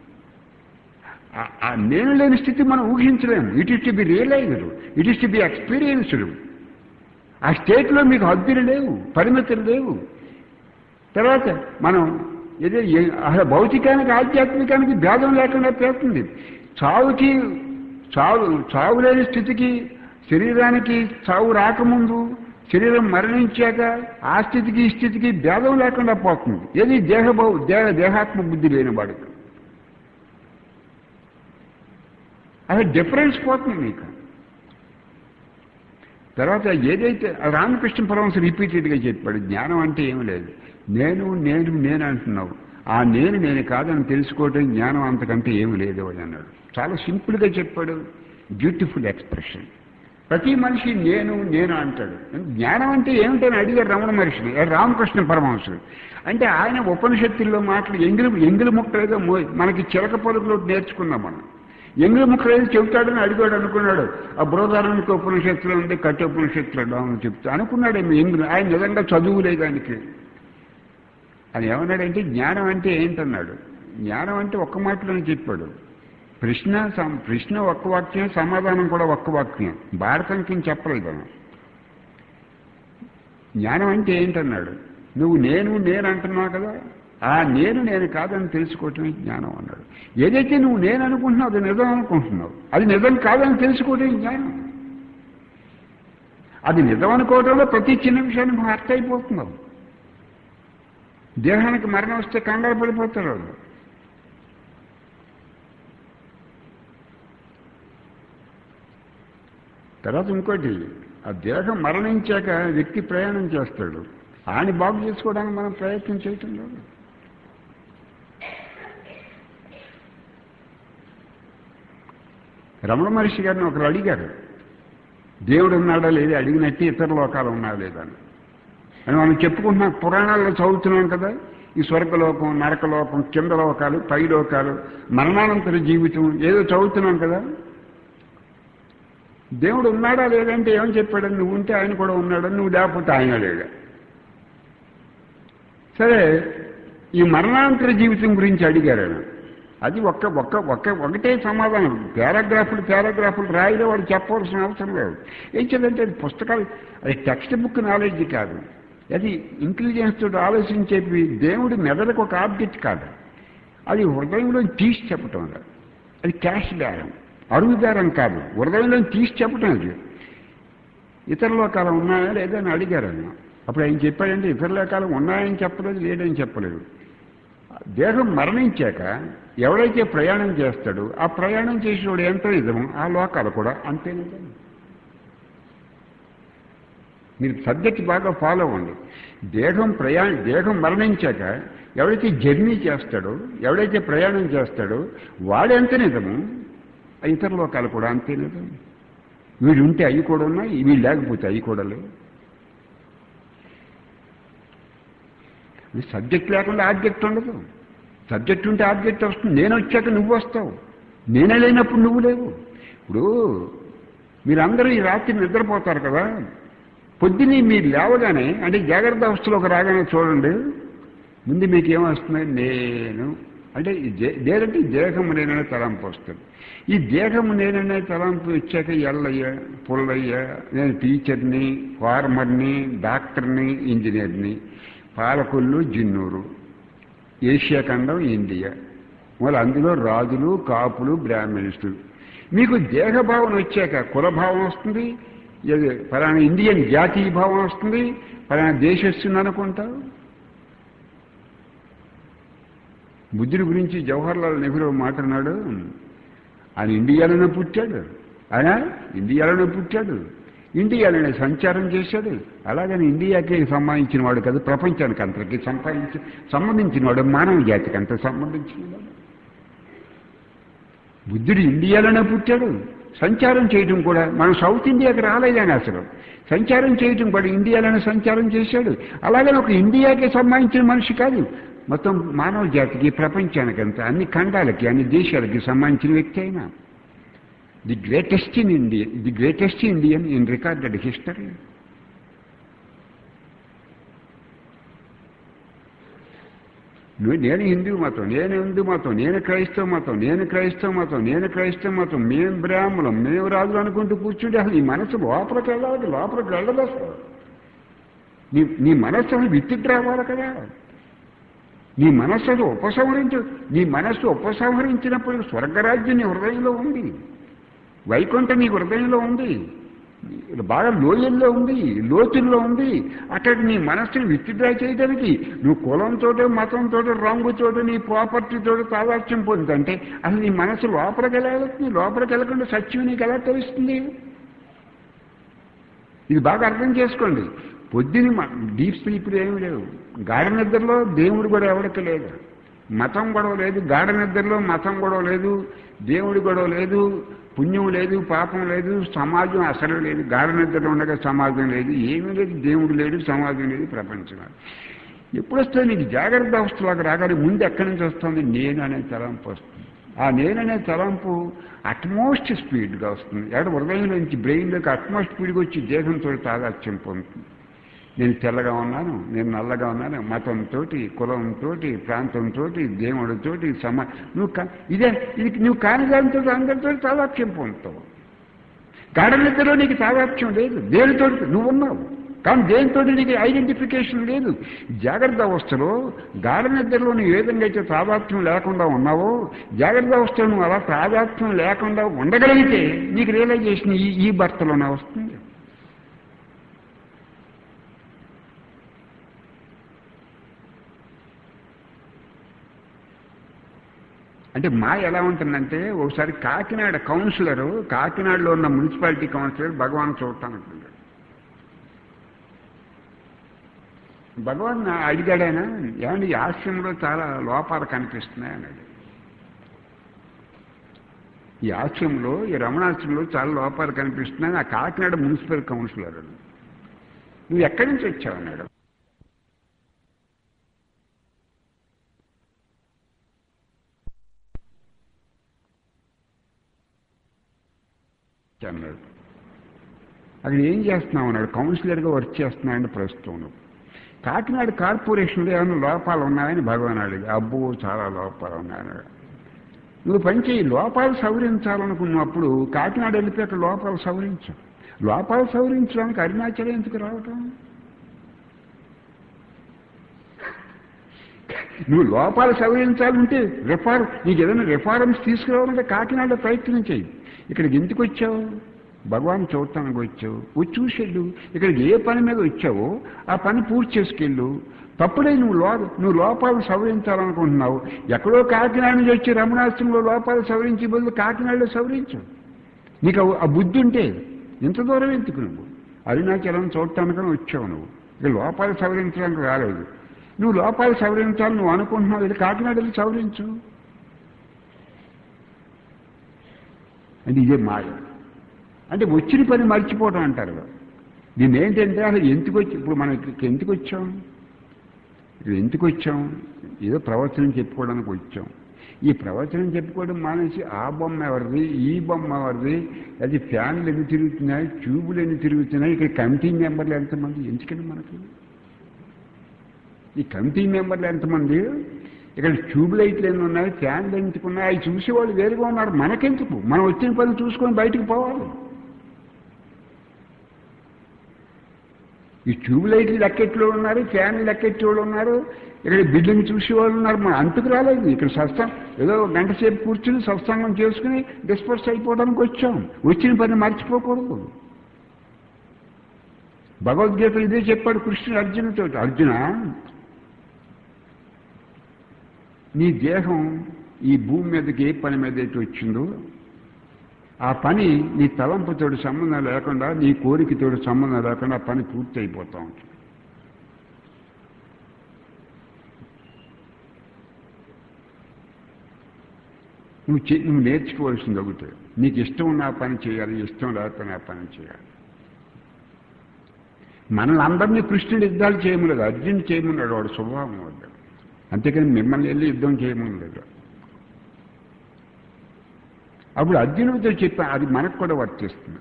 ఆ నేను లేని స్థితి మనం ఊహించలేము. It is to be realised, it is to be experienced. ఆ స్టేట్లో మీకు హద్దులు లేవు, పరిమితులు లేవు. తర్వాత మనం ఏదో అసలు భౌతికానికి ఆధ్యాత్మికానికి భేదం లేకుండా పోతుంది. చావుకి చావు చావు లేని స్థితికి, శరీరానికి చావు రాకముందు, శరీరం మరణించాక ఆ స్థితికి ఈ స్థితికి భేదం లేకుండా పోతుంది. ఏది దేహ దేహ దేహాత్మ బుద్ధి లేని వాడికి అసలు డిఫరెన్స్ పోతుంది మీకు. తర్వాత ఏదైతే రామకృష్ణ పరమహంస రిపీటెడ్గా చెప్పాడు, జ్ఞానం అంటే ఏమి లేదు. నేను నేను నేను అంటున్నావు, ఆ నేను నేను కాదని తెలుసుకోవటం జ్ఞానం, అంతకంటే ఏమి లేదు అని అన్నాడు. చాలా సింపుల్గా చెప్పాడు, బ్యూటిఫుల్ ఎక్స్ప్రెషన్. ప్రతి మనిషి నేను నేను అంటాడు. జ్ఞానం అంటే ఏమిటని అడిగారు రమణ మహర్షిని, రామకృష్ణ పరమహంసుడు. అంటే ఆయన ఉపనిషత్తుల్లో మాటలు ఎంగిలి ఎంగిలి ముక్కలుగా మనకి చిలక పలుకులో నేర్చుకున్నాం మనం. ఎంగిలి ముక్కలు ఏది చెబుతాడని అడిగాడు అనుకున్నాడు. ఆ బృహదారానికి ఉపనిషత్తులు ఉంటే కట్టి ఉపనిషత్తులు అని చెప్తా అనుకున్నాడు. ఎంగిలి ఆయన నిజంగా చదువులే దానికి. ఆయన ఏమన్నాడంటే జ్ఞానం అంటే ఏంటన్నాడు. జ్ఞానం అంటే ఒక్క మాటలోనే చెప్పాడు, ప్రశ్న సమ- ప్రశ్న ఒక్క వాక్యం, సమాధానం కూడా ఒక్క వాక్యం. భారతంకి చెప్పలేదు మనం. జ్ఞానం అంటే ఏంటన్నాడు. నువ్వు నేను నేను అంటున్నావు కదా, ఆ నేను నేను కాదని తెలుసుకోవటమే జ్ఞానం అన్నాడు. ఏదైతే నువ్వు నేను అనుకుంటున్నావు అది నిజం అనుకుంటున్నావు, అది నిజం కాదని తెలుసుకోవటమే జ్ఞానం. అది నిజం అనుకోవడంలో ప్రతి చిన్న విషయానికి నువ్వు అర్థం అయిపోతున్నావు. దేహానికి మరణం వస్తే కంగారు పడిపోతాడు వాళ్ళు. తర్వాత ఇంకోటి, ఆ దేహం మరణించాక వ్యక్తి ప్రయాణం చేస్తాడు. ఆయన బాగు చేసుకోవడానికి మనం ప్రయత్నం చేయటం లేదు. రమణ మహర్షి గారిని ఒకరు అడిగారు, దేవుడు ఉన్నాడా లేదా, అడిగినట్టు ఇతర లోకాలు ఉన్నాడా లేదా అని. అని మనం చెప్పుకుంటున్నాం, పురాణాల్లో చదువుతున్నాం కదా, ఈ స్వర్గలోకం, నరకలోకం, కింద లోకాలు, పై లోకాలు, మరణానంతర జీవితం ఏదో చదువుతున్నాం కదా. దేవుడు ఉన్నాడా లేదంటే ఏమని చెప్పాడని, నువ్వు ఉంటే ఆయన కూడా ఉన్నాడని, నువ్వు లేకపోతే ఆయన లేడా. సరే, ఈ మరణానంతర జీవితం గురించి అడిగారు ఆయన. అది ఒక్క ఒక్క ఒక్క ఒకటే సమాధానం. పారాగ్రాఫ్లు పారాగ్రాఫ్లు రాయిలో వాడు చెప్పవలసిన అవసరం లేదు. ఏం చేయాలంటే అది పుస్తకాలు, అది టెక్స్ట్ బుక్ నాలెడ్జ్ కాదు, అది ఇంటెలిజెన్స్ తోటి ఆలోచించేవి. దేవుడి మెదడుకు ఒక ఆబ్జెక్ట్ కాదు, అది హృదయంలో తీసి చెప్పటం. అది అది క్యాష్ దారం, అరుగు దారం కాదు, హృదయంలో తీసి చెప్పటం. అది ఇతర లోకాలు ఉన్నాయా లేదా అని అడిగారు ఆయన. అప్పుడు ఆయన చెప్పాడంటే ఇతర లోకాలు ఉన్నాయని చెప్పలేదు, లేదని చెప్పలేదు. దేహం మరణించాక ఎవడైతే ప్రయాణం చేస్తాడో ఆ ప్రయాణం చేసేవాడు ఎంత నిజమో ఆ లోకాలు కూడా అంతే నిజం. మీరు సబ్జెక్ట్ బాగా ఫాలో అవ్వండి. దేహం ప్రయాణ దేహం మరణించాక ఎవడైతే జర్నీ చేస్తాడో, ఎవడైతే ప్రయాణం చేస్తాడో వాడెంత నిజము ఇతర లోకాలు కూడా అంతే నిజం. వీడు ఉంటే అవి కూడా ఉన్నాయి, వీళ్ళు లేకపోతే అవి కూడా లేవు. సబ్జెక్ట్ లేకుండా ఆబ్జెక్ట్ ఉండదు. సబ్జెక్ట్ ఉంటే ఆబ్జెక్ట్ వస్తుంది. నేను వచ్చాక నువ్వు వస్తావు, నేనే లేనప్పుడు నువ్వు లేవు. ఇప్పుడు మీరందరూ ఈ రాత్రి నిద్రపోతారు కదా, పొద్దున్నే మీరు లేవగానే అంటే జాగ్రత్త అవస్థలోకి రాగానే చూడండి, ముందు మీకు ఏమొస్తుంది, నేను అంటే దేనంటే దేహము నేననే తలంపు వస్తుంది. ఈ దేహము నేననే తలంపు వచ్చాక ఎల్లయ్య పుల్లయ్య, నేను టీచర్ని, ఫార్మర్ని, డాక్టర్ని, ఇంజనీర్ని, పాలకొల్లు జిన్నూరు, ఏషియా ఖండం ఇండియా, మళ్ళీ అందులో రాజులు, కాపులు, బ్రాహ్మణిస్టులు. మీకు దేహభావన వచ్చాక కులభావం వస్తుంది, ఫలానా ఇండియన్ జాతీయ భావం వస్తుంది, ఫలానా దేశస్తుని అనుకుంటావు. బుద్ధుడి గురించి జవహర్లాల్ నెహ్రూ మాట్లాడినాడు. ఆయన ఇండియాలోనే పుట్టాడు, ఆయన ఇండియాలోనే పుట్టాడు, ఇండియాలోనే సంచారం చేశాడు. అలాగని ఇండియాకి సంబంధించిన వాడు కదా, ప్రపంచానికి అంతకి సంపాదించి సంబంధించిన వాడు, మానవ జాతికి అంత సంబంధించిన వాడు. బుద్ధుడు ఇండియాలోనే పుట్టాడు, సంచారం చేయటం కూడా మనం సౌత్ ఇండియాకి రాలేదని అసలు సంచారం చేయటం కూడా ఇండియాలోనే సంచారం చేశాడు. అలాగని ఒక ఇండియాకి సంబంధించిన మనిషి కాదు, మొత్తం మానవ జాతికి, ప్రపంచానికి అంతా, అన్ని ఖండాలకి, అన్ని దేశాలకి సంబంధించిన వ్యక్తి అయినా the greatest in India, the greatest Indian in recorded history. నువ్వు నేను హిందూ మతం, నేను హిందూ మతం, నేను క్రైస్తవ మతం, నేను క్రైస్తవ మతం, నేను క్రైస్తవ మతం, మేము బ్రాహ్మణం, మేము రాజులు అనుకుంటూ కూర్చుంటే అసలు నీ మనసు లోపలికి వెళ్ళాలి, లోపలికి వెళ్ళదు అసలు. నీ నీ మనస్సు అసలు విత్తికి రావాలి కదా. నీ మనస్సు అది ఉపసంహరించు, నీ మనస్సు ఉపసంహరించినప్పుడు స్వర్గరాజ్యం నీ హృదయంలో ఉంది, వైకుంఠం నీ హృదయంలో ఉంది, బాగా లోయల్లో ఉంది, లోతుల్లో ఉంది. అక్కడ నీ మనస్సుని విత్డ్రా చేయడానికి నువ్వు కులంతో, మతంతో, రంగుతో, నీ ప్రాపర్టీతో తాదాత్యం పొందుతుంటే అసలు నీ మనస్సు లోపలికి ఎలా వెళ్తుంది? లోపలికి వెళ్ళకుండా సత్యం నీకు ఎలా తెలుస్తుంది? ఇది బాగా అర్థం చేసుకోండి. పొద్దున డీప్ స్లీప్లు ఏమీ లేవు, గాఢ నిద్రలో దేవుడు కూడా ఎవరికి లేదు, మతం గొడవ లేదు, గాఢ నిద్రలో మతం గొడవ లేదు, దేవుడి గొడవ లేదు, పుణ్యం లేదు, పాపం లేదు, సమాజం అసలు లేదు. గాఢ నిద్రలో ఉండగా సమాజం లేదు, ఏమీ లేదు, దేవుడు లేడు, సమాజం లేదు, ప్రపంచం లేదు. ఎప్పుడు వస్తుంది నీకు జాగ్రత్త అవస్థలోకి రాగానే ముందు ఎక్కడి నుంచి వస్తుంది? నేను అనే తలంపు వస్తుంది. ఆ నేననే తలంపు అట్మోస్ట్ స్పీడ్గా వస్తుంది. ఎక్కడ హృదయం నుంచి బ్రెయిన్లోకి అట్మోస్ట్ స్పీడ్గా వచ్చి దేహంతో తాదాత్యం పొందుతుంది. నేను తెల్లగా ఉన్నాను, నేను నల్లగా ఉన్నాను, మతంతో, కులంతో, ప్రాంతంతో, దేవుడితో సమా నువ్వు కా ఇదే ఇది నువ్వు కాని దానితో అందరితో తాదాత్మ్యం పొందుతావు. గాఢ నిద్రలో నీకు తాదాత్మ్యం లేదు, దేనితో నువ్వు ఉన్నావు కానీ దేనితో నీకు ఐడెంటిఫికేషన్ లేదు. జాగ్రత్త అవస్థలో గాఢ నిద్రలో నువ్వు ఏ విధంగా అయితే తాదాత్మ్యం లేకుండా ఉన్నావో, జాగ్రత్త అవస్థలో నువ్వు అలా తాదాత్మ్యం లేకుండా ఉండగలిగితే నీకు రియలైజేషన్ ఈ ఈ భర్తలోనే వస్తుంది. అంటే మా ఎలా ఉంటుందంటే ఒకసారి కాకినాడ కౌన్సిలరు, కాకినాడలో ఉన్న మున్సిపాలిటీ కౌన్సిలర్ భగవాన్ చూడటానికి భగవాన్ అడిగాడైనా, ఏమంటే ఈ ఆశ్రమంలో చాలా లోపాలు కనిపిస్తున్నాయి అన్నాడు. ఈ ఆశ్రమంలో ఈ రమణాశ్రమంలో చాలా లోపాలు కనిపిస్తున్నాయి. ఆ కాకినాడ మున్సిపల్ కౌన్సిలర్, నువ్వు ఎక్కడి నుంచి వచ్చావు అన్నాడు. అన్నాడు అక్కడ ఏం చేస్తున్నావు అన్నాడు. కౌన్సిలర్గా వర్క్ చేస్తున్నాయని ప్రస్తుతం నువ్వు కాకినాడ కార్పొరేషన్లో ఏమైనా లోపాలు ఉన్నాయని భగవాన్ అడిగి, అబ్బో చాలా లోపాలు ఉన్నాయన్నాడు. నువ్వు పనిచేయి, లోపాలు సవరించాలనుకున్నప్పుడు కాకినాడ వెళ్ళిపోయి అక్కడ లోపాలు సవరించు. లోపాలు సవరించడానికి అరుణాచలం ఎందుకు రావటం? నువ్వు లోపాలు సవరించాలంటే రిఫార్మ్, నీకు ఏదైనా రిఫార్మ్స్ తీసుకురావాలంటే కాకినాడ ప్రయత్నం చేయి. ఇక్కడికి ఎందుకు వచ్చావు? భగవాన్ చూడటానికి వచ్చావు, వచ్చి చూసేళ్ళు. ఇక్కడికి ఏ పని మీద వచ్చావో ఆ పని పూర్తి చేసుకెళ్ళు. తప్పుడే నువ్వు లో నువ్వు లోపాలు సవరించాలనుకుంటున్నావు. ఎక్కడో కాకినాడ నుంచి వచ్చి రమణాశ్రమంలో లోపాలు సవరించి బదులు కాకినాడలో సవరించు. నీకు ఆ బుద్ధి ఉంటే ఇంత దూరం ఎందుకు? నువ్వు అరుణాచలం చూడటానికని వచ్చావు. నువ్వు ఇక లోపాలు సవరించడానికి రాలేదు. నువ్వు లోపాలు సవరించాలని నువ్వు అనుకుంటున్నావు, ఇది కాకినాడలో సవరించు. అంటే ఇదే మాయ. అంటే వచ్చిన పని మర్చిపోవడం అంటారు. దీన్ని ఏంటంటే అసలు ఎందుకు వచ్చి ఇప్పుడు మనం ఇక్కడికి ఎందుకు వచ్చాం? ఇక్కడ ఎందుకు వచ్చాం? ఏదో ప్రవచనం చెప్పుకోవడానికి వచ్చాం. ఈ ప్రవచనం చెప్పుకోవడం మానేసి ఆ బొమ్మ ఎవరిది, ఈ బొమ్మ ఎవరిది, అది ఫ్యాన్లు ఎన్ని తిరుగుతున్నాయి, ట్యూబులు ఎన్ని తిరుగుతున్నాయి, ఇక్కడ కమిటీ మెంబర్లు ఎంతమంది, ఎందుకండి మనకి ఈ కమిటీ మెంబర్లు ఎంతమంది, ఇక్కడ ట్యూబ్ లైట్లు ఎన్ని ఉన్నాయి, ఫ్యాన్లు ఎందుకు ఉన్నాయి, అవి చూసేవాళ్ళు వేరుగా ఉన్నారు. మనకెందుకు? మనం వచ్చిన పని చూసుకొని బయటికి పోవాలి. ఈ ట్యూబ్ లైట్లు లెక్కెట్లో ఉన్నారు, ఫ్యాన్లు లెక్కెట్టేవాళ్ళు ఉన్నారు, ఇక్కడ బిల్డింగ్ చూసేవాళ్ళు ఉన్నారు. మనం అంతకు రాలేదు. ఇక్కడ సత్సంగం ఏదో గంట సేపు కూర్చుని సత్సంగం చేసుకుని డిస్పర్స్ అయిపోవడానికి వచ్చాం. వచ్చిన పని మర్చిపోకూడదు. భగవద్గీత ఇదే చెప్పాడు కృష్ణుడు అర్జునుతో. అర్జున, నీ దేహం ఈ భూమి మీదకి ఏ పని మీద అయితే వచ్చిందో ఆ పని నీ తలంపుతోటి సంబంధం లేకుండా, నీ కోరికతోటి సంబంధం లేకుండా ఆ పని పూర్తి అయిపోతూ ఉంటుంది. నువ్వు నువ్వు నేర్చుకోవాల్సింది ఒకటి, నీకు ఇష్టం ఉన్న ఆ పని చేయాలి, ఇష్టం లేకపోయినా ఆ పని చేయాలి. మనల్ని అందరినీ కృష్ణుడు యుద్ధాలు చేయమలేదు, అర్జునుడు చేయమన్నాడు. వాడు స్వభావం వద్ద. అంతేకాని మిమ్మల్ని వెళ్ళి యుద్ధం చేయమలేదు. అప్పుడు అర్జునుడితో చెప్పా, అది మనకు కూడా వర్తిస్తుంది.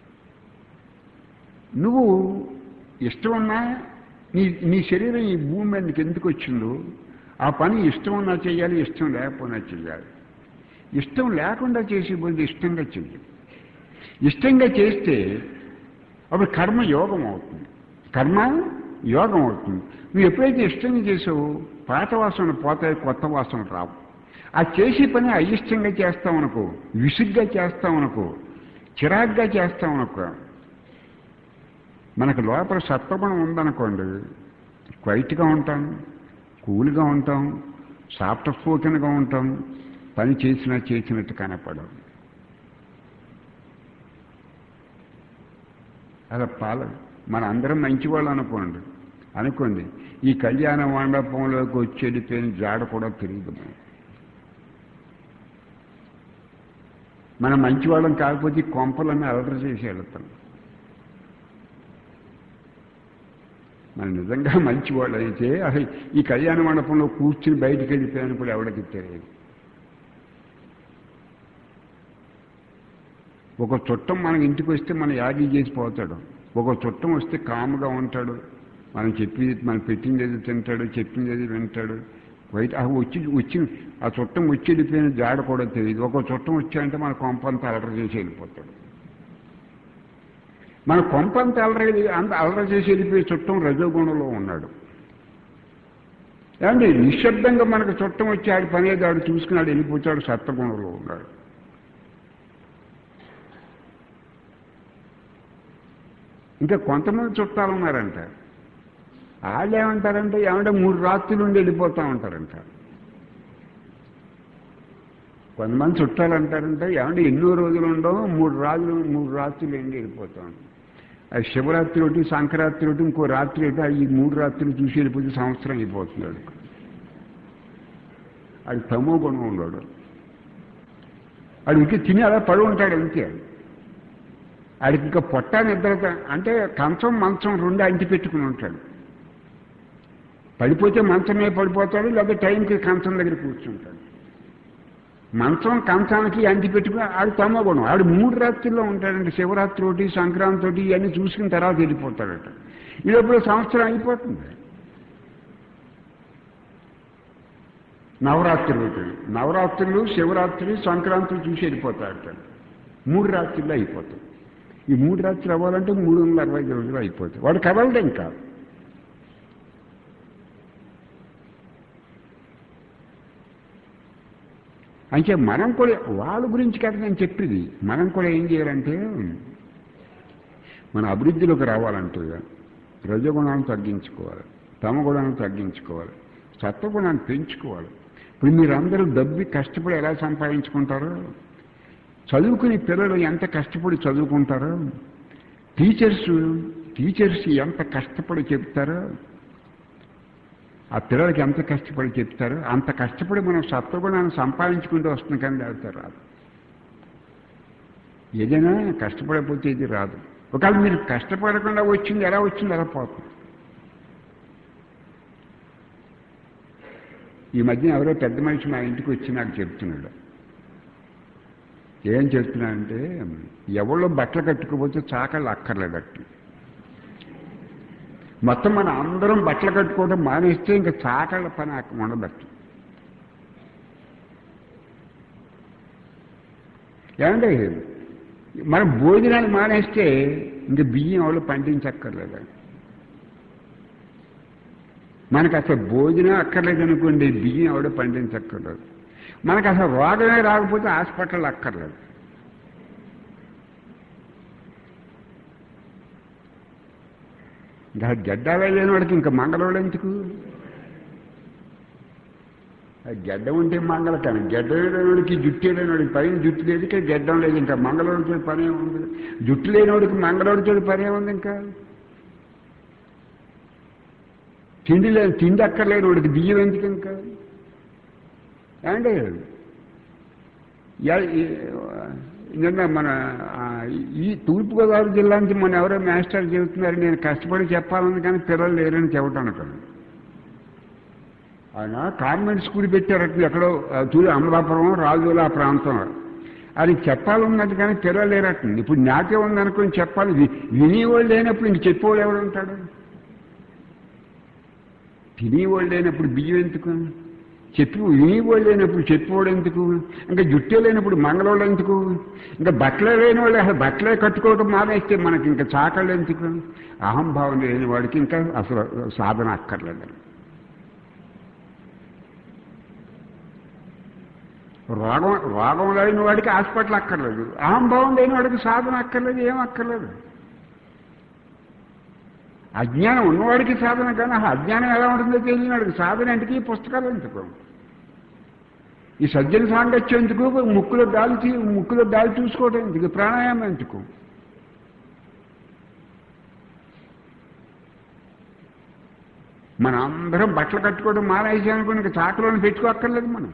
నువ్వు ఇష్టం ఉన్నా నీ నీ శరీరం ఈ భూమి మీద నీకు ఎందుకు వచ్చిందో ఆ పని ఇష్టం ఉన్నా చేయాలి, ఇష్టం లేకపోయినా చేయాలి. ఇష్టం లేకుండా చేసే బదులు ఇష్టంగా చెయ్యి. ఇష్టంగా చేస్తే అప్పుడు కర్మ యోగం అవుతుంది. కర్మ యోగం అవుతుంది. నువ్వు ఎప్పుడైతే ఇష్టంగా చేసావో పాత వాసనలు పోతాయి, కొత్త వాసనలు రావు. ఆ చేసే పని అయిష్టంగా చేస్తామనుకో, విసుగ్గా చేస్తామనుకో, చిరాగ్గా చేస్తామనుకో, మనకు లోపల సత్వగుణం ఉందనుకోండి, క్వైట్గా ఉంటాం, కూల్గా ఉంటాం, సాఫ్ట్ స్పోకెన్గా ఉంటాం, పని చేసినా చేసినట్టు కనపడవు. అలా పాల మన అందరం మంచివాళ్ళు అనుకోండి అనుకోండి ఈ కళ్యాణ మండపంలోకి వచ్చి వెళ్ళిపోయిన జాడ కూడా తెలియదు. మనం మంచివాళ్ళం కాకపోతే కొంపలన్నీ అలర్ట్ చేసి వెళ్తాం. మనం నిజంగా మంచివాళ్ళు అయితే అసలు ఈ కళ్యాణ మండపంలో కూర్చుని బయటికి వెళ్ళిపోయినప్పుడు ఎవరికి తెలియదు. ఒక చుట్టం మన ఇంటికి వస్తే మన యాగి చేసి పోతాడు, ఒక చుట్టం వస్తే కాముగా ఉంటాడు, మనం చెప్పి మనం పెట్టింది ఏది తింటాడు, చెప్పింది ఏది వింటాడు. బయట వచ్చి వచ్చి ఆ చుట్టం వచ్చి వెళ్ళిపోయిన జాడ కూడా తెలియదు. ఒక చుట్టం వచ్చాయంటే మన కొంపంతా అలర చేసి వెళ్ళిపోతాడు. మన కొంపంతా అలర అంత అలర చేసి వెళ్ళిపోయే చుట్టం రజోగుణంలో ఉన్నాడు. ఏమండి నిశ్శబ్దంగా మనకు చుట్టం వచ్చి ఆడి పనేది ఆడు చూసుకున్నాడు వెళ్ళిపోతాడు, సత్వగుణంలో ఉన్నాడు. ఇంకా కొంతమంది చుట్టాలు ఉన్నారంట. వాళ్ళు ఏమంటారంటే ఏమంటే మూడు రాత్రులు ఉండి వెళ్ళిపోతా ఉంటారంట. కొంతమంది చుట్టాలు అంటారంటే ఏమంటే ఎన్నో రోజులు ఉండవు, మూడు రాజులు మూడు రాత్రులు ఎండి వెళ్ళిపోతాం. అది శివరాత్రి ఒకటి, సంక్రాంతి ఒకటి, ఇంకో రాత్రి ఒకటి, ఈ మూడు రాత్రులు చూసి వెళ్ళిపోతే సంవత్సరం అయిపోతున్నాడు. అది తమో గుణం ఉన్నాడు. అది ఇంక తిని అలా పడి ఉంటాడు అంతే. ఆడికి ఇంకా పొట్ట నిద్ర అంటే కంచం మంచం రెండు అంటి పెట్టుకుని ఉంటాడు. పడిపోతే మంచమే పడిపోతాడు, లేదా టైంకి కంచం దగ్గర కూర్చుంటాడు. మంచం కంచానికి అంటి పెట్టుకుని ఆడు తమో గుణం. ఆడు మూడు రాత్రుల్లో ఉంటాడంటే శివరాత్రి ఒకటి, సంక్రాంతి ఒకటి ఇవన్నీ చూసుకున్న తర్వాత వెళ్ళిపోతాడట. ఈ లోపల సంవత్సరం అయిపోతుంది. నవరాత్రులు ఒకటి, నవరాత్రులు శివరాత్రి సంక్రాంతి చూసి వెళ్ళిపోతాడట. మూడు రాత్రుల్లో అయిపోతాయి. ఈ మూడు రాత్రులు అవ్వాలంటే మూడు వందల అరవై ఐదు రోజులు అయిపోతాయి. వాడు కదలడు ఇంకా. అంటే మనం కూడా వాళ్ళ గురించి కదా నేను చెప్పేది. మనం కూడా ఏం చేయాలంటే మన అభివృద్ధిలోకి రావాలంటే రజగుణాన్ని తగ్గించుకోవాలి, తమ గుణాన్ని తగ్గించుకోవాలి, సత్వగుణాన్ని పెంచుకోవాలి. ఇప్పుడు మీరందరూ డబ్బు కష్టపడి ఎలా సంపాదించుకుంటారో, చదువుకునే పిల్లలు ఎంత కష్టపడి చదువుకుంటారో, టీచర్స్ టీచర్స్ ఎంత కష్టపడి చెప్తారో, ఆ పిల్లలకి ఎంత కష్టపడి చెప్తారో అంత కష్టపడి మనం సత్వగుణాన్ని సంపాదించుకుంటూ వస్తుంది. కానీ వెళ్తారు రాదు. ఏదైనా కష్టపడకపోతే ఇది రాదు. ఒకవేళ మీరు కష్టపడకుండా వచ్చింది ఎలా వచ్చింది ఎలా పోతుంది. ఈ మధ్య ఎవరో పెద్ద మనిషి మా ఇంటికి వచ్చి నాకు చెప్తున్నాడు. ఏం చెప్తున్నాడంటే ఎవరో బట్టలు కట్టుకోపోతే చాకళ్ళు అక్కర్లేదట్టు. మొత్తం మన అందరం బట్టలు కట్టుకోవడం మానేస్తే ఇంకా చాకళ్ళ పని ఉండదట్టు. ఏమంటే మనం భోజనాలు మానేస్తే ఇంక బియ్యం ఎవరు పండించక్కర్లేదు. మనకు అసలు భోజనం అక్కర్లేదు అనుకోండి, బియ్యం ఎవడో పండించక్కర్లేదు. మనకు అసలు రోగమే రాకపోతే హాస్పిటల్ అక్కర్లేదు. ఇంకా గడ్డాలే లేని వాడికి ఇంకా మంగళవాడు ఎందుకు? గడ్డ ఉంటే మంగళ కానీ గడ్డ లేనివాడికి జుట్టు లేనివాడికి పైన జుట్టు లేదు, ఇంకా గడ్డం లేదు. ఇంకా మంగళవాడితో పనే ఉంది. జుట్టు లేనివాడికి మంగళవాడితో పనే ఉంది. ఇంకా తిండి లేదు, తిండి అక్కర్లేని వాడికి బియ్యం ఎందుకు? ఇంకా అంటే నిన్న మన ఈ తూర్పుగోదావరి జిల్లా నుంచి మన ఎవరో మాస్టర్ చెబుతున్నారు, నేను కష్టపడి చెప్పాలని కానీ పిల్లలు లేరని చెప్పటాను కదా. ఆయన కాన్వెంట్ స్కూల్ పెట్టారట ఎక్కడో తూరి అమలాపురం రాజుల ఆ ప్రాంతం. అది చెప్పాలన్నది కానీ పిల్లలు లేరటండి. ఇప్పుడు నాకే ఉందనుకుని చెప్పాలి. వినేవాళ్ళు లేనప్పుడు ఇంక చెప్పేవాళ్ళు ఎవరు ఉంటాడు? తినేవాళ్ళు లేనప్పుడు బియ్యం ఎందుకు? చెప్పి వినేవాళ్ళు లేనప్పుడు చెప్పేవాడు ఎందుకు? ఇంకా జుట్టే లేనప్పుడు మంగళవాళ్ళు ఎందుకు? ఇంకా బట్టలే లేని వాళ్ళు అసలు బట్టలే కట్టుకోవడం మానేస్తే మనకి ఇంకా చాకళ్ళు ఎందుకు? అహంభావం లేని వాడికి ఇంకా అసలు సాధన అక్కర్లేదు. రోగం రోగం లేని వాడికి హాస్పిటల్ అక్కర్లేదు. అహంభావం లేని వాడికి సాధన అక్కర్లేదు, ఏం అక్కర్లేదు. అజ్ఞానం ఉన్నవాడికి సాధన, కానీ ఆ అజ్ఞానం ఎలా ఉంటుందో తెలియని వాడికి సాధన ఎందుకు? ఈ పుస్తకాలు ఎందుకు? ఈ సజ్జన సాంగత్యం ఎందుకు? ముక్కులో గాలి ముక్కులో గాలి చూసుకోవడం ఎందుకు? ప్రాణాయామం ఎందుకు? మన అందరం బట్టలు కట్టుకోవడం మానేసి అనుకుని ఇంకా చాకలోని పెట్టుకోక్కర్లేదు. మనం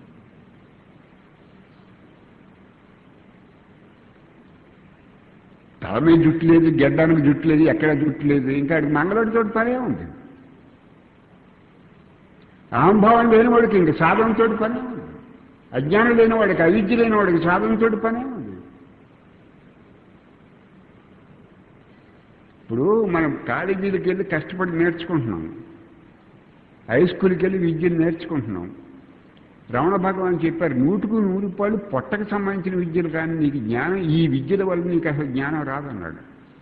తల మీద జుట్టు లేదు, గెడ్డానికి జుట్టు లేదు, ఎక్కడ జుట్టు లేదు. ఇంకా మంగళవాడితో పనే ఉంది. అహంభావం లేనివాడికి ఇంక సాధనతో పనే ఉంది. అజ్ఞానం లేనివాడికి, అవిద్య లేనివాడికి సాధనతో పనే ఉంది. ఇప్పుడు మనం కాలేజీలకు వెళ్ళి కష్టపడి నేర్చుకుంటున్నాం, హై స్కూల్కి వెళ్ళి విద్యను నేర్చుకుంటున్నాం. రమణ భగవాన్ చెప్పారు, నూటుకు నూరు రూపాయలు పొట్టకు సంబంధించిన విద్యలు కానీ నీకు జ్ఞానం, ఈ విద్యల వల్ల నీకు అసలు జ్ఞానం రాదన్నాడు.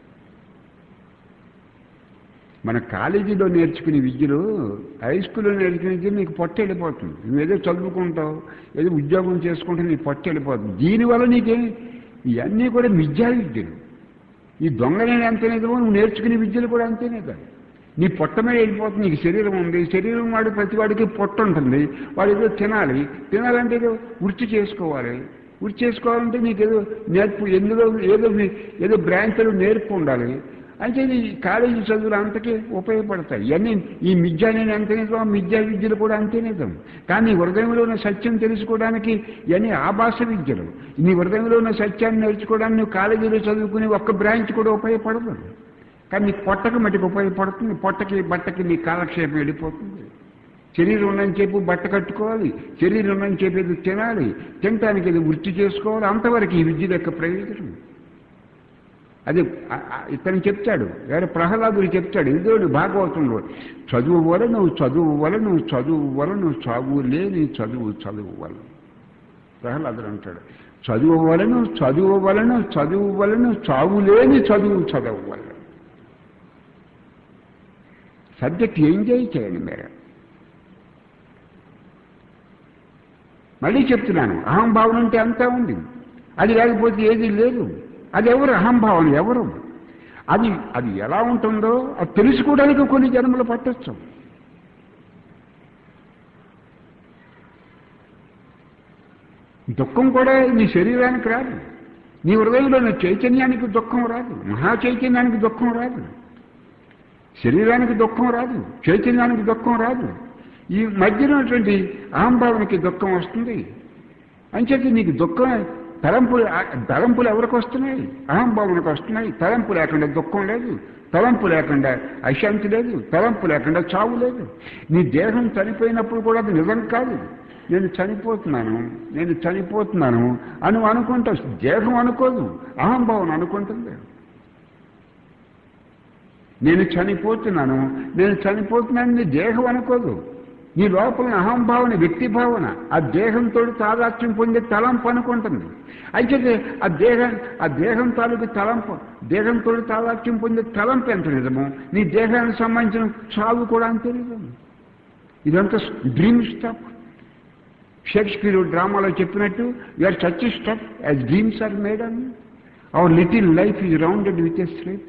మన కాలేజీలో నేర్చుకునే విద్యలు, హై స్కూల్లో నేర్చుకునే విద్యలు నీకు పొట్ట వెళ్ళిపోతుంది. నువ్వేదో చదువుకుంటావు, ఏదో ఉద్యోగం చేసుకుంటే నీకు పొట్ట వెళ్ళిపోతుంది. దీనివల్ల నీకే ఇవన్నీ కూడా మిథ్యా విద్యలు. ఈ దొంగనేది అంతే నిజమో నువ్వు నేర్చుకునే విద్యలు కూడా అంతేనే కాదు. నీ పొట్ట మీద వెళ్ళిపోతుంది. నీకు శరీరం ఉంది, శరీరం వాడు ప్రతి వాడికి పొట్ట ఉంటుంది. వాడు ఏదో తినాలి, తినాలంటే ఏదో వృత్తి చేసుకోవాలి. వృత్తి చేసుకోవాలంటే నీకు ఏదో నేర్పు, ఎందులో ఏదో ఏదో బ్రాంచ్లు నేర్పు ఉండాలి. అంటే ఈ కాలేజీ చదువులు అంతకే ఉపయోగపడతాయి. ఇవన్నీ ఈ మిథ్యానే అంతే నిజం, మిథ్యా విద్యలు కూడా అంతే నిజం. కానీ నీ హృదయంలో ఉన్న సత్యం తెలుసుకోవడానికి ఇవన్నీ ఆభాస విద్యలు. నీ హృదయంలో ఉన్న సత్యాన్ని నేర్చుకోవడానికి నువ్వు కాలేజీలో చదువుకుని ఒక్క బ్రాంచ్ కూడా ఉపయోగపడదు. కానీ నీ పొట్టకి మటుకు ఉపయోగపడుతుంది. పొట్టకి బట్టకి నీ కాలక్షేపం వెళ్ళిపోతుంది. శరీరం ఉన్నని చెప్పి బట్ట కట్టుకోవాలి, శరీరం ఉన్నని చెప్పి ఏదో తినాలి, తినటానికి ఏదో వృత్తి చేసుకోవాలి. అంతవరకు ఈ విద్య యొక్క ప్రయోజనం. అది ఇతను చెప్తాడు, వేరే ప్రహ్లాదుడు చెప్తాడు, ఇదో భాగవతంలో, చదువు వల్ల నువ్వు చదువు వల్ల నువ్వు చదువు వల్ల నువ్వు చదువు లేని చదువు చదువు వల్ల. ప్రహ్లాదుడు అంటాడు, చదువు వలను చదువు వలను చదువు వలను చావు లేని చదువు చదువు వల్ల. సబ్జెక్ట్ ఎంజాయ్ చేయండి మీరు. మళ్ళీ చెప్తున్నాను, అహంభావన అంటే అంతా ఉంది. అది లేకపోతే ఏది లేదు. అది ఎవరు అహంభావన? ఎవరు అది? అది ఎలా ఉంటుందో అది తెలుసుకోవడానికి కొన్ని జన్మలు పట్టొచ్చు. దుఃఖం కూడా నీ శరీరానికి రాదు, నీ హృదయంలో నీ చైతన్యానికి దుఃఖం రాదు, మహా చైతన్యానికి దుఃఖం రాదు. శరీరానికి దుఃఖం రాదు, చైతన్యానికి దుఃఖం రాదు. ఈ మధ్యనటువంటి అహంభావనకి దుఃఖం వస్తుంది. అంచేది నీకు దుఃఖం తలంపులు, తలంపులు ఎవరికి వస్తున్నాయి? అహంభావనకు వస్తున్నాయి. తలంపు లేకుండా దుఃఖం లేదు, తలంపు లేకుండా అశాంతి లేదు, తలంపు లేకుండా చావు లేదు. నీ దేహం చనిపోయినప్పుడు కూడా అది నిజం కాదు. నేను చనిపోతున్నాను, నేను చనిపోతున్నాను అని అనుకుంటావు. దేహం అనుకోదు, అహంభావన అనుకుంటుంది. నేను చనిపోతున్నాను, నేను చనిపోతున్నాను నీ దేహం అనుకోదు. నీ లోపల అహంభావన, వ్యక్తి భావన, ఆ దేహంతో తాదాత్మ్యం పొందే తలంపు అనుకుంటుంది. అయితే ఆ దేహం ఆ దేహం తాలూకు తలంపు, దేహంతో తాదాత్మ్యం పొందే తలంపు ఎంత నిజమో నీ దేహానికి సంబంధించిన చావు కూడా అంతే నిజం. ఇదంతా డ్రీమ్ స్టఫ్. షేక్స్పియర్ డ్రామాలో చెప్పినట్టు, you are such stuff as dreams are made on. Our little life is rounded with a sleep.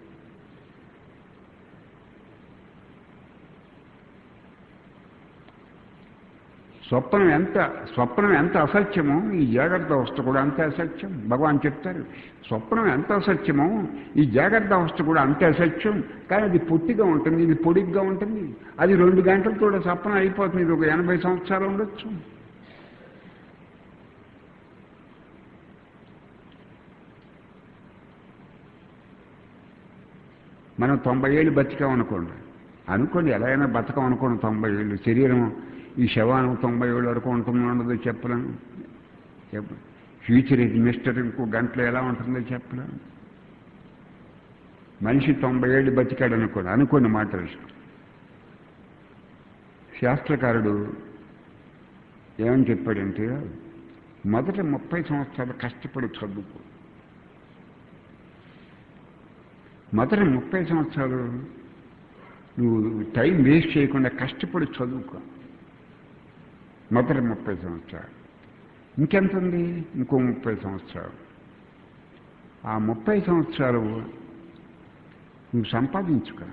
స్వప్నం ఎంత స్వప్నం ఎంత అసత్యమో ఈ జాగ్రత్త అవస్థ కూడా అంతే అసత్యం. భగవాన్ చెప్తారు, స్వప్నం ఎంత అసత్యమో ఈ జాగ్రత్త అవస్థ కూడా అంతే అసత్యం. కానీ అది పొట్టిగా ఉంటుంది, ఇది పొడిగ్గా ఉంటుంది. అది రెండు గంటలతో స్వప్నం అయిపోతుంది. ఇది ఒక ఎనభై సంవత్సరాలు ఉండొచ్చు. మనం తొంభై ఏళ్ళు బతికాం అనుకోండి అనుకోండి ఎలా అయినా బతకం అనుకోండి. తొంభై ఏళ్ళు శరీరం ఈ శవానం తొంభై ఏళ్ళు వరకు ఉంటుందో ఉండదో చెప్పలేను. చెప్ప ఫ్యూచర్ ఇది మిస్టర్ ఇంకో గంటలో ఎలా ఉంటుందో చెప్పలేను. మనిషి తొంభై ఏళ్ళు బతికాడు అనుకోండి అనుకోని మాటలు. శాస్త్రకారుడు ఏమని చెప్పాడంటే, మొదట ముప్పై సంవత్సరాలు కష్టపడి చదువుకో. మొదటి ముప్పై సంవత్సరాలు నువ్వు టైం వేస్ట్ చేయకుండా కష్టపడి చదువుకో. మొదటి ముప్పై సంవత్సరాలు. ఇంకెంత ఉంది? ఇంకో ముప్పై సంవత్సరాలు. ఆ ముప్పై సంవత్సరాలు నువ్వు సంపాదించుకో.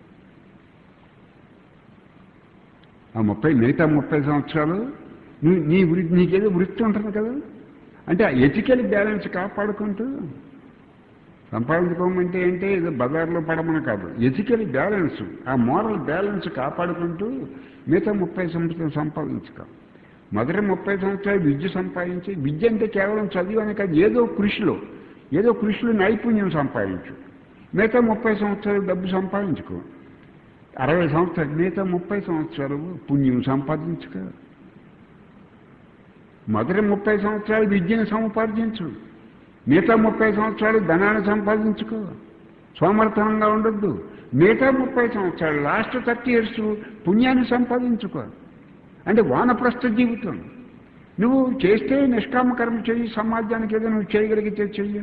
ఆ ముప్పై మిగతా ముప్పై సంవత్సరాలు నువ్వు నీ వృత్తి, నీకేదో వృత్తి ఉంటుంది కదా, అంటే ఆ ఎథికల్ బ్యాలెన్స్ కాపాడుకుంటూ సంపాదించుకోమంటే అంటే ఏదో బజార్లో పడమని కాదు. ఎథికల్ బ్యాలెన్స్, ఆ మోరల్ బ్యాలెన్స్ కాపాడుకుంటూ మిగతా ముప్పై సంవత్సరాలు సంపాదించుకో. మొదటి ముప్పై సంవత్సరాలు విద్య సంపాదించి, విద్య అంటే కేవలం చదువు అని కాదు, ఏదో కృషిలో ఏదో కృషిలో నైపుణ్యం సంపాదించు. మిగతా ముప్పై సంవత్సరాలు డబ్బు సంపాదించుకో. అరవై సంవత్సరాలు మిగతా ముప్పై సంవత్సరాలు పుణ్యం సంపాదించుకో. మొదటి ముప్పై సంవత్సరాలు విద్యను సంపాదించు, మిగతా ముప్పై సంవత్సరాలు ధనాన్ని సంపాదించుకో. సోమర్థనంగా ఉండొద్దు. మిగతా ముప్పై సంవత్సరాలు లాస్ట్ థర్టీ ఇయర్స్ పుణ్యాన్ని సంపాదించుకో. అంటే వానప్రస్థ జీవితం. నువ్వు చేస్తే నిష్కామ కర్మ చెయ్యి, సమాజానికి ఏదో నువ్వు చేయగలిగితే చెయ్యి.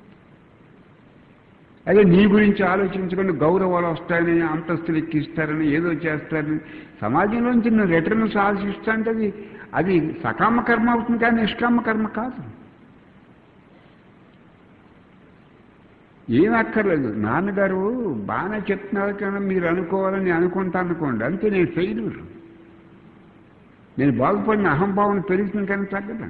అదే నీ గురించి ఆలోచించుకొని గౌరవాలు వస్తాయని, అంతస్తులు ఎక్కిస్తారని, ఏదో చేస్తారని సమాజంలోంచి నువ్వు రిటర్న్స్ ఆలోచిస్తా అంటే అది అది సకామ కర్మ అవుతుంది, కానీ నిష్కామ కర్మ కాదు. ఏం అక్కర్లేదు. నాన్నగారు బాగానే చెప్తున్నారు కానీ మీరు అనుకోవాలని అనుకుంటా అనుకోండి, అంతే నేను ఫెయిల్యూర్. నేను బాగుపడిన అహంభావన పెరుగుతుంది కానీ తగ్గదా.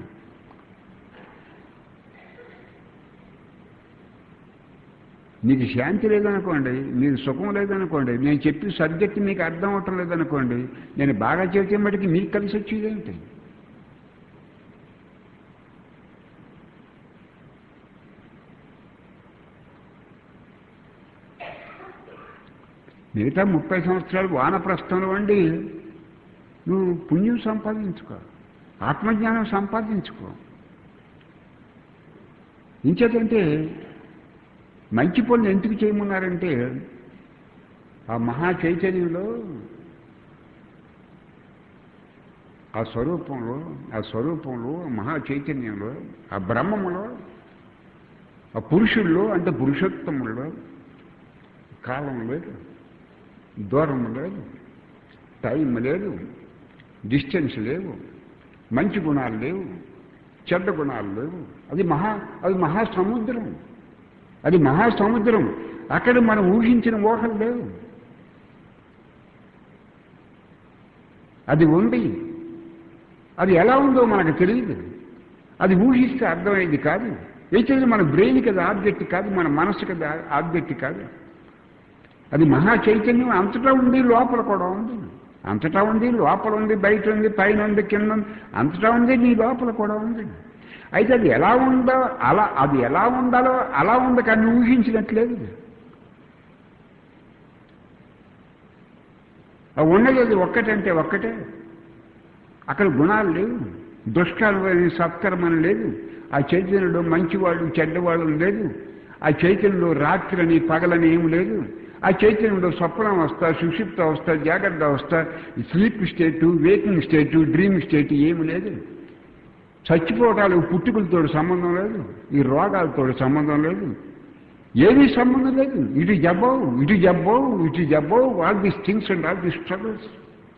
నీకు శాంతి లేదనుకోండి, నీకు సుఖం లేదనుకోండి, నేను చెప్పి సబ్జెక్ట్ మీకు అర్థం అవటం లేదనుకోండి, నేను బాగా చేసే మటుకి మీకు కలిసి వచ్చేదేంటి? మిగతా ముప్పై సంవత్సరాలు వానప్రస్థంలో వండి నువ్వు పుణ్యం సంపాదించుకో, ఆత్మజ్ఞానం సంపాదించుకో. ఇంచేతంటే మంచి పనులు ఎందుకు చేయమన్నారంటే ఆ మహా చైతన్యంలో, ఆ స్వరూపంలో ఆ స్వరూపంలో మహా చైతన్యంలో, ఆ బ్రహ్మములో, ఆ పురుషుల్లో అంటే పురుషోత్తముల్లో కాలం లేదు, దూరం లేదు, టైం లేదు, డిస్టెన్స్ లేవు, మంచి గుణాలు లేవు, చెడ్డ గుణాలు లేవు. అది మహా అది మహాసముద్రం. అది మహాసముద్రం. అక్కడ మనం ఊహించిన ఊహలు లేవు. అది ఉంది. అది ఎలా ఉందో మనకు తెలియదు. అది ఊహిస్తే అర్థమయ్యేది కాదు. అయితే మన బ్రెయిన్కి అది ఆబ్జెక్ట్ కాదు, మన మనసుకి అది ఆబ్జెక్ట్ కాదు. అది మహా చైతన్యం అంతటా ఉంది, లోపల కూడా ఉంది. అంతటా ఉంది, లోపల ఉంది, బయట ఉంది, పైన ఉంది, కింద ఉంది, అంతటా ఉంది, నీ లోపల కూడా ఉంది. అయితే అది ఎలా ఉందో అలా అది ఎలా ఉండాలో అలా ఉంది, కానీ ఊహించినట్లేదు. అది ఉన్నది అది ఒక్కటంటే ఒక్కటే. అక్కడ గుణాలు లేవు, దుష్కర్మని సత్కర్మని లేదు. ఆ చైతన్యంలో మంచివాళ్ళు చెడ్డవాళ్ళు లేదు. ఆ చైతన్యంలో రాత్రని పగలని ఏం లేదు. ఆ చైతన్యంలో స్వప్నం అవస్థ, సుషుప్త అవస్థ, జాగ్రత్త అవస్థ, sleep state, waking state, dream state ఏమి లేదు. చచ్చిపోవటాలు పుట్టుకలతో సంబంధం లేదు, ఈ రోగాలతో సంబంధం లేదు, ఏమీ సంబంధం లేదు. ఇటు జబ్బవు ఇటు జబ్బవు ఇటు జబ్బవు all these things and all these struggles.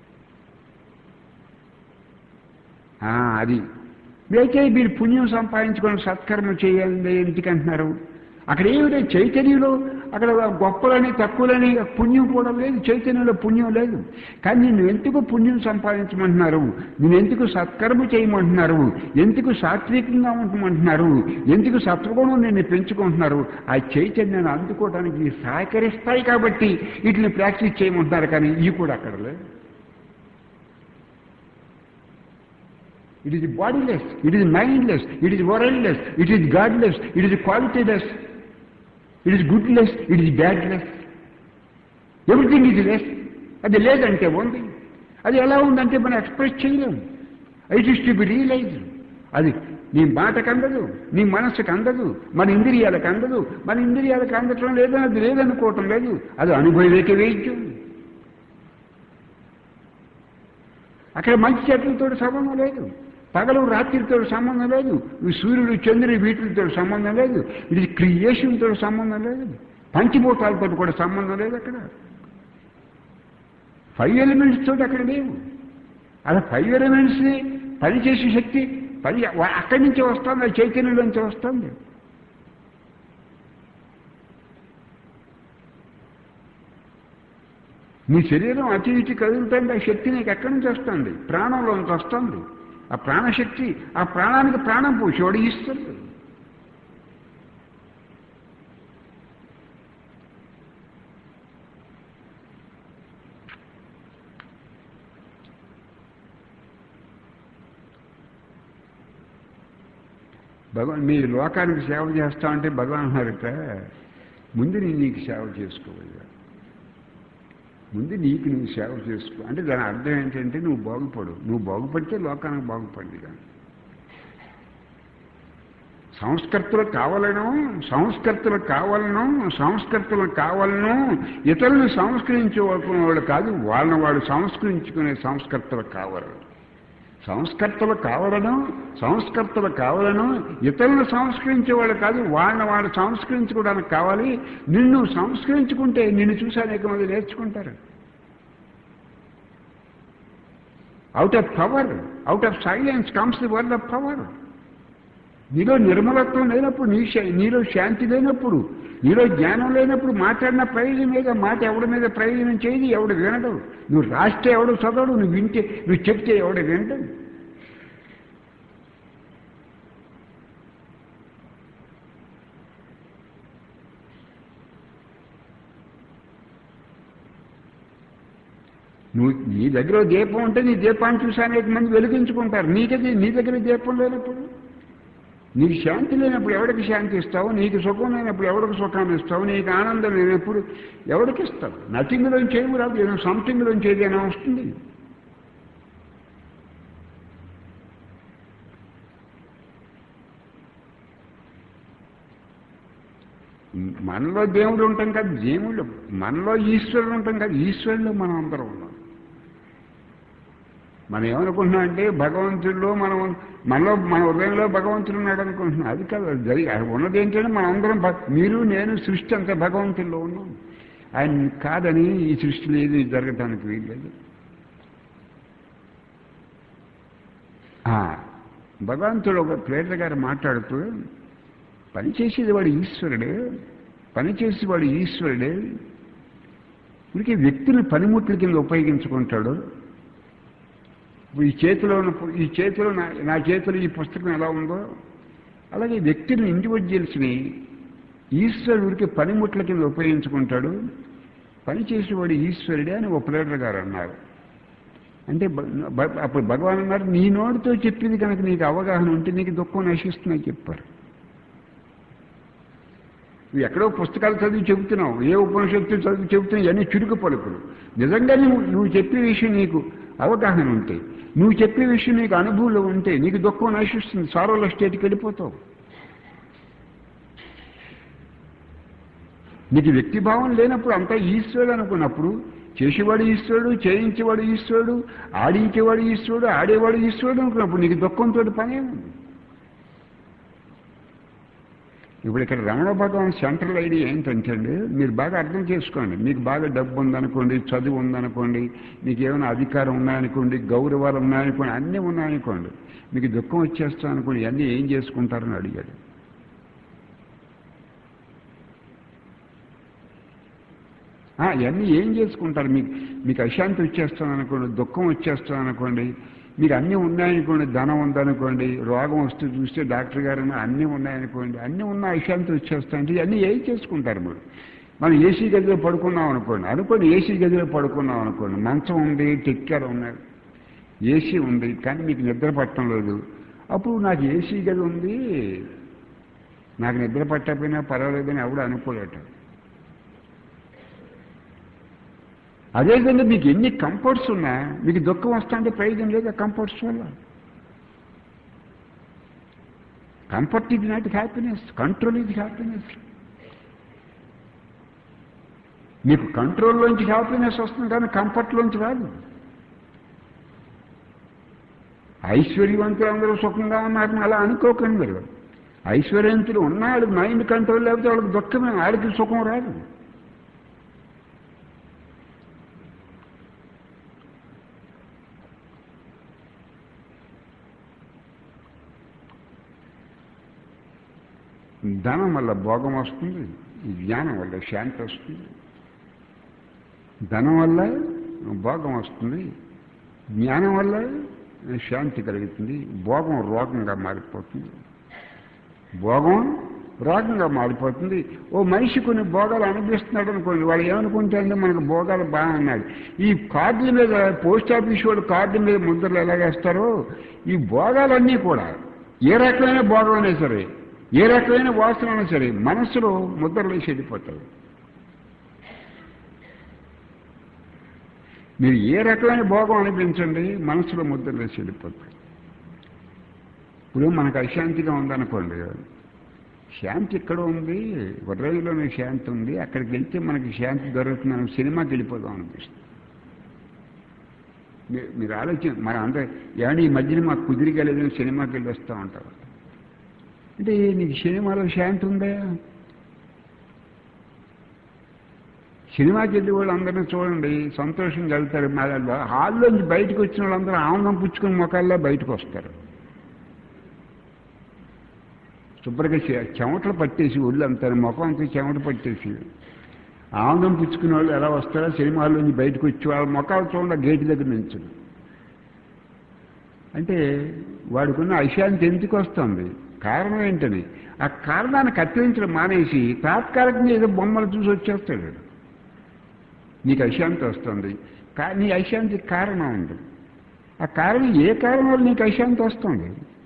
అది అయితే మీరు పుణ్యం సంపాదించుకొని సత్కర్మ చేయాలి ఎందుకంటున్నారు? అక్కడ ఏమిటో చైతన్యంలో అక్కడ గొప్పలని తక్కువలని పుణ్యం కూడా లేదు, చైతన్యంలో పుణ్యం లేదు. కానీ నిన్ను ఎందుకు పుణ్యం సంపాదించమంటున్నారు, నేను ఎందుకు సత్కర్మ చేయమంటున్నారు, ఎందుకు సాత్వికంగా ఉండమంటున్నారు, ఎందుకు సత్వగుణం నిన్ను పెంచుకుంటున్నారు? ఆ చైతన్యాన్ని అందుకోవడానికి సహకరిస్తాయి కాబట్టి వీటిని ప్రాక్టీస్ చేయమంటున్నారు. కానీ ఇవి కూడా అక్కడ లేదు. It is bodiless, it is mindless, it is worldless, it is godless, it is qualityless, it is goodless, it is badless. Everything is less. అది లేదంటే ఉంది. అది ఎలా ఉందంటే మనం ఎక్స్ప్రెస్ చేయలేము. It is to be realised. అది నీ మాటకు అందదు, నీ మనస్సుకు అందదు, మన ఇంద్రియాలకు అందదు. మన ఇంద్రియాలకు అందటం లేదని అది లేదనుకోవటం లేదు. అది అనుభవేక వేద్యం. అక్కడ మంచి చెట్లతో సంబంధం లేదు, పగలు రాత్రితో సంబంధం లేదు, సూర్యుడు చంద్రుడు వీటితో సంబంధం లేదు, ఇది క్రియేషన్తో సంబంధం లేదు, పంచభూతాలతో కూడా సంబంధం లేదు. అక్కడ ఫైవ్ ఎలిమెంట్స్ తోటి అక్కడ లేవు. అలా ఫైవ్ ఎలిమెంట్స్ని పనిచేసే శక్తి పని అక్కడి నుంచే వస్తుంది, అది చైతన్యం నుంచి వస్తుంది. నీ శరీరం అతి ఇటు కదులుతుంది, ఆ శక్తి నీకు ఎక్కడి నుంచి వస్తుంది? ప్రాణంలోంచి వస్తుంది. ఆ ప్రాణశక్తి, ఆ ప్రాణానికి ప్రాణం పోసేవాడు ఈశ్వరుడు. భగవాన్ మీ లోకానికి సేవ చేస్తామంటే భగవాన్ అన్నారట, ముందు నేను నీకు సేవ చేసుకోవాలి, ముందు నీకు నువ్వు సేవ చేసుకో. అంటే దాని అర్థం ఏంటంటే నువ్వు బాగుపడు, నువ్వు బాగుపడితే లోకానికి బాగుపడింది. కానీ సంస్కర్తలు కావాలను సంస్కర్తలు కావాలను సంస్కర్తలు కావాలను ఇతరులను సంస్కరించుకునేవాడు కాదు, వాళ్ళని వాడు సంస్కరించుకునే సంస్కర్తలు కావాలి. సంస్కర్తలు కావాలను సంస్కర్తలు కావాలను ఇతరులను సంస్కరించేవాడు కాదు, వాళ్ళని వాడు సంస్కరించుకోవడానికి కావాలి. నిన్ను సంస్కరించుకుంటే నిన్ను చూసి అనేక మంది నేర్చుకుంటారు. Out of power, out of silence comes the word of power. నీలో నిర్మలత్వం లేనప్పుడు, నీ నీలో శాంతి లేనప్పుడు, నీలో జ్ఞానం లేనప్పుడు మాట్లాడిన ప్రయోజనం లేదా? మాట ఎవడి మీద ప్రయోజనం చేయదు, ఎవడు వినడు. నువ్వు రాస్తే ఎవడు చదవడు, నువ్వు వింటే నువ్వు చెప్తే ఎవడు వినడు. నువ్వు నీ దగ్గర దీపం ఉంటే నీ దీపాన్ని చూసి అనేక మంది వెలిగించుకుంటారు. నీకది నీ దగ్గర దీపం లేనప్పుడు, నీకు శాంతి లేనప్పుడు ఎవరికి శాంతి ఇస్తావు? నీకు సుఖం లేనప్పుడు ఎవరికి సుఖాన్ని ఇస్తావు? నీకు ఆనందం లేనప్పుడు ఎవరికి ఇస్తావు? నథింగ్లోంచి ఏమి రాదు, ఏదో సంథింగ్లోంచి ఏదైనా వస్తుంది. మనలో దేవుడు ఉంటాం కాదు, దేవుడు మనలో ఈశ్వరుడు ఉంటాం కాదు, ఈశ్వరులో మనం అందరం ఉన్నాం. మనం ఏమనుకుంటున్నాం అంటే భగవంతుడిలో మనం మనలో మన హృదయంలో భగవంతుడు ఉన్నాడు అనుకుంటున్నాం. అది కాదు, అది జరిగి ఉన్నది ఏంటంటే మనం అందరం మీరు నేను సృష్టి అంతా భగవంతుల్లో ఉన్నాం. ఆయన కాదని ఈ సృష్టిలో ఏది జరగటానికి వీల్లేదు. భగవంతుడు ఒక ప్రేరణ గారు మాట్లాడుతూ పనిచేసేది వాడు ఈశ్వరుడే, పనిచేసేవాడు ఈశ్వరుడే, ఇప్పటికీ వ్యక్తిని పనిముట్ల కింద ఉపయోగించుకుంటాడు. ఈ చేతిలో ఈ చేతిలో నా నా చేతిలో ఈ పుస్తకం ఎలా ఉందో అలాగే వ్యక్తిని ఇండివిజువల్స్ని ఈశ్వరుడికి పనిముట్ల కింద ఉపయోగించుకుంటాడు. పనిచేసేవాడు ఈశ్వరుడే అని ఒక ప్రేరణ గారు అన్నారు. అంటే అప్పుడు భగవాన్ అన్నారు, నీ నోటితో చెప్పింది కనుక నీకు అవగాహన ఉంటే నీకు దుఃఖం నశిస్తుందని చెప్పారు. నువ్వు ఎక్కడో పుస్తకాలు చదివి చెబుతున్నావు, ఏ ఉపనిషత్తు చదివి చెబుతున్నావు, ఇవన్నీ చురుకు పలుకులు. నిజంగా నువ్వు నువ్వు చెప్పే విషయం నీకు అవగాహన ఉంటే, నువ్వు చెప్పే విషయం నీకు అనుభవంలో ఉంటే నీకు దుఃఖం నశిస్తుంది, సారోల స్టేట్కి వెళ్ళిపోతావు. నీకు వ్యక్తిభావం లేనప్పుడు అంతా ఈశ్వరుడు అనుకున్నప్పుడు, చేసేవాడు ఈశ్వరుడు, చేయించేవాడు ఈశ్వరుడు, ఆడించేవాడు ఈశ్వరుడు, ఆడేవాడు ఈశ్వరుడు అనుకున్నప్పుడు నీకు దుఃఖంతో పనే ఉంది. ఇప్పుడు ఇక్కడ రమణ భగవాన్ సెంట్రల్ ఐడియా ఏంటంటే అండి, మీరు బాగా అర్థం చేసుకోండి. మీకు బాగా డబ్బు ఉందనుకోండి, చదువు ఉందనుకోండి, మీకు ఏమైనా అధికారం ఉన్నాయనుకోండి, గౌరవాలు ఉన్నాయనుకోండి, అన్నీ ఉన్నాయనుకోండి, మీకు దుఃఖం వచ్చేస్తా అనుకోండి, అన్నీ ఏం చేసుకుంటారని అడిగాడు. ఇవన్నీ ఏం చేసుకుంటారు? మీకు మీకు అశాంతి వచ్చేస్తాను అనుకోండి, దుఃఖం వచ్చేస్తాను అనుకోండి, మీకు అన్నీ ఉన్నాయనుకోండి, ధనం ఉందనుకోండి, రోగం వస్తూ చూస్తే డాక్టర్ గారు అన్నీ ఉన్నాయనుకోండి, అన్నీ ఉన్న అశాంతి వచ్చేస్తాయంటే ఇవన్నీ ఏం చేసుకుంటారు? మీరు మనం ఏసీ గదిలో పడుకున్నాం అనుకోండి అనుకోండి ఏసీ గదిలో పడుకున్నాం అనుకోండి, మంచం ఉంది, టెక్కర్ ఉన్నాయి, ఏసీ ఉంది, కానీ మీకు నిద్ర పట్టడం లేదు. అప్పుడు నాకు ఏసీ గది ఉంది, నాకు నిద్ర పట్టకపోయినా పర్వాలేదని ఎవడు అనుకోలేట. అదేవిధంగా మీకు ఎన్ని కంఫర్ట్స్ ఉన్నా మీకు దుఃఖం వస్తా అంటే ప్రయోజనం లేదు. ఆ కంఫర్ట్స్ వల్ల కంఫర్ట్ ఇది నాట్ హ్యాపీనెస్, కంట్రోల్ ఇది హ్యాపీనెస్. మీకు కంట్రోల్లోంచి హ్యాపీనెస్ వస్తుంది కానీ కంఫర్ట్లోంచి రాదు. ఐశ్వర్యవంతులు అందరూ సుఖంగా ఉన్నారని అలా అనుకోకండి. మీరు ఐశ్వర్యవంతులు ఉన్నాడు మైండ్ కంట్రోల్ లేకపోతే వాళ్ళకి దుఃఖమే, ఆడికి సుఖం రాదు. ధనం వల్ల భోగం వస్తుంది, జ్ఞానం వల్ల శాంతి వస్తుంది. ధనం వల్ల భోగం వస్తుంది, జ్ఞానం వల్ల శాంతి కలుగుతుంది. భోగం రోగంగా మారిపోతుంది, భోగం రోగంగా మారిపోతుంది. ఓ మనిషి కొన్ని భోగాలు అనిపిస్తున్నాడు అనుకోండి, వాళ్ళు ఏమనుకుంటారంటే మనకు భోగాలు బాగున్నాడు. ఈ కార్డుల మీద పోస్ట్ ఆఫీస్ వాళ్ళు కార్డు మీద ముద్రలు ఎలాగేస్తారో ఈ భోగాలన్నీ కూడా ఏ రకమైన భోగం అయినా సరే, ఏ రకమైన వాసన అయినా సరే మనస్సులో ముద్రలేసి వెళ్ళిపోతారు. మీరు ఏ రకమైన భోగం అనిపించండి, మనసులో ముద్రలేసి వెళ్ళిపోతారు. ఇప్పుడు మనకు అశాంతిగా ఉందనుకోండి, శాంతి ఇక్కడ ఉంది, హృదయంలోనే శాంతి ఉంది, అక్కడికి వెళ్తే మనకి శాంతి దొరుకుతుంది. మనం సినిమాకి వెళ్ళిపోదాం అనిపిస్తుంది. మీరు ఆలోచన మన అందరూ ఏమంటే ఈ మధ్యన మాకు కుదిరిగలేదని సినిమాకి వెళ్ళి వస్తూ ఉంటారు. అంటే నీకు సినిమాలో శాంతి ఉందా? సినిమాకి వెళ్ళి వాళ్ళు అందరినీ చూడండి, సంతోషంగా వెళ్తారు. మళ్ళీ హాల్లోంచి బయటకు వచ్చిన వాళ్ళందరూ ఆనందం పుచ్చుకుని మొక్కల్లో బయటకు వస్తారు. శుభ్రంగా చెమటలు పట్టేసి ఒళ్ళు అంటారు, ముఖం అంతా చెమట పట్టేసి ఆనందం పుచ్చుకునే వాళ్ళు ఎలా వస్తారో సినిమాల్లోంచి బయటకు వచ్చి వాళ్ళ ముఖాలు చూడండి గేటు దగ్గర నుంచి. అంటే వాడికున్న అశాంతి ఎందుకు వస్తుంది? కారణం ఏంటని ఆ కారణాన్ని కత్తిరించడం మానేసి తాత్కాలికంగా ఏదో బొమ్మలు చూసి వచ్చేస్తాడు. నీకు అశాంతి వస్తుంది, నీ అశాంతికి కారణం ఉంది. ఆ కారణం ఏ కారణం వల్ల నీకు అశాంతి వస్తుంది?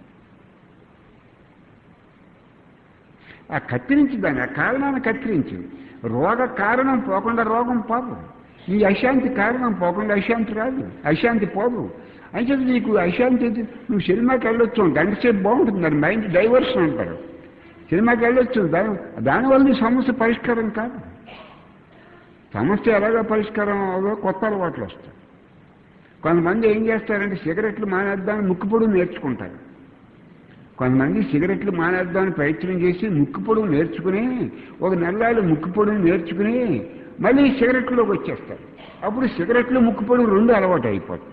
ఆ కత్తిరించి దాన్ని, ఆ కారణాన్ని కత్తిరించి. రోగ కారణం పోకుండా రోగం పోదు, నీ అశాంతి కారణం పోకుండా అశాంతి రాదు, అశాంతి పోదు. అంటే నీకు అశాంతి నువ్వు సినిమాకి వెళ్ళొచ్చు, గంట సేపు బాగుంటుంది, దాని మైండ్ డైవర్షన్ అంటారు. సినిమాకి వెళ్ళొచ్చు, దాని దానివల్ల నీ సమస్య పరిష్కారం కాదు. సమస్య ఎలాగో పరిష్కారం అవదో కొత్త అలవాట్లు వస్తాయి. కొంతమంది ఏం చేస్తారంటే సిగరెట్లు మానేద్దామని ముక్కుపొడుగు నేర్చుకుంటారు. కొంతమంది సిగరెట్లు మానేద్దామని ప్రయత్నం చేసి ముక్కుపొడుగు నేర్చుకుని ఒక నెలలు ముక్కుపొడుగు నేర్చుకుని మళ్ళీ సిగరెట్లోకి వచ్చేస్తారు. అప్పుడు సిగరెట్లు ముక్కుపొడుగు రెండు అలవాటు అయిపోతుంది.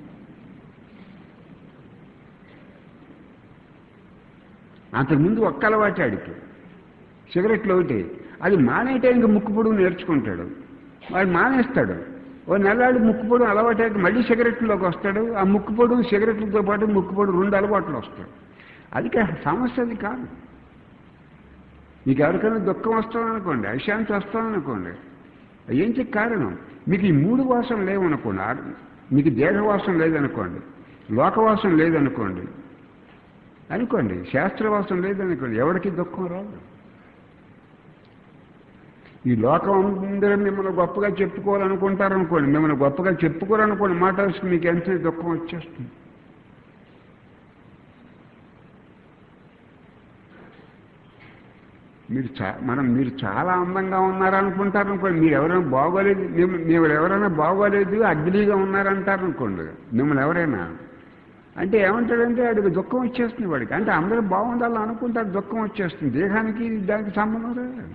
అంతకుముందు ఒక్క అలవాటు ఆడికి సిగరెట్లు ఒకటి, అది మానేయటానికి ముక్కుపొడుగు నేర్చుకుంటాడు, వాడు మానేస్తాడు. ఓ నెలలు ముక్కుపొడుగు అలవాటు మళ్ళీ సిగరెట్లోకి వస్తాడు. ఆ ముక్కుపొడుగు సిగరెట్లతో పాటు ముక్కుపొడుగు రెండు అలవాట్లు వస్తాడు. అది సమస్య అది కాదు. మీకు ఎవరికైనా దుఃఖం వస్తామనుకోండి, అశాంతి వస్తామనుకోండి, ఏంటి కారణం? మీకు ఈ మూడు వాసన లేవనుకోండి, మీకు దేహవాసం లేదనుకోండి, లోకవాసం లేదనుకోండి, అనుకోండి శాస్త్రవాసం లేదనుకోండి, ఎవరికి దుఃఖం రాదు. ఈ లోకం అందరూ మిమ్మల్ని గొప్పగా చెప్పుకోవాలనుకుంటారనుకోండి, మిమ్మల్ని గొప్పగా చెప్పుకోవాలనుకోండి, మాట వస్తుంది, మీకు ఎంత దుఃఖం వచ్చేస్తుంది. మీరు చా మనం మీరు చాలా అందంగా ఉన్నారనుకుంటారనుకోండి, మీరు ఎవరైనా బాగోలేదు, మేము ఎవరైనా బాగోలేదు అగ్లీగా ఉన్నారంటారనుకోండి మిమ్మల్ని ఎవరైనా, అంటే ఏమంటాడంటే వాడికి దుఃఖం వచ్చేస్తుంది వాడికి. అంటే అందరూ బాగుండాలని అనుకుంటారు, దుఃఖం వచ్చేస్తుంది. దేహానికి దానికి సంబంధం లేదు.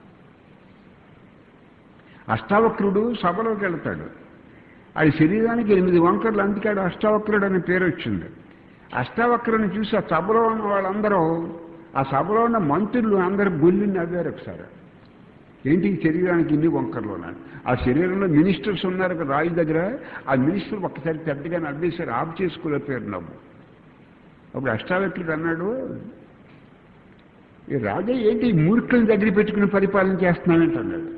అష్టావక్రుడు సభలోకి వెళ్తాడు, అది శరీరానికి ఎనిమిది వంకర్లు, అందుకే అష్టావక్రుడు అనే పేరు వచ్చింది. అష్టావక్రుని చూసి ఆ సభలో ఉన్న వాళ్ళందరూ, ఆ సభలో ఉన్న మంత్రులు అందరూ గుళ్ళి నవ్వారు ఒకసారి. ఏంటి శరీరానికి ఇన్ని వంకర్లు ఉన్నాడు? ఆ శరీరంలో మినిస్టర్స్ ఉన్నారు కదా రాజు దగ్గర, ఆ మినిస్టర్ ఒక్కసారి పెద్దగా నవ్వేశారు, ఆఫ్ చేసుకోలేకపోయారు నవ్వు. అప్పుడు అష్టావక్రుడు అన్నాడు, ఈ రాజా ఏంటి ఈ మూర్ఖులను దగ్గర పెట్టుకుని పరిపాలన చేస్తున్నానంటే అన్నాడు.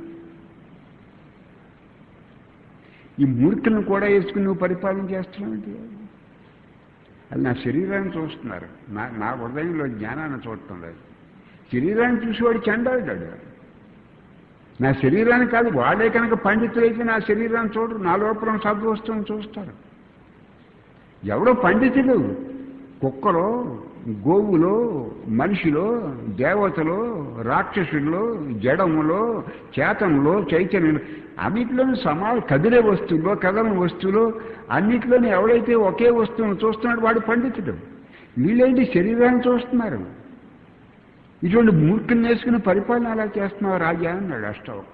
ఈ మూర్ఖులను కూడా వేసుకుని నువ్వు పరిపాలన చేస్తున్నావంటే అది నా శరీరాన్ని చూస్తున్నారు, నా నా హృదయంలో జ్ఞానాన్ని చూడటం లేదు. శరీరాన్ని చూసేవాడు చండాలుడాడు. నా శరీరాన్ని కాదు, వాడే కనుక పండితులైతే నా శరీరాన్ని చూడరు, నా లోపల సద్వస్తువుని చూస్తారు. ఎవడో పండితులు కుక్కలో, గోవులో, మనిషిలో, దేవతలో, రాక్షసుల్లో, జడములో, చేతనలో, చైతన్యంలో, అన్నింటిలోని సమా కదిలే వస్తువులో, కదలని వస్తువులో అన్నింటిలోని ఎవడైతే ఒకే వస్తువును చూస్తున్నాడు వాడు పండితుడు. వీళ్ళేంటి శరీరాన్ని చూస్తున్నారు. ఇటువంటి మూర్ఖుని వేసుకుని పరిపాలన అలా చేస్తున్నావు రాజా అన్నాడు అష్టావక్రుడు.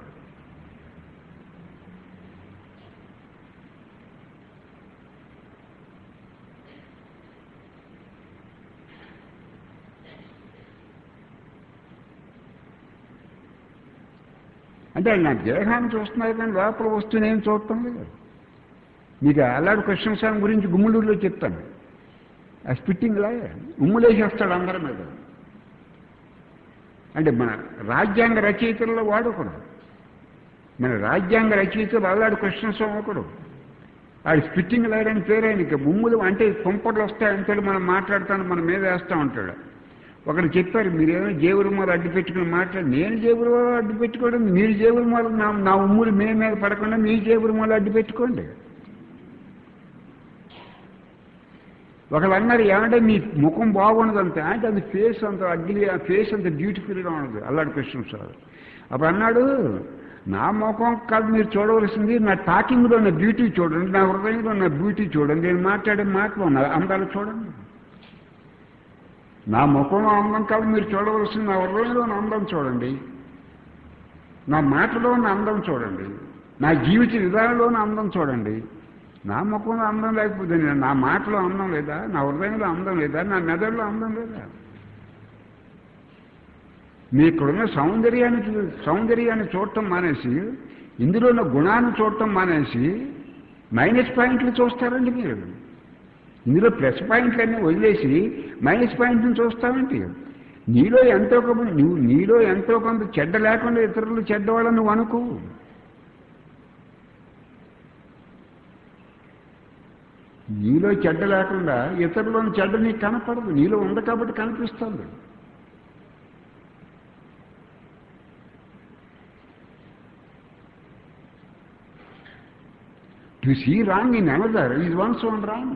అంటే నా దేహాన్ని చూస్తున్నారు కానీ లోపల వస్తువుని ఏం చూడటం లేదు. మీకు అలాంటి కృష్ణస్వామి గురించి గుమ్మలూరులో చెప్తాను. ఆ స్పిట్టింగ్లా ఉమ్ములేసేస్తాడు అందరి మీద. అంటే మన రాజ్యాంగ రచయితల్లో వాడు ఒకడు, మన రాజ్యాంగ రచయితలు అల్లాడు కృష్ణస్వామి ఒకడు. ఆడు స్పిట్టింగ్ లాయర్ పేరు ఆయనకి. ఉమ్ములు అంటే కుంపట్లు వస్తాయంటాడు, మనం మాట్లాడుతాను మన మీద వేస్తూ ఉంటాడు. ఒకరు చెప్పారు, మీరేమో జేబురుమాలు అడ్డు పెట్టుకుని మాట్లాడు. నేను జేబురుమాలు అడ్డు పెట్టుకోవడం, మీరు జేబురుమాలు నా నా ఉమ్ములు మీ మీద పడకుండా మీ జేబురుమాలు అడ్డు పెట్టుకోండి. ఒకళ్ళు అన్నారు ఏమంటే మీ ముఖం బాగుండదు అంతే అంటే అది ఫేస్ అంత అగ్లీ ఆ ఫేస్ అంత బ్యూటిఫుల్గా ఉండదు అల్లాడి కృష్ణ సార్ అప్పుడు అన్నాడు నా ముఖం కాదు మీరు చూడవలసింది నా టాకింగ్లో ఉన్న బ్యూటీ చూడండి నా హృదయంలో ఉన్న బ్యూటీ చూడండి నేను మాట్లాడే మాటలో ఉన్న అందాలు చూడండి నా ముఖంలో అందం కాదు మీరు చూడవలసింది నా హృదయంలో ఉన్న అందం చూడండి నా మాటలో ఉన్న అందం చూడండి నా జీవిత విధానంలో ఉన్న అందం చూడండి నా ముఖంలో అందం లేకపోతే నా మాటలో అందం లేదా నా హృదయంలో అందం లేదా నా మెదడులో అందం లేదా మీకున్న సౌందర్యాన్ని సౌందర్యాన్ని చూడటం మానేసి ఇందులో ఉన్న గుణాన్ని చూడటం మానేసి మైనస్ పాయింట్లు చూస్తారండి మీరు ఇందులో ప్లస్ పాయింట్లన్నీ వదిలేసి మైనస్ పాయింట్ని చూస్తామంటే నీలో ఎంతో కొంత నువ్వు నీలో ఎంతో కొంత చెడ్డ లేకుండా ఇతరులు చెడ్డవాళ్ళని నువ్వు అనుకో నీలో చెడ్డ లేకుండా ఇతరులను చెడ్డ నీకు కనపడదు నీలో ఉంది కాబట్టి కనిపిస్తుంది to see wrong in another is one's own wrong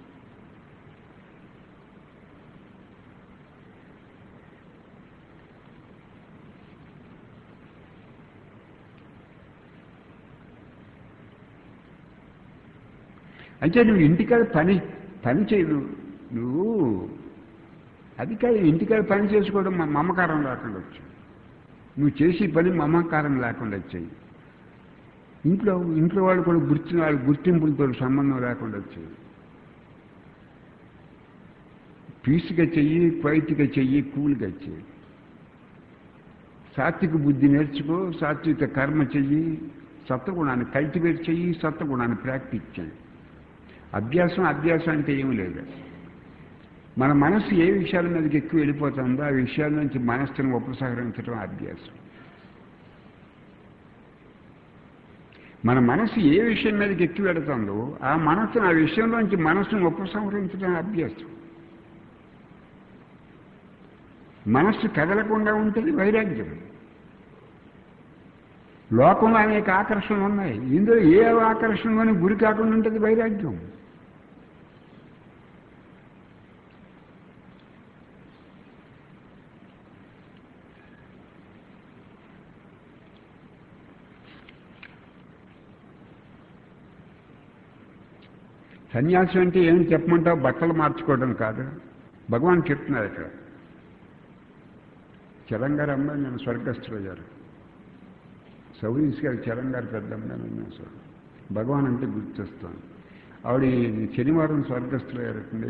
అంటే నువ్వు ఇంటికాడ పని పని చేయదు నువ్వు అది కాదు ఇంటికాడ పని చేసుకోవడం మమకారం లేకుండా వచ్చాయి నువ్వు చేసే పని మమకారం లేకుండా వచ్చాయి ఇంట్లో ఇంట్లో వాళ్ళు కూడా గుర్తి వాళ్ళ గుర్తింపులతో సంబంధం లేకుండా వచ్చాయి పీస్గా చెయ్యి క్వైట్గా చెయ్యి కూల్గా చెయ్యి సాత్విక బుద్ధి నేర్చుకో సాత్విక కర్మ చెయ్యి సత్వగుణాన్ని కల్టివేట్ చెయ్యి సత్వగుణాన్ని ప్రాక్టీస్ చెయ్యి అభ్యాసం అభ్యాసం అంటే ఏమీ లేదు మన మనసు ఏ విషయాల మీదకి ఎక్కువ వెళ్ళిపోతుందో ఆ విషయాల నుంచి మనస్సును ఉపసంహరించడం అభ్యాసం మన మనసు ఏ విషయం మీదకి ఎక్కువ వెళుతుందో ఆ మనస్సును ఆ విషయంలోంచి మనస్సును ఉపసంహరించడం అభ్యాసం మనస్సు కదలకుండా ఉంటుంది వైరాగ్యం లోకంలో అనేక ఆకర్షణలు ఉన్నాయి ఇందులో ఏ ఆకర్షణలోని గురి కాకుండా ఉంటుంది వైరాగ్యం సన్యాసం అంటే ఏమి చెప్పమంటావు బట్టలు మార్చుకోవడం కాదు భగవాన్ చెప్తున్నారు ఇక్కడ చలంగారు అమ్మాయి నేను స్వర్గస్థులయ్యారు సౌరీస్ గారు చలంగారు పెద్దమ్మాయి నేను సార్ భగవాన్ అంటే గుర్తొస్తాను ఆవిడ శనివారం స్వర్గస్థులయ్యారండి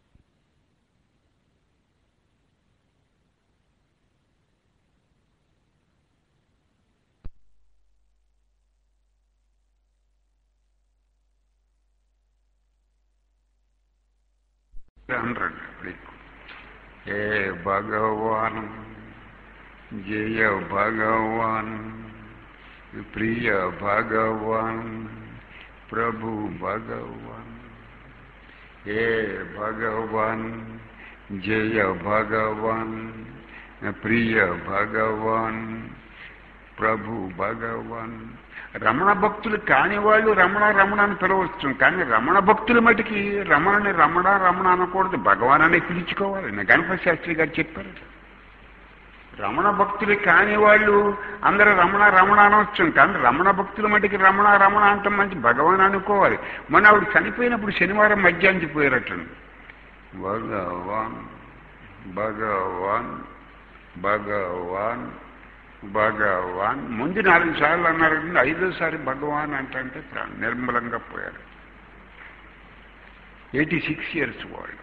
हे भगवान जय भगवान प्रिय भगवान प्रभु भगवान हे भगवान जय भगवान प्रिय भगवान प्रभु भगवान రమణ భక్తులు కాని వాళ్ళు రమణ రమణ అని పిలవచ్చు కానీ రమణ భక్తుల మటుకి రమణని రమణ రమణ అనకూడదు భగవాన్ అనే పిలుచుకోవాలి నా గణపతి శాస్త్రి గారు చెప్పారు రమణ భక్తులు కాని వాళ్ళు అందరూ రమణ రమణ అనవచ్చు కానీ రమణ భక్తుల మటుకి రమణ రమణ అంటాం మంచి భగవాన్ అనుకోవాలి మన ఆవిడ చనిపోయినప్పుడు శనివారం మధ్యాహ్నం పోయారటండి భగవాన్ భగవాన్ భగవాన్ భగవాన్ ముందు నాలుగు సార్లు అన్నారు ఐదోసారి భగవాన్ అంటే నిర్మలంగా పోయారు ఎయిటీ సిక్స్ ఇయర్స్ వాళ్ళు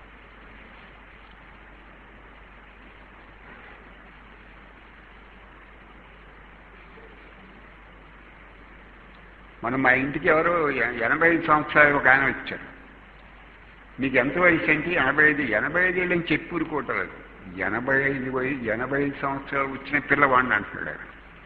మనం మా ఇంటికి ఎవరో ఎనభై ఐదు సంవత్సరాలు ఒక ఆయన వచ్చారు మీకు ఎంత వయసు అంటే ఎనభై ఐదు ఎనభై ఐదు ఏళ్ళని చెప్పి ఊరుకోవట్లేదు ఎనభై ఐదు వయసు ఎనభై ఐదు సంవత్సరాలు వచ్చిన పిల్లవాడిని అంటున్నాడు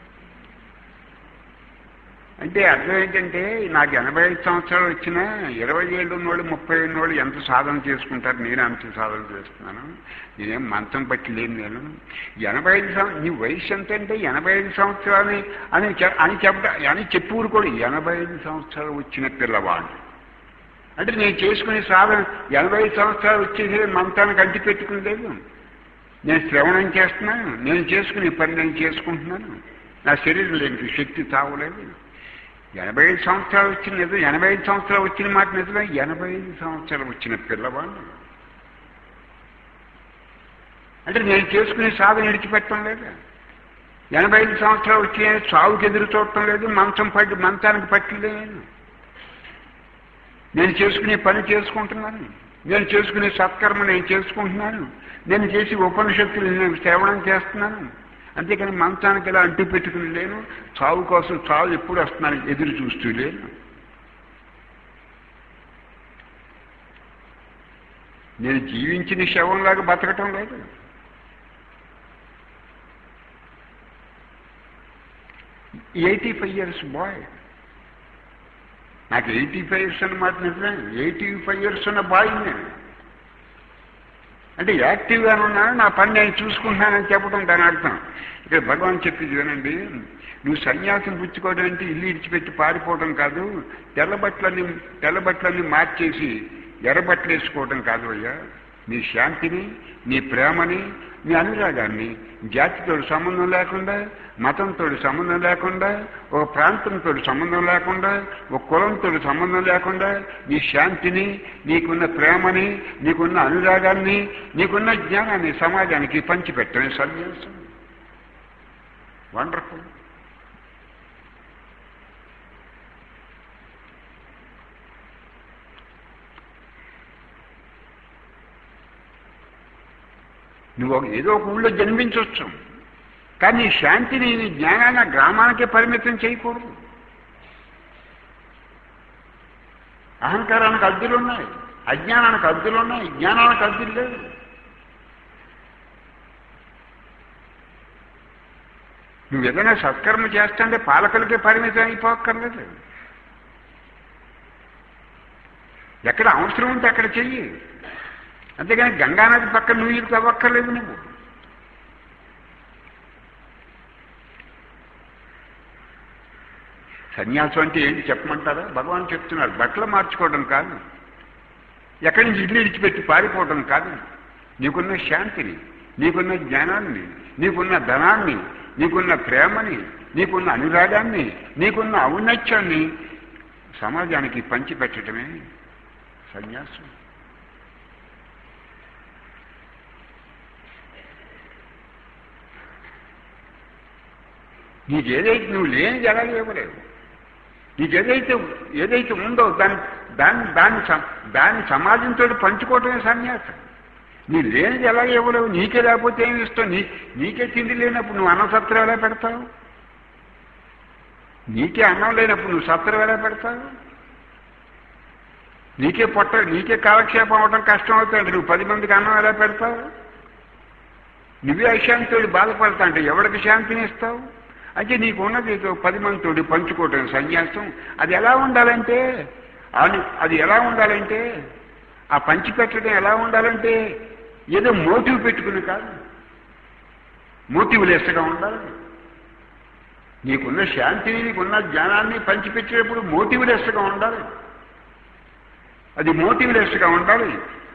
అంటే అర్థం ఏంటంటే నాకు ఎనభై ఐదు సంవత్సరాలు వచ్చినా ఇరవై ఏళ్ళు ఉన్నవాళ్ళు ముప్పై ఉన్నవాళ్ళు ఎంత సాధన చేసుకుంటారు నేను అంత సాధన చేస్తున్నాను నేనేం మంచం పట్టి లేను నేను ఎనభై ఐదు సంవత్సరం నీ వయసు ఎంత అంటే ఎనభై ఐదు సంవత్సరాలు అని అని చెప్ప అని చెప్పు కూడా ఎనభై ఐదు సంవత్సరాలు వచ్చిన పిల్లవాడిని అంటే నేను చేసుకునే సాధన ఎనభై ఐదు సంవత్సరాలు వచ్చేసి మంతానికి అంటి పెట్టుకునేలేదు. నేను శ్రవణం చేస్తున్నాను, నేను చేసుకునే పని నేను చేసుకుంటున్నాను, నా శరీరం లేని శక్తి తావలేదు. ఎనభై ఐదు సంవత్సరాలు వచ్చిన నిజం, ఎనభై ఐదు సంవత్సరాలు వచ్చిన మాట నిజమే. ఎనభై ఐదు సంవత్సరాలు వచ్చిన పిల్లవాళ్ళు అంటే నేను చేసుకునే సాధన విడిచిపెట్టడం లేదు. ఎనభై ఐదు సంవత్సరాలు వచ్చి చావుకి ఎదురు చూడటం లేదు, మంచం పట్టి మంచానికి పట్టలేదు. నేను చేసుకునే పని చేసుకుంటున్నాను, నేను చేసుకునే సత్కర్మ నేను చేసుకుంటున్నాను, నేను చేసి ఉపనిషత్తులు నేను శ్రవణం చేస్తున్నాను. అంతేకాని మంచానికి ఇలా అంటు పెట్టుకుని లేను, చావు కోసం చావు ఎప్పుడు వస్తున్నాను ఎదురు చూస్తూ లేను. నేను జీవించిన శవంలాగా బతకటం లేదు. ఎయిటీ ఫైవ్ ఇయర్స్ బాయ్, నాకు ఎయిటీ ఫైవ్ ఇయర్స్ అన్నమాట నిజమే. ఎయిటీ ఫైవ్ ఇయర్స్ ఉన్న బాయ్ నేను అంటే యాక్టివ్గానే ఉన్నాను, నా పని నేను చూసుకుంటున్నానని చెప్పడం దాని అర్థం. ఇక్కడ భగవాన్ చెప్పింది వినండి, నువ్వు సన్యాసం పుచ్చుకోవడం అంటే ఇల్లు ఇడిచిపెట్టి పారిపోవడం కాదు, తెల్లబట్లన్నీ తెల్లబట్లన్నీ మార్చేసి ఎర్రబట్టలు వేసుకోవడం కాదు అయ్యా. నీ శాంతిని, నీ ప్రేమని, నీ అనురాగాన్ని జాతితో సంబంధం లేకుండా, మతంతో సంబంధం లేకుండా, ఒక ప్రాంతంతో సంబంధం లేకుండా, ఒక కులంతో సంబంధం లేకుండా నీ శాంతిని, నీకున్న ప్రేమని, నీకున్న అనురాగాన్ని, నీకున్న జ్ఞానాన్ని సమాజానికి పంచిపెట్టమే సన్యాసం. వండర్ఫుల్. నువ్వు ఏదో ఒక ఊళ్ళో జన్మించవచ్చు, కానీ నీ శాంతిని, నీ జ్ఞానాన్ని గ్రామానికే పరిమితం చేయకూడదు. అహంకారానికి అద్దులున్నాయి, అజ్ఞానానికి అద్దులున్నాయి, జ్ఞానానికి అద్దులు లేవు. నువ్వు ఏదైనా సత్కర్మ చేస్తుంటే పాలకులకే పరిమితం అయిపోక్కర్లేదు. ఎక్కడ అవసరం ఉంటే అక్కడ చెయ్యి, అంతేగాని గంగానది పక్కన నువ్వు ఇది తవ్వక్కర్లేదు. నువ్వు సన్యాసం అంటే ఏంటి చెప్పమంటారా? భగవాన్ చెప్తున్నారు, బట్టలు మార్చుకోవడం కాదు, ఎక్కడి నుంచి ఇల్లు ఇడిచిపెట్టి పారిపోవడం కాదు. నీకున్న శాంతిని, నీకున్న జ్ఞానాన్ని, నీకున్న ధనాన్ని, నీకున్న ప్రేమని, నీకున్న అనురాగాన్ని, నీకున్న ఔన్నత్యాన్ని సమాజానికి పంచిపెట్టడమే సన్యాసం. నీకేదైతే నువ్వు లేని జనాలు ఇవ్వలేవు, నీకేదైతే ఏదైతే ఉందో దాన్ని దాన్ని దాన్ని దాన్ని సమాజంతో పంచుకోవటమే సన్యాసం. నీ లేనిది ఎలా ఇవ్వలేవు, నీకే లేకపోతే ఏమి ఇస్తావు? నీ నీకే తిండి లేనప్పుడు నువ్వు అన్నం సత్రం ఎలా పెడతావు? నీకే అన్నం లేనప్పుడు నువ్వు సత్రం ఎలా పెడతావు? నీకే పొట్ట నీకే కాలక్షేపం అవ్వడం కష్టం అవుతుంది, నువ్వు పది మందికి అన్నం ఎలా పెడతావు? నువ్వే అశాంతితో బాధపడతా అంటే ఎవరికి శాంతిని ఇస్తావు? అంటే నీకు ఉన్నది పది మందితో పంచుకోవటం సన్యాసం. అది ఎలా ఉండాలంటే అది అది ఎలా ఉండాలంటే ఆ పంచిపెట్టడం ఎలా ఉండాలంటే ఏదో మోటివ్ పెట్టుకుని కాదు, మోటివ్ లెస్గా ఉండాలి. నీకున్న శాంతిని, నీకున్న జ్ఞానాన్ని పంచిపెట్టేటప్పుడు మోటివ్ లెస్గా ఉండాలి, అది మోటివ్ లెస్గా ఉండాలి.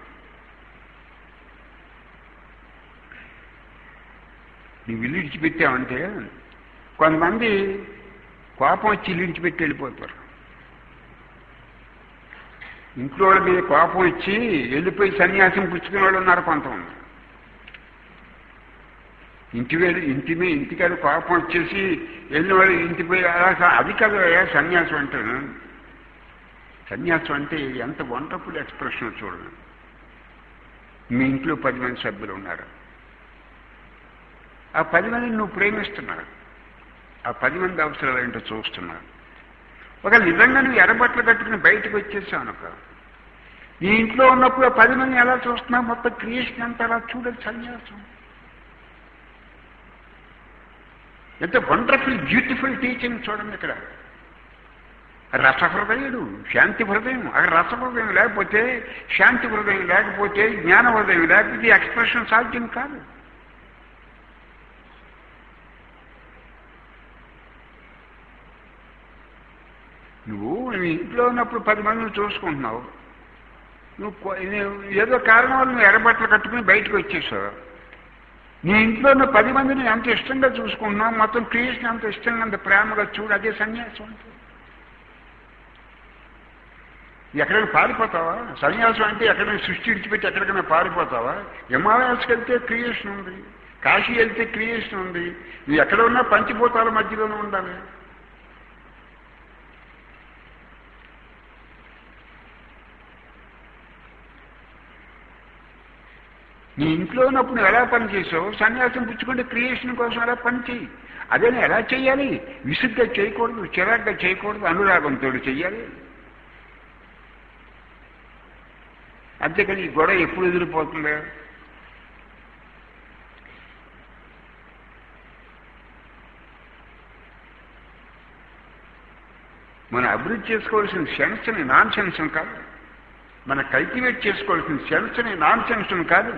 నువ్వు ఇల్లు ఇడిచిపెట్టావంటే కొంతమంది కోపం వచ్చి ఇల్లు ఇడిచిపెట్టి వెళ్ళిపోతారు. ఇంట్లో వాళ్ళ మీద కోపం వచ్చి వెళ్ళిపోయి సన్యాసం పుచ్చుకునే వాళ్ళు ఉన్నారు కొంతమంది. ఇంటి వేలు ఇంటి మీద ఇంటికాడ కోపం వచ్చేసి వెళ్ళిన వాళ్ళు ఇంటిపోయి అలా అది కాదు సన్యాసం అంటే. సన్యాసం అంటే ఎంత వండర్ఫుల్ ఎక్స్ప్రెషన్ చూడండి. మీ ఇంట్లో పది మంది సభ్యులు ఉన్నారు, ఆ పది మందిని నువ్వు ప్రేమిస్తున్నావు, ఆ పది మంది అవసరాలు ఏంటో చూస్తున్నావు. ఒక నిజంగా నువ్వు ఎర్రబట్టలు కట్టుకుని బయటకు వచ్చేసావు అనుకో, నీ ఇంట్లో ఉన్నప్పుడు ఆ పది మంది ఎలా చూస్తున్నావు, మొత్తం క్రియేషన్ అంతా అలా చూడదు సన్యాసం. ఎంత వండర్ఫుల్ బ్యూటిఫుల్ టీచింగ్ చూడండి. ఇక్కడ రసహృదయుడు, శాంతి హృదయం. అక్కడ రసహృదయం లేకపోతే, శాంతి హృదయం లేకపోతే, జ్ఞాన హృదయం లేకపోతే ఎక్స్ప్రెషన్ సాధ్యం కాదు. నువ్వు నీ ఇంట్లో ఉన్నప్పుడు పది మందిని చూసుకుంటున్నావు, నువ్వు కొ- నువ్వు ఏదో కారణం వల్ల నువ్వు ఎర్రబట్టలు కట్టుకుని బయటకు వచ్చేసావు. నీ ఇంట్లో ఉన్న పది మందిని ఎంత ఇష్టంగా చూసుకుంటున్నావు, మొత్తం క్రియేషన్ అంత ఇష్టంగా అంత ప్రేమగా చూడు, అదే సన్యాసం అంటే. ఎక్కడైనా పారిపోతావా? సన్యాసం అంటే ఎక్కడైనా సృష్టి విడిచిపెట్టి ఎక్కడికైనా పారిపోతావా? హిమాలయాస్కి వెళ్తే క్రియేషన్ ఉంది, కాశీ వెళ్తే క్రియేషన్ ఉంది, నువ్వు ఎక్కడ ఉన్నా పంచిభూతాల మధ్యలోనే ఉండాలి. నీ ఇంట్లో ఉన్నప్పుడు నువ్వు ఎలా పని చేసావు, సన్యాసం పుచ్చుకుంటే క్రియేషన్ కోసం ఎలా పని చేయి. అదే నువ్వు ఎలా చేయాలి? విసుగ్గా చేయకూడదు, చిరాగ్గా చేయకూడదు, అనురాగంతో చెయ్యాలి. అంతేకాని ఈ గొడవ ఎప్పుడు ఎదిరిపోతుందా? మనం అభివృద్ధి చేసుకోవాల్సిన సెన్స్ని నాన్ సెన్స్ కాదు, మన కల్టివేట్ చేసుకోవాల్సిన సెన్స్ని నాన్ సెన్స్ కాదు.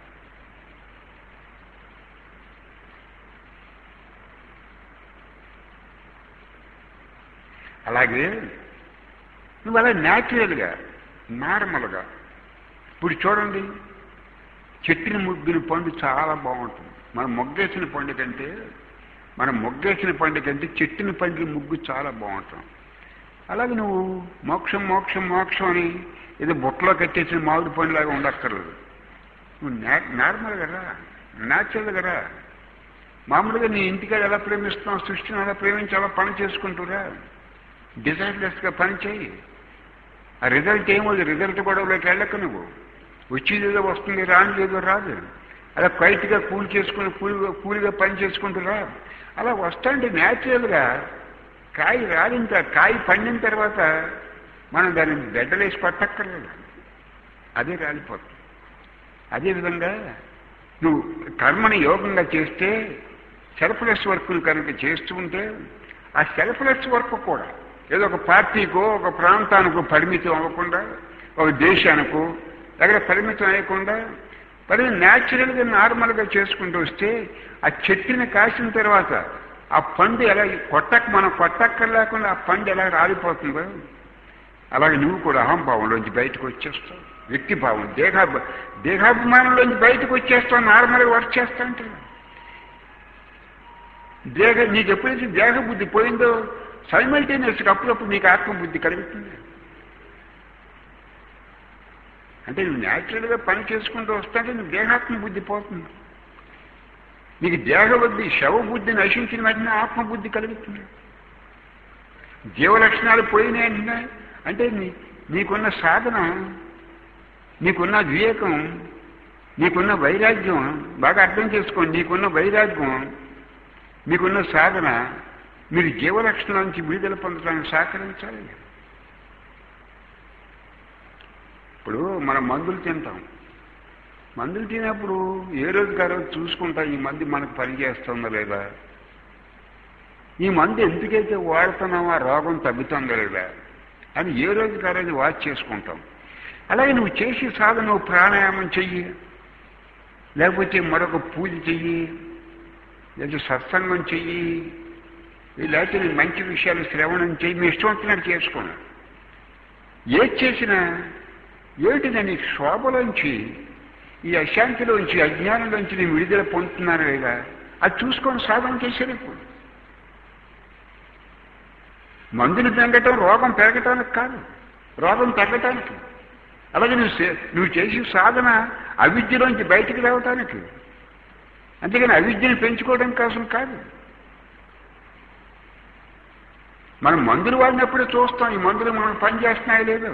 అలాగే నువ్వు అలా న్యాచురల్గా నార్మల్గా ఇప్పుడు చూడండి, చెట్టుని ముగ్గిన పండు చాలా బాగుంటుంది. మనం మొగ్గేసిన పండు కంటే మనం మొగ్గేసిన పండు కంటే చెట్టుని పండు ముగ్గు చాలా బాగుంటుంది. అలాగే నువ్వు మోక్షం మోక్షం మోక్షం అని ఏదో బుట్టలో కట్టేసిన మామిడి పండులాగా ఉండక్కర్లేదు. నువ్వు నార్మల్గా రా, న్యాచురల్గా రా. మామూలుగా నీ ఇంటికాడ ఎలా ప్రేమిస్తున్నావు, సృష్టిని ఎలా ప్రేమించి అలా పని చేసుకుంటురా. డిజైర్లెస్గా పని చేయి. ఆ రిజల్ట్ ఏమో, రిజల్ట్ గొడవలోకి వెళ్ళక నువ్వు వచ్చేది ఏదో వస్తుంది, రాని ఏదో రాదు. అలా క్వైట్గా కూలి చేసుకుని కూలిగా కూలిగా పని చేసుకుంటురా. అలా వస్తాంటే న్యాచురల్గా కాయ రాలిన కాయ పండిన తర్వాత మనం దాన్ని గడ్డలేసి పట్టక్కర్లేదు, అదే రాలిపోతుంది. అదేవిధంగా నువ్వు కర్మని యోగంగా చేస్తే, సెల్ఫ్లెస్ వర్క్ను కనుక చేస్తూ ఉంటే, ఆ సెల్ఫ్లెస్ వర్క్ కూడా ఏదో ఒక పార్టీకో ఒక ప్రాంతానికో పరిమితం అవ్వకుండా, ఒక దేశానికో ఎక్కడ పరిమితం అయ్యకుండా మరి న్యాచురల్గా నార్మల్గా చేసుకుంటూ వస్తే ఆ చెట్టుని కాసిన తర్వాత ఆ పండు ఎలా కొట్టక మనం కొట్టక్కర్ లేకుండా ఆ పండు ఎలా రాలిపోతుందో అలాగే నువ్వు కూడా అహంభావంలోంచి బయటకు వచ్చేస్తావు. వ్యక్తిభావం, దేహా దేహాభిమానంలోంచి బయటకు వచ్చేస్తావు, నార్మల్గా వర్క్ చేస్తా అంటే. దేహ నీకు ఎప్పుడైతే దేహ బుద్ధి పోయిందో సైమల్టేనియస్గా అప్పుడప్పుడు నీకు ఆత్మబుద్ధి కలుగుతుంది. అంటే నువ్వు న్యాచురల్గా పని చేసుకుంటూ వస్తుంటే నువ్వు దేహాత్మ బుద్ధి పోతుంది. నీకు దేహబుద్ధి శవబుద్ధి నశించిన వెంటనే ఆత్మబుద్ధి కలుగుతుంది. జీవలక్షణాలు పోయినాయి అంటే నీ నీకున్న సాధన, నీకున్న వివేకం, నీకున్న వైరాగ్యం బాగా అర్థం చేసుకోండి. నీకున్న వైరాగ్యం, నీకున్న సాధన మీరు జీవలక్షణాల నుంచి విడుదల పొందడానికి సహకరించాలి. ఇప్పుడు మనం మందులు తింటాం, మందులు తినేప్పుడు ఏ రోజుకి ఆ రోజు చూసుకుంటాం ఈ మందు మనకు పనిచేస్తుందా లేదా, ఈ మందు ఎందుకైతే వాడుతున్నామో ఆ రోగం తగ్గుతుందా లేదా అని ఏ రోజుకి ఆ రోజు వాచ్ చేసుకుంటాం. అలాగే నువ్వు చేసే సాధన, నువ్వు ప్రాణాయామం చెయ్యి, లేకపోతే మరొక పూజ చెయ్యి, లేదా సత్సంగం చెయ్యి, లేకపోతే నీ మంచి విషయాలు శ్రవణం చెయ్యి, మీ ఇష్టం వచ్చినట్టు చేసుకోండి. ఏది చేసినా ఏమిటిదా నీ శోభలోంచి, ఈ అశాంతిలోంచి, అజ్ఞానంలోంచి నేను విడుదల పొందుతున్నాను లేదా అది చూసుకొని సాధన చేసేది. ఇప్పుడు మందులు పెరగటం రోగం పెరగటానికి కాదు, రోగం తగ్గటానికి. అలాగే నువ్వు నువ్వు చేసే సాధన అవిద్యలోంచి బయటికి రావటానికి, అంతేగాని అవిద్యను పెంచుకోవడం కోసం కాదు. మనం మందులు వాడినప్పుడే చూస్తాం ఈ మందులు మనం పనిచేస్తున్నాయో లేదో.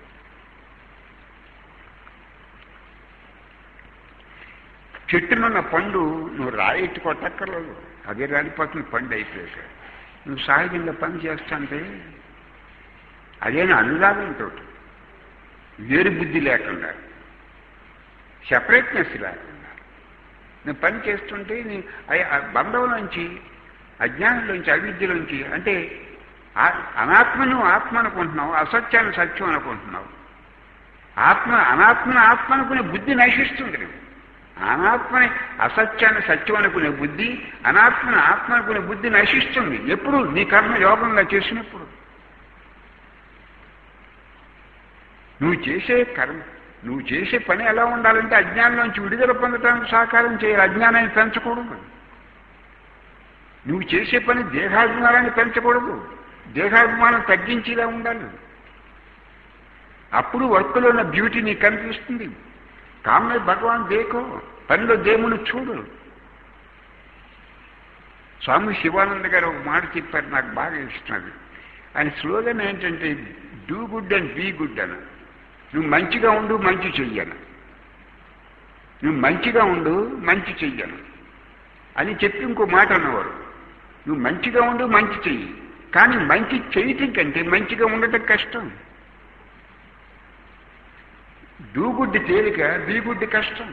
చెట్టునున్న పండు నువ్వు రాయిట్టు కొట్టక్కర్లేదు, అదే రాలిపోతుంది పండు అయిపోయాక. నువ్వు సహజంగా పని చేస్తుంటే అదేనా అనురాగంతో, వేరు బుద్ధి లేకుండా, సెపరేట్నెస్ లేకుండా నువ్వు పని చేస్తుంటే నీ బంధంలోంచి, అజ్ఞానంలోంచి, అవిద్యలోంచి, అంటే అనాత్మను ఆత్మ అనుకుంటున్నావు, అసత్యాన్ని సత్యం అనుకుంటున్నావు. ఆత్మ అనాత్మను ఆత్మ అనుకునే బుద్ధి నశిస్తుంది. నువ్వు అనాత్మని అసత్యాన్ని సత్యం అనుకునే బుద్ధి, అనాత్మని ఆత్మ అనుకునే బుద్ధి నశిస్తుంది ఎప్పుడు? నీ కర్మ యోగంగా చేసినప్పుడు. నువ్వు చేసే కర్మ నువ్వు చేసే పని ఎలా ఉండాలంటే అజ్ఞానంలోంచి విడుదల పొందడానికి సహకారం చేయాలి, అజ్ఞానాన్ని పెంచకూడదు. నువ్వు చేసే పని దేహాభిమానాన్ని పెంచకూడదు, దేహాభిమానం తగ్గించేలా ఉండాలి. అప్పుడు వర్క్లో ఉన్న బ్యూటీ నీకు కనిపిస్తుంది. కామే భగవాన్ దేకో, పనిలో దేవుని చూడు. స్వామి శివానంద గారు ఒక మాట చెప్పారు, నాకు బాగా ఇష్టం. అది ఆయన స్లోగన్ ఏంటంటే do good and be good అని. నువ్వు మంచిగా ఉండు, మంచి చెయ్యను. నువ్వు మంచిగా ఉండు, మంచి చెయ్యను అని చెప్పి ఇంకో మాట అన్నవారు. నువ్వు మంచిగా ఉండు, మంచి చెయ్యి. కానీ మంచి చేయటం కంటే మంచిగా ఉండటం కష్టం. డూ గుడ్ తేలిక, బీ గుడ్ కష్టం.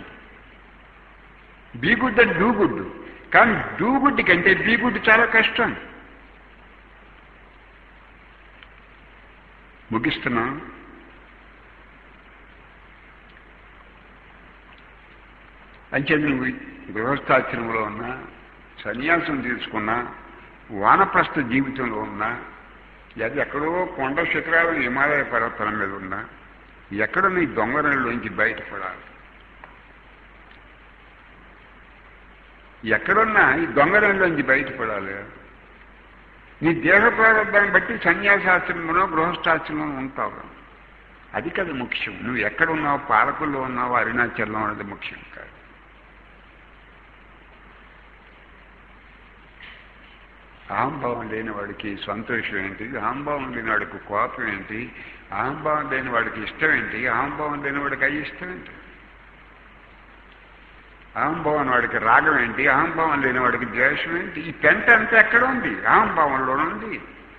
బీ గుడ్ అంటే డూ గుడ్, కానీ డూ గుడ్ కంటే బీ గుడ్ చాలా కష్టం. ముగిస్తున్నా. అంటే నువ్వు గృహస్థాశ్రమంలో ఉన్నా, సన్యాసం తీసుకున్నా, వానప్రస్థ జీవితంలో ఉన్నా, అది ఎక్కడో కొండ శిఖరాలు హిమాలయ పర్వతాల మీద ఉన్నా, ఎక్కడ నీ దొంగరంలోంచి బయటపడాలి. ఎక్కడున్నా ఈ దొంగరంలోంచి బయటపడాలి. నీ దేహ ప్రారంభాన్ని బట్టి సన్యాసాశ్రమంలో గృహస్థాశ్రమంలో ఉంటావు. అది కదా ముఖ్యం. నువ్వు ఎక్కడున్నావు, పాలకుల్లో ఉన్నావు, అరుణాచలం అనేది ముఖ్యం కాదు. అహంభావం లేని వాడికి సంతోషం ఏంటి, అహంభావం లేని వాడికి కోపం ఏంటి, అహంభావం లేని వాడికి ఇష్టం ఏంటి, అహంభావం లేని వాడికి అయిష్టం ఏంటి, అహంభావం వాడికి రాగం ఏంటి, అహంభావం లేని వాడికి ద్వేషం ఏంటి. ఈ పెంట అంతా ఎక్కడ ఉంది? అహంభావంలోనే ఉంది.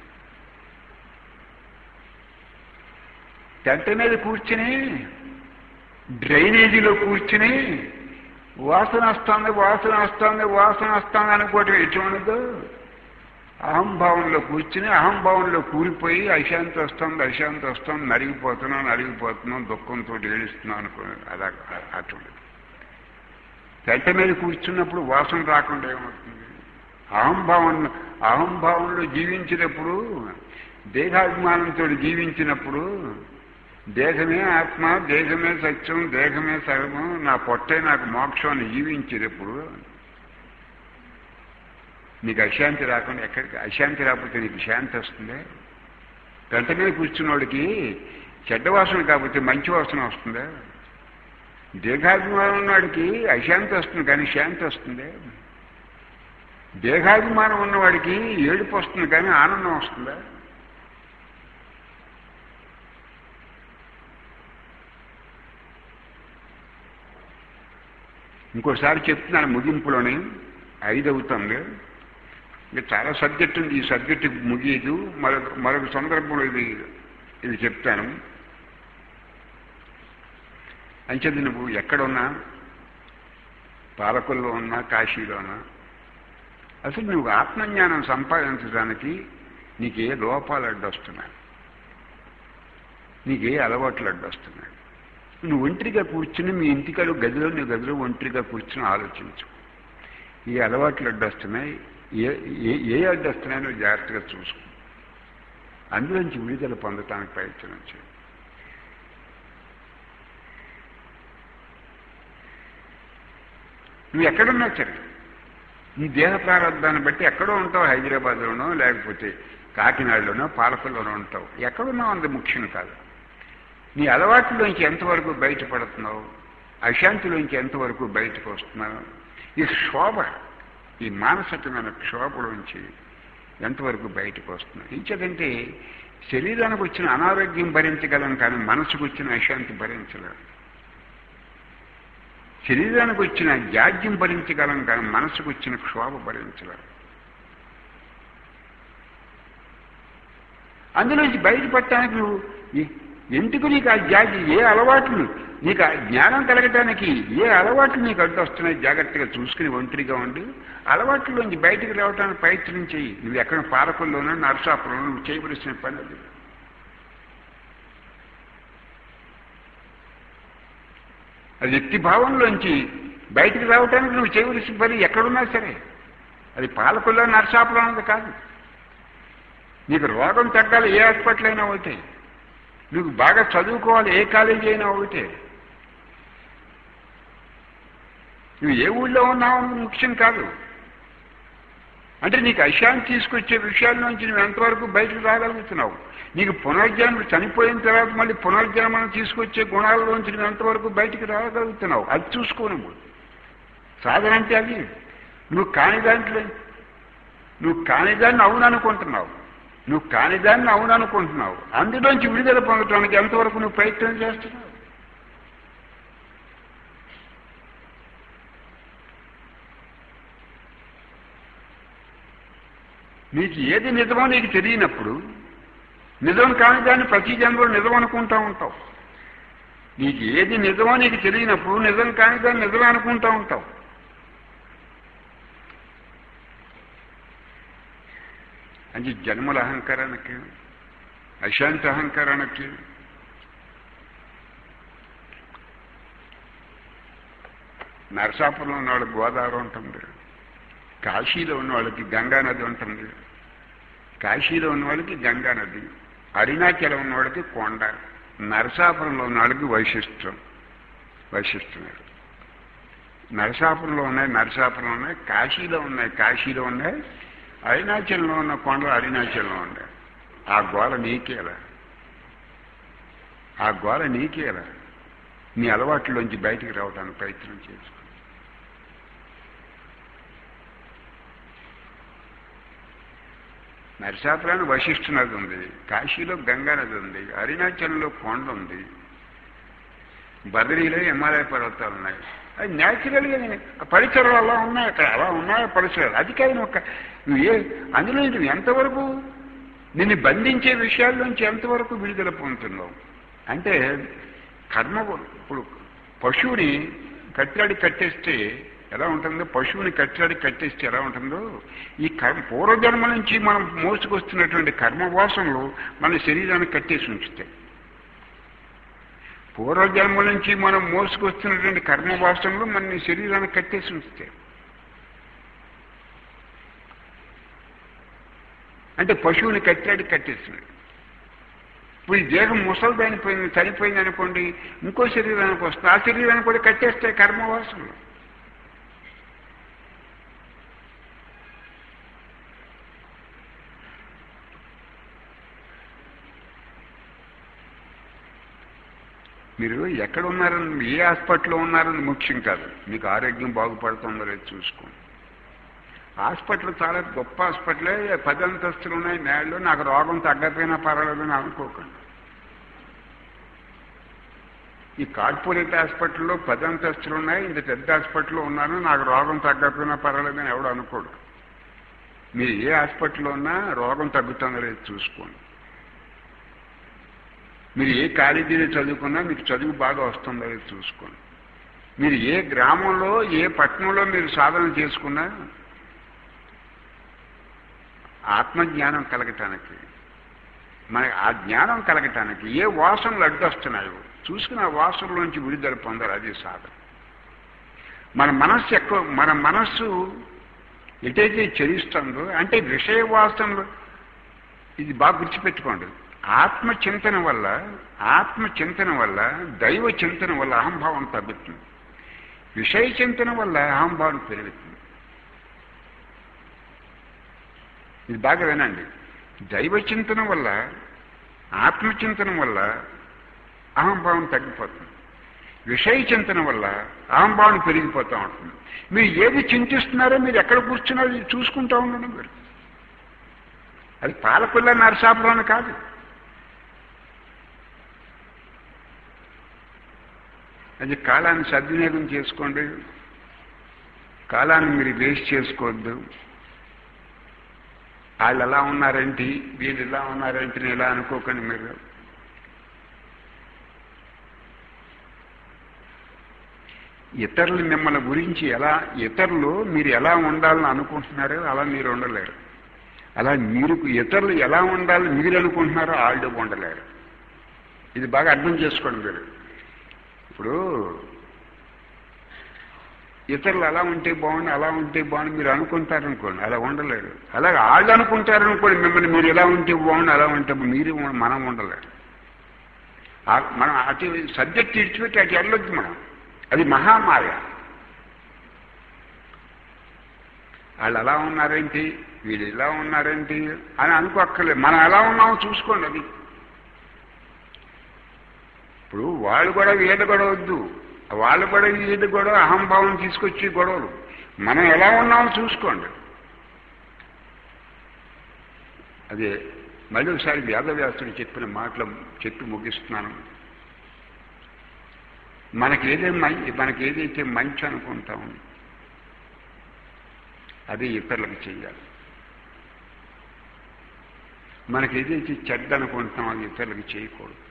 పెంట మీద కూర్చుని డ్రైనేజీలో కూర్చుని వాసన వస్తుంది వాసన వస్తుంది వాసన వస్తుంది అనుకోవటం ఎటువంటిదో, అహంభావంలో కూర్చుని అహంభావంలో కూలిపోయి అశాంతి వస్తుంది అశాంతి వస్తుంది నలిగిపోతున్నాం నలిగిపోతున్నాం దుఃఖంతో ఏడుస్తున్నాం అనుకో, అలా అటువంటిది. పెంట మీద కూర్చున్నప్పుడు వాసన రాకుండా ఏమవుతుంది? అహంభావం అహంభావంలో జీవించినప్పుడు, దేహాభిమానంతో జీవించినప్పుడు, దేహమే ఆత్మ, దేహమే సత్యం, దేహమే సర్వం, నా పొట్టే నాకు మోక్షం అని జీవించేటప్పుడు నీకు అశాంతి రాకుండా ఎక్కడికి? అశాంతి రాకపోతే నీకు శాంతి వస్తుంది? పెంట మీద కూర్చున్నోడికి చెడ్డ వాసన కాకపోతే మంచి వాసన వస్తుందా? దేహాభిమానం ఉన్నవాడికి అశాంతి వస్తుంది కానీ శాంతి వస్తుంది. దేహాభిమానం ఉన్నవాడికి ఏడుపు వస్తుంది కానీ ఆనందం వస్తుందా? ఇంకోసారి చెప్తున్నాను ముగింపులోనే, ఐదు అవుతుంది. ఇంకా చాలా సబ్జెక్ట్ ఉంది, ఈ సబ్జెక్టు ముగియదు. మరొక మరొక సందర్భంలో ఇది ఇది చెప్తాను. అంచేది నువ్వు ఎక్కడున్నా, పాలకుల్లో ఉన్నా, కాశీలో ఉన్నా, అసలు నువ్వు ఆత్మజ్ఞానం సంపాదించడానికి నీకే లోపాలు అడ్డొస్తున్నాయి, నీకే అలవాట్లు అడ్డొస్తున్నాయి. నువ్వు ఒంటరిగా కూర్చుని మీ ఇంటికాడు గదిలో నీ గదిలో ఒంటరిగా కూర్చుని ఆలోచించు. ఈ అలవాట్లు అడ్డొస్తున్నాయి, ఏ ఏ అడ్డొస్తున్నాయో నువ్వు జాగ్రత్తగా చూసుకో. అందులోంచి విడుదల పొందటానికి ప్రయత్నం చేయి. నువ్వు ఎక్కడున్నా సరే, నీ దేహ ప్రారంభాన్ని బట్టి ఎక్కడో ఉంటావు. హైదరాబాద్లోనో లేకపోతే కాకినాడలోనో పాలకుల్లోనో ఉంటావు. ఎక్కడున్నావు అంత ముఖ్యం కాదు. నీ అలవాట్లోంచి ఎంతవరకు బయటపడుతున్నావు, అశాంతిలోంచి ఎంతవరకు బయటకు వస్తున్నావు, ఈ శోభ, ఈ మానసికమైన క్షోభలోంచి ఎంతవరకు బయటకు వస్తున్నావు. ఇంకేదంటే శరీరానికి వచ్చిన అనారోగ్యం భరించగలం కానీ మనసుకు వచ్చిన అశాంతి భరించలేం. శరీరానికి వచ్చిన జాడ్యం భరించగలం కానీ మనసుకు వచ్చిన క్షోభ భరించలేం. అందులోంచి బయటపడటానికి నువ్వు ఎందుకు నీకు ఆ జాతి, ఏ అలవాట్లు నీకు ఆ జ్ఞానం కలగటానికి ఏ అలవాట్లు నీకు అడ్డు వస్తున్నాయి జాగ్రత్తగా చూసుకుని ఒంటరిగా ఉండి అలవాట్లోంచి బయటికి రావడానికి ప్రయత్నం చేయి. నువ్వు ఎక్కడ పాలకుల్లోనో నరసాపురంలో నువ్వు చేయవలసిన పని అది. అది వ్యక్తి భావంలోంచి బయటికి రావడానికి నువ్వు చేయవలసిన పని ఎక్కడున్నా సరే, అది పాలకుల్లో నరసాపురం అన్నది కాదు. నీకు రోగం తగ్గాలి, ఏ హాస్పిటల్ అయినా అవుతాయి. నువ్వు బాగా చదువుకోవాలి, ఏ కాలేజీ అయినా ఒకటే. నువ్వు ఏ ఊళ్ళో ఉన్నావు ముఖ్యం కాదు. అంటే నీకు అశాంతి తీసుకొచ్చే విషయాల నుంచి నువ్వు ఎంతవరకు బయటకు రాగలుగుతున్నావు. నీకు పునర్జన్మ చనిపోయిన తర్వాత మళ్ళీ పునర్జన్మను తీసుకొచ్చే గుణాలలోంచి నువ్వు ఎంతవరకు బయటికి రాగలుగుతున్నావు అది చూసుకో. నువ్వు సాధన అంటే అది. నువ్వు కాని దాంట్లో నువ్వు కానిదాన్ని అవును అనుకుంటున్నావు, నువ్వు కానిదాన్ని అవును అనుకుంటున్నావు. అందులోంచి విడుదల పొందడానికి ఎంతవరకు నువ్వు ప్రయత్నం చేస్తున్నావు. నీకు ఏది నిజమో నీకు తెలియనప్పుడు నిజం కాని దాన్ని ప్రతి జన్మలో నిజం అనుకుంటా ఉంటావు. నీకు ఏది నిజమో నీకు తెలియనప్పుడు నిజం కాని దాన్ని నిజం అనుకుంటా ఉంటావు. అంటే జన్మల అహంకారానికి, అశాంతి అహంకారానికి, నరసాపురంలో ఉన్న వాళ్ళకి గోదావరి ఉంటుంది, కాశీలో ఉన్న వాళ్ళకి గంగా నది ఉంటుంది, కాశీలో ఉన్న వాళ్ళకి గంగా నది, అరుణాచలం ఉన్న వాళ్ళకి కొండ, నరసాపురంలో ఉన్న వాళ్ళకి వైశిష్టం వైశిష్టం నరసాపురంలో ఉన్నాయి, నరసాపురంలో ఉన్నాయి, కాశీలో ఉన్నాయి, కాశీలో ఉన్నాయి, అరుణాచలంలో ఉన్న కొండలు అరుణాచలంలో ఉన్నాయి. ఆ గోల నీకేలా, ఆ గోల నీకేలా. నీ అలవాట్లోంచి బయటికి రావడానికి ప్రయత్నం చేసుకో. నరసాపురాన్ని వశిష్ఠ నది ఉంది, కాశీలో గంగా నది ఉంది, అరుణాచలంలో కొండ ఉంది, బదరీలో హిమాలయ పర్వతాలు ఉన్నాయి. అది న్యాచురల్గా పరిసరాలు అలా ఉన్నాయి, అక్కడ అలా ఉన్నాయి పరిసరాలు. అది కాదు ఒక నువ్వు ఏ అందులో నువ్వు ఎంతవరకు నిన్ను బంధించే విషయాల నుంచి ఎంతవరకు విడుదల పొందుతున్నావు. అంటే కర్మ ఇప్పుడు పశువుని కట్టాడి కట్టేస్తే ఎలా ఉంటుందో, పశువుని కట్టాడి కట్టేస్తే ఎలా ఉంటుందో, ఈ కర్మ పూర్వజన్మ నుంచి మనం మోసుకొస్తున్నటువంటి కర్మవాసనలు మన శరీరాన్ని కట్టేసి ఉంచుతాయి. పూర్వజన్మ నుంచి మనం మోసుకొస్తున్నటువంటి కర్మవాసనలు మన శరీరాన్ని కట్టేసి ఉంచుతాయి. అంటే పశువుని కట్టాడి కట్టేసినాడు. ఇప్పుడు ఈ దేహం ముసలిది అయిపోయింది, చనిపోయింది అనుకోండి, ఇంకో శరీరానికి వస్తుంది, ఆ శరీరాన్ని కూడా కట్టేస్తాయి కర్మవాసనలు. మీరు ఎక్కడ ఉన్నారని, ఏ హాస్పిటల్లో ఉన్నారని ముఖ్యం కాదు, మీకు ఆరోగ్యం బాగుపడుతుందో లేదు చూసుకోండి. హాస్పిటల్ చాలా గొప్ప హాస్పిటలే, పది అంతస్తులు ఉన్నాయి మేడలో, నాకు రోగం తగ్గకపోయినా పర్వాలేదని అనుకోకండి. ఈ కార్పొరేట్ హాస్పిటల్లో పది అంతస్తులు ఉన్నాయి, ఇంత పెద్ద హాస్పిటల్లో ఉన్నాను, నాకు రోగం తగ్గకపోయినా పర్వాలేదని ఎవడు అనుకోడు. మీరు ఏ హాస్పిటల్లో ఉన్నా రోగం తగ్గుతుందో లేదు చూసుకోండి. మీరు ఏ కాలేజీలో చదువుకున్నా మీకు చదువు బాగా వస్తుందో లేదు చూసుకోండి. మీరు ఏ గ్రామంలో ఏ పట్టణంలో మీరు సాధన చేసుకున్నా ఆత్మజ్ఞానం కలగటానికి, మన ఆ జ్ఞానం కలగటానికి ఏ వాసనలు అడ్డొస్తున్నాయో చూసుకుని ఆ వాసనలోంచి విడుదల పొందాలి. అది సాధన. మన మనస్సు ఎక్కువ మన మనస్సు ఎటైతే చరిస్తుందో అంటే విషయ వాసనలు, ఇది బాగా గుర్తుపెట్టుకోండి. ఆత్మచింతన వల్ల ఆత్మచింతన వల్ల దైవ చింతన వల్ల అహంభావం తగ్గుతుంది, విషయ చింతన వల్ల అహంభావం పెరుగుతుంది. ఇది బాగా వినండి. దైవ చింతన వల్ల ఆత్మచింతన వల్ల అహంభావం తగ్గిపోతుంది, విషయ చింతన వల్ల అహంభావం పెరిగిపోతూ ఉంటుంది. మీరు ఏది చింతిస్తున్నారో, మీరు ఎక్కడ కూర్చున్నారో ఇది చూసుకుంటూ ఉండండి. మీరు అది పాలకొల్ల నరసాపురాన్ని కాదు. అది కాలాన్ని సద్వినియోగం చేసుకోండి, కాలాన్ని మీరు వేస్ట్ చేసుకోవద్దు. వాళ్ళు ఎలా ఉన్నారేంటి, వీళ్ళు ఇలా ఉన్నారేంటి ఇలా అనుకోకండి. మీరు ఇతరులు మిమ్మల్ని గురించి ఎలా, ఇతరులు మీరు ఎలా ఉండాలని అనుకుంటున్నారో అలా మీరు ఉండలేరు. అలా మీరు ఇతరులు ఎలా ఉండాలని మీరు అనుకుంటున్నారో వాళ్ళు ఉండలేరు. ఇది బాగా అర్థం చేసుకోండి. మీరు ఇప్పుడు ఇతరులు అలా ఉంటే బాగుండి అలా ఉంటే బాగుండి మీరు అనుకుంటారనుకోండి, అలా ఉండలేరు. అలాగే వాళ్ళు అనుకుంటారనుకోండి మిమ్మల్ని, మీరు ఎలా ఉంటే బాగుండి అలా ఉంటే మీరు మనం ఉండలేరు. మనం అటు సబ్జెక్ట్ ఇడిచిపెట్టి అటు వెళ్ళొద్దు మనం. అది మహామాయ. వాళ్ళు అలా ఉన్నారేంటి, వీళ్ళు ఇలా ఉన్నారేంటి అని అనుకోక్కర్లేదు. మనం ఎలా ఉన్నామో చూసుకోండి. అది ఇప్పుడు వాళ్ళు కూడా వీళ్ళు కూడా వద్దు, వాళ్ళు కూడా వీళ్ళు కూడా అహంభావం తీసుకొచ్చి గొడవలు. మనం ఎలా ఉన్నామో చూసుకోండి. అదే మళ్ళీ ఒకసారి వేదవ్యాసుడు చెప్పిన మాటలు చెప్పి ముగిస్తున్నాను. మనకేదే మంచి మనకేదైతే మంచి అనుకుంటాం అది ఇతరులకు చెయ్యాలి. మనకేదైతే చెడ్డ అనుకుంటాం అది ఇతరులకు చేయకూడదు.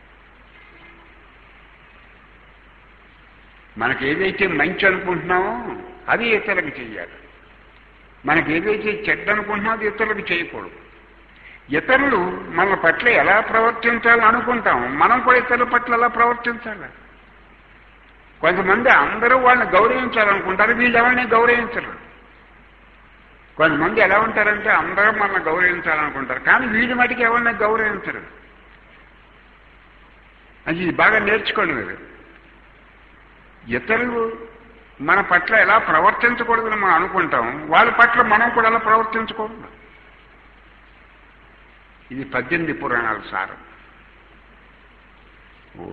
మనకేదైతే మంచి అనుకుంటున్నామో అది ఇతరులకు చెయ్యాలి. మనకేదైతే చెడ్డ అనుకుంటున్నామో అది ఇతరులకు చేయకూడదు. ఇతరులు మన పట్ల ఎలా ప్రవర్తించాలని అనుకుంటాం, మనం కూడా ఇతరుల పట్ల ఎలా ప్రవర్తించాలి. కొంతమంది అందరూ వాళ్ళని గౌరవించాలనుకుంటారు, వీళ్ళు ఎవరిని గౌరవించరు. కొంతమంది ఎలా ఉంటారంటే అందరూ మనల్ని గౌరవించాలనుకుంటారు, కానీ వీడి మటుకు ఎవరిని గౌరవించరు. అది బాగా నేర్చుకోండి మీరు. ఇతరులు మన పట్ల ఎలా ప్రవర్తించకూడదని మనం అనుకుంటాం, వాళ్ళ పట్ల మనం కూడా ఎలా ప్రవర్తించకూడదు. ఇది పద్దెనిమిది పురాణాల సారం. ఓ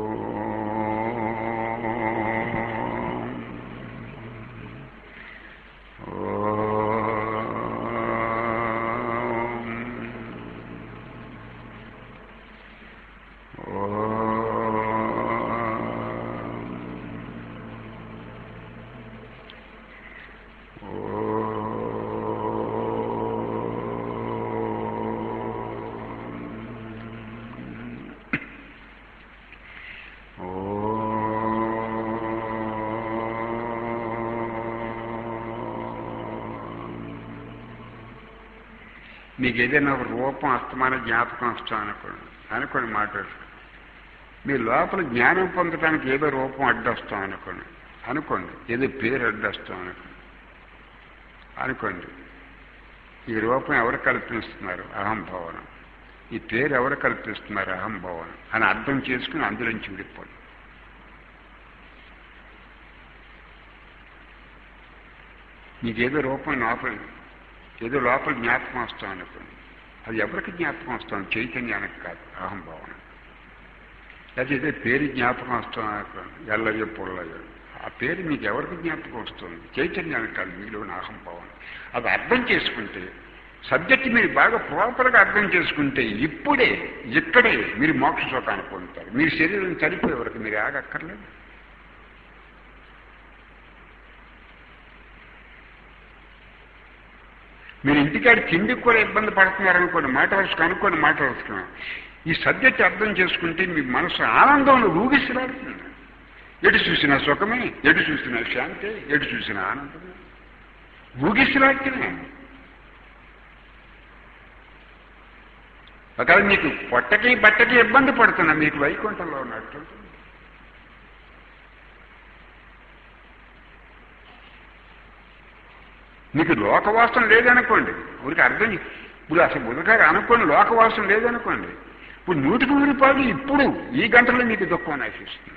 మీకు ఏదైనా ఒక రూపం అస్తమాన జ్ఞాపకం వస్తాం అనుకోండి అనుకోండి మాట్లాడు. మీ లోపల జ్ఞానం పొందడానికి ఏదో రూపం అడ్డొస్తాం అనుకోండి అనుకోండి ఏదో పేరు అడ్డొస్తాం అనుకోండి అనుకోండి ఈ రూపం ఎవరు కల్పిస్తున్నారు? అహంభావనం. ఈ పేరు ఎవరు కల్పిస్తున్నారు? అహంభావనం అని అర్థం చేసుకుని అందులోంచి విడిపోండి. మీకేదో రూపం లోపల ఏదో లోపల జ్ఞాపకం వస్తాం అనుకోండి, అది ఎవరికి జ్ఞాపకం వస్తాం? చైతన్యానికి కాదు, అహంభావన. లేకపోతే ఏదో పేరు జ్ఞాపకం వస్తాం అనుకోండి, ఎల్లయ్య పొల్లయ్య, ఆ పేరు మీకు ఎవరికి జ్ఞాపకం వస్తుంది? చైతన్యానికి కాదు, మీలోని అహంభావన. అది అర్థం చేసుకుంటే, సబ్జెక్ట్ మీరు బాగా ప్రాపర్గా అర్థం చేసుకుంటే ఇప్పుడే ఇక్కడే మీరు మోక్ష సుఖాన్ని పొందుతారు. మీ శరీరం చనిపోయే వరకు మీరు ఆగక్కర్లేదు. మీరు ఇంటికాడ తిండికి కూడా ఇబ్బంది పడుతున్నారనుకోండి, మాట వరుసకు అనుకోండి, మాట వరుసుకున్నాం. ఈ సబ్జెక్ట్ అర్థం చేసుకుంటే మీ మనసు ఆనందంలో ఊగిసిలాడుతుంది. ఎటు చూసినా సుఖమే, ఎటు చూసినా శాంతి, ఎటు చూసినా ఆనందమే, ఊగిసిలాడుతున్నా. ఒకవేళ మీకు పొట్టకి బట్టకి ఇబ్బంది పడుతున్నా, మీకు వైకుంఠంలో ఉన్నట్టు. మీకు లోకవాసం లేదనుకోండి, ఊరికి అర్థం. ఇప్పుడు అసలు ఉదగారు అనుకోండి, లోకవాసం లేదనుకోండి, ఇప్పుడు నూటికి ఊరిపాడు ఇప్పుడు ఈ గంటలో మీకు దుఃఖం నాశిస్తుంది.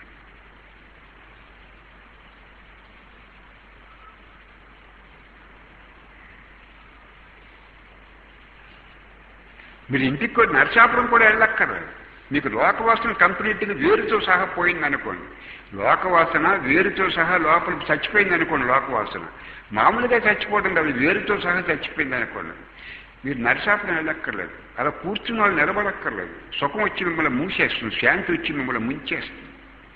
మీరు ఇంటికి కూడా నరసాపురం కూడా వెళ్ళక్కర్లేదు. మీకు లోకవాసన కంప్లీట్గా వేరుతో సహా పోయిందనుకోండి, లోకవాసన వేరుతో సహా లోపల చచ్చిపోయింది అనుకోండి. లోకవాసన మామూలుగా చచ్చిపోవడం కాదు, వేరుతో సహా చచ్చిపోయింది అనుకోండి. మీరు నరసాపురం వెళ్ళక్కర్లేదు, అలా కూర్చున్న వాళ్ళు నిలబడక్కర్లేదు. సుఖం వచ్చి మిమ్మల్ని మూసేస్తుంది, శాంతి వచ్చి మిమ్మల్ని ముంచేస్తుంది.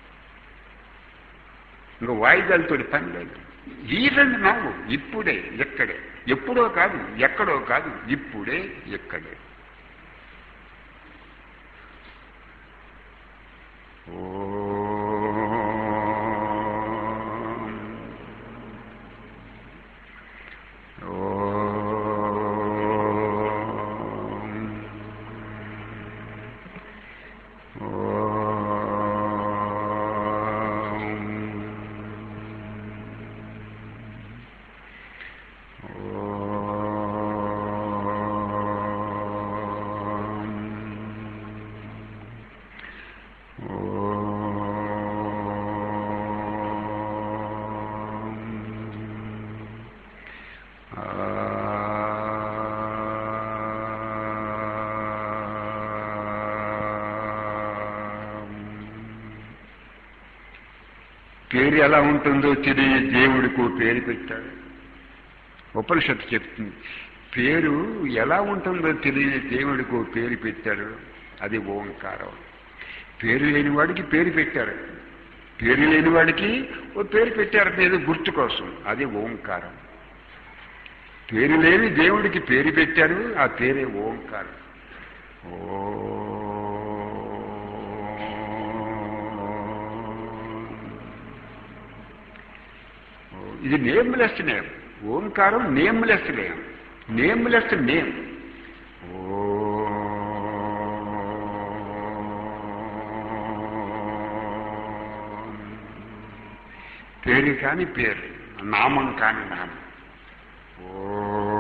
ఇంకా వాయిదాలతో పని లేదు. ఈ రెండు నవ్వు ఇప్పుడే ఎక్కడే, ఎప్పుడో కాదు, ఎక్కడో కాదు, ఇప్పుడే ఎక్కడే. ఓ పేరు ఎలా ఉంటుందో తెలియ దేవుడికి పేరు పెట్టాడు. ఉపనిషత్తు చెప్తుంది, పేరు ఎలా ఉంటుందో తెలియని దేవుడికి పేరు పెట్టాడు, అది ఓంకారం. పేరు లేని వాడికి పేరు పెట్టారు, పేరు లేని వాడికి ఓ పేరు పెట్టారు ఏదో గుర్తు కోసం, అది ఓంకారం. పేరు లేని దేవుడికి పేరు పెట్టారు, ఆ పేరే ఓంకారం. ఓ ఇది నేమ్లెస్ నేమ్. ఓంకారం నేమ్లెస్ నేమ్, నేమ్లెస్ నేమ్. ఓ పేరు కాని పేరు, నామం కాని నామం. ఓ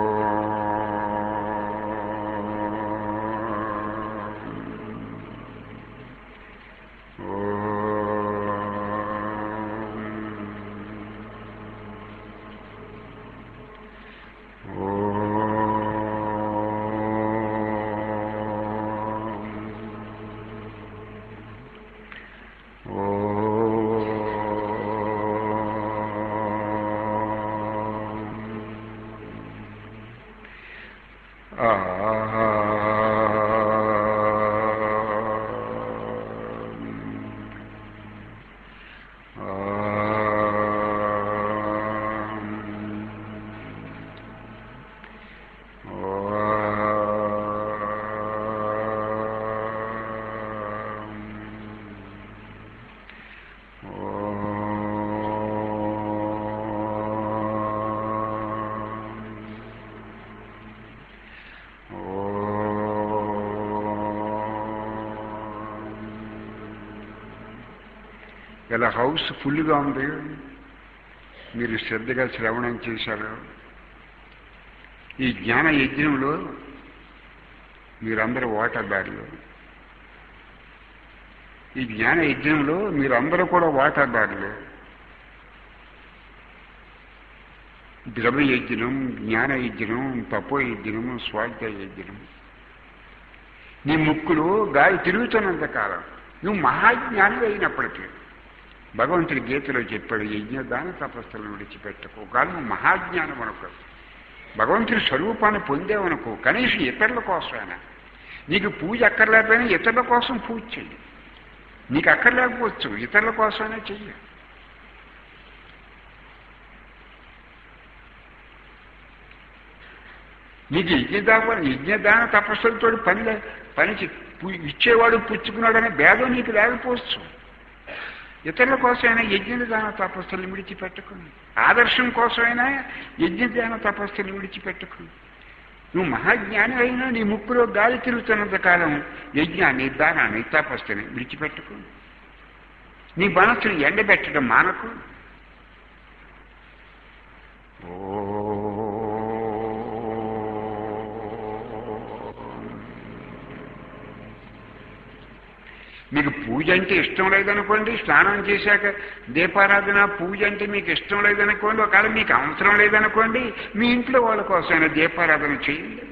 ఇలా హౌస్ ఫుల్గా ఉంది, మీరు శ్రద్ధగా శ్రవణం చేశారు. ఈ జ్ఞాన యజ్ఞంలో మీరందరూ వాటాదారులు. ఈ జ్ఞాన యజ్ఞంలో మీరందరూ కూడా వాటాదారులు. ద్రవ్య యజ్ఞం, జ్ఞాన యజ్ఞం, తపో యజ్ఞం, స్వాధ్యాయ యజ్ఞం. నీ ముక్కులు గాలి తిరుగుతున్నంత కాలం నువ్వు మహాజ్ఞాని అయినప్పటికీ భగవంతుడి గీతలో చెప్పాడు, యజ్ఞదాన తపస్సులను విడిచిపెట్టకు. కానీ నువ్వు మహాజ్ఞానం అనుకో, భగవంతుడి స్వరూపాన్ని పొందేవనుకో, కనీసం ఇతరుల కోసమైనా. నీకు పూజ అక్కర్లేకపోయినా ఇతరుల కోసం పూజ చెయ్యి. నీకు అక్కర్లేకపోవచ్చు, ఇతరుల కోసమైనా చెయ్యి. నీకు యజ్ఞదాన యజ్ఞదాన తపస్సులతో పని పని ఇచ్చేవాడు పుచ్చుకున్నాడనే భేదం నీకు లేకపోవచ్చు. ఇతరుల కోసమైనా యజ్ఞదాన తపస్సులను విడిచిపెట్టుకుని, ఆదర్శం కోసమైనా యజ్ఞదాన తపస్సులను విడిచిపెట్టుకుని. నువ్వు మహాజ్ఞాని అయినా నీ ముక్కులో గాలి తిరుగుతున్నంత కాలం యజ్ఞాన్ని, దానాన్ని, తపస్సుని విడిచిపెట్టుకుని. నీ మనస్సును ఎండబెట్టడం మానకు. ఓ మీకు పూజ అంటే ఇష్టం లేదనుకోండి, స్నానం చేశాక దీపారాధన పూజ అంటే మీకు ఇష్టం లేదనుకోండి, ఒకవేళ మీకు అవసరం లేదనుకోండి, మీ ఇంట్లో వాళ్ళ కోసమైనా దీపారాధన చేయండి.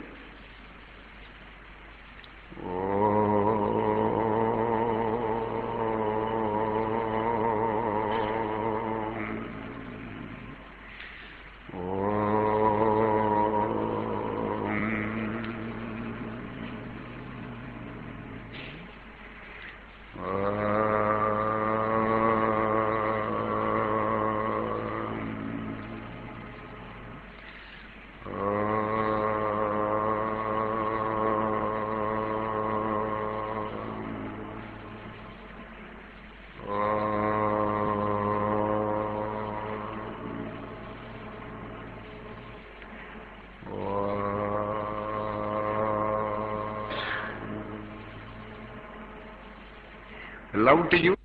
Love to you.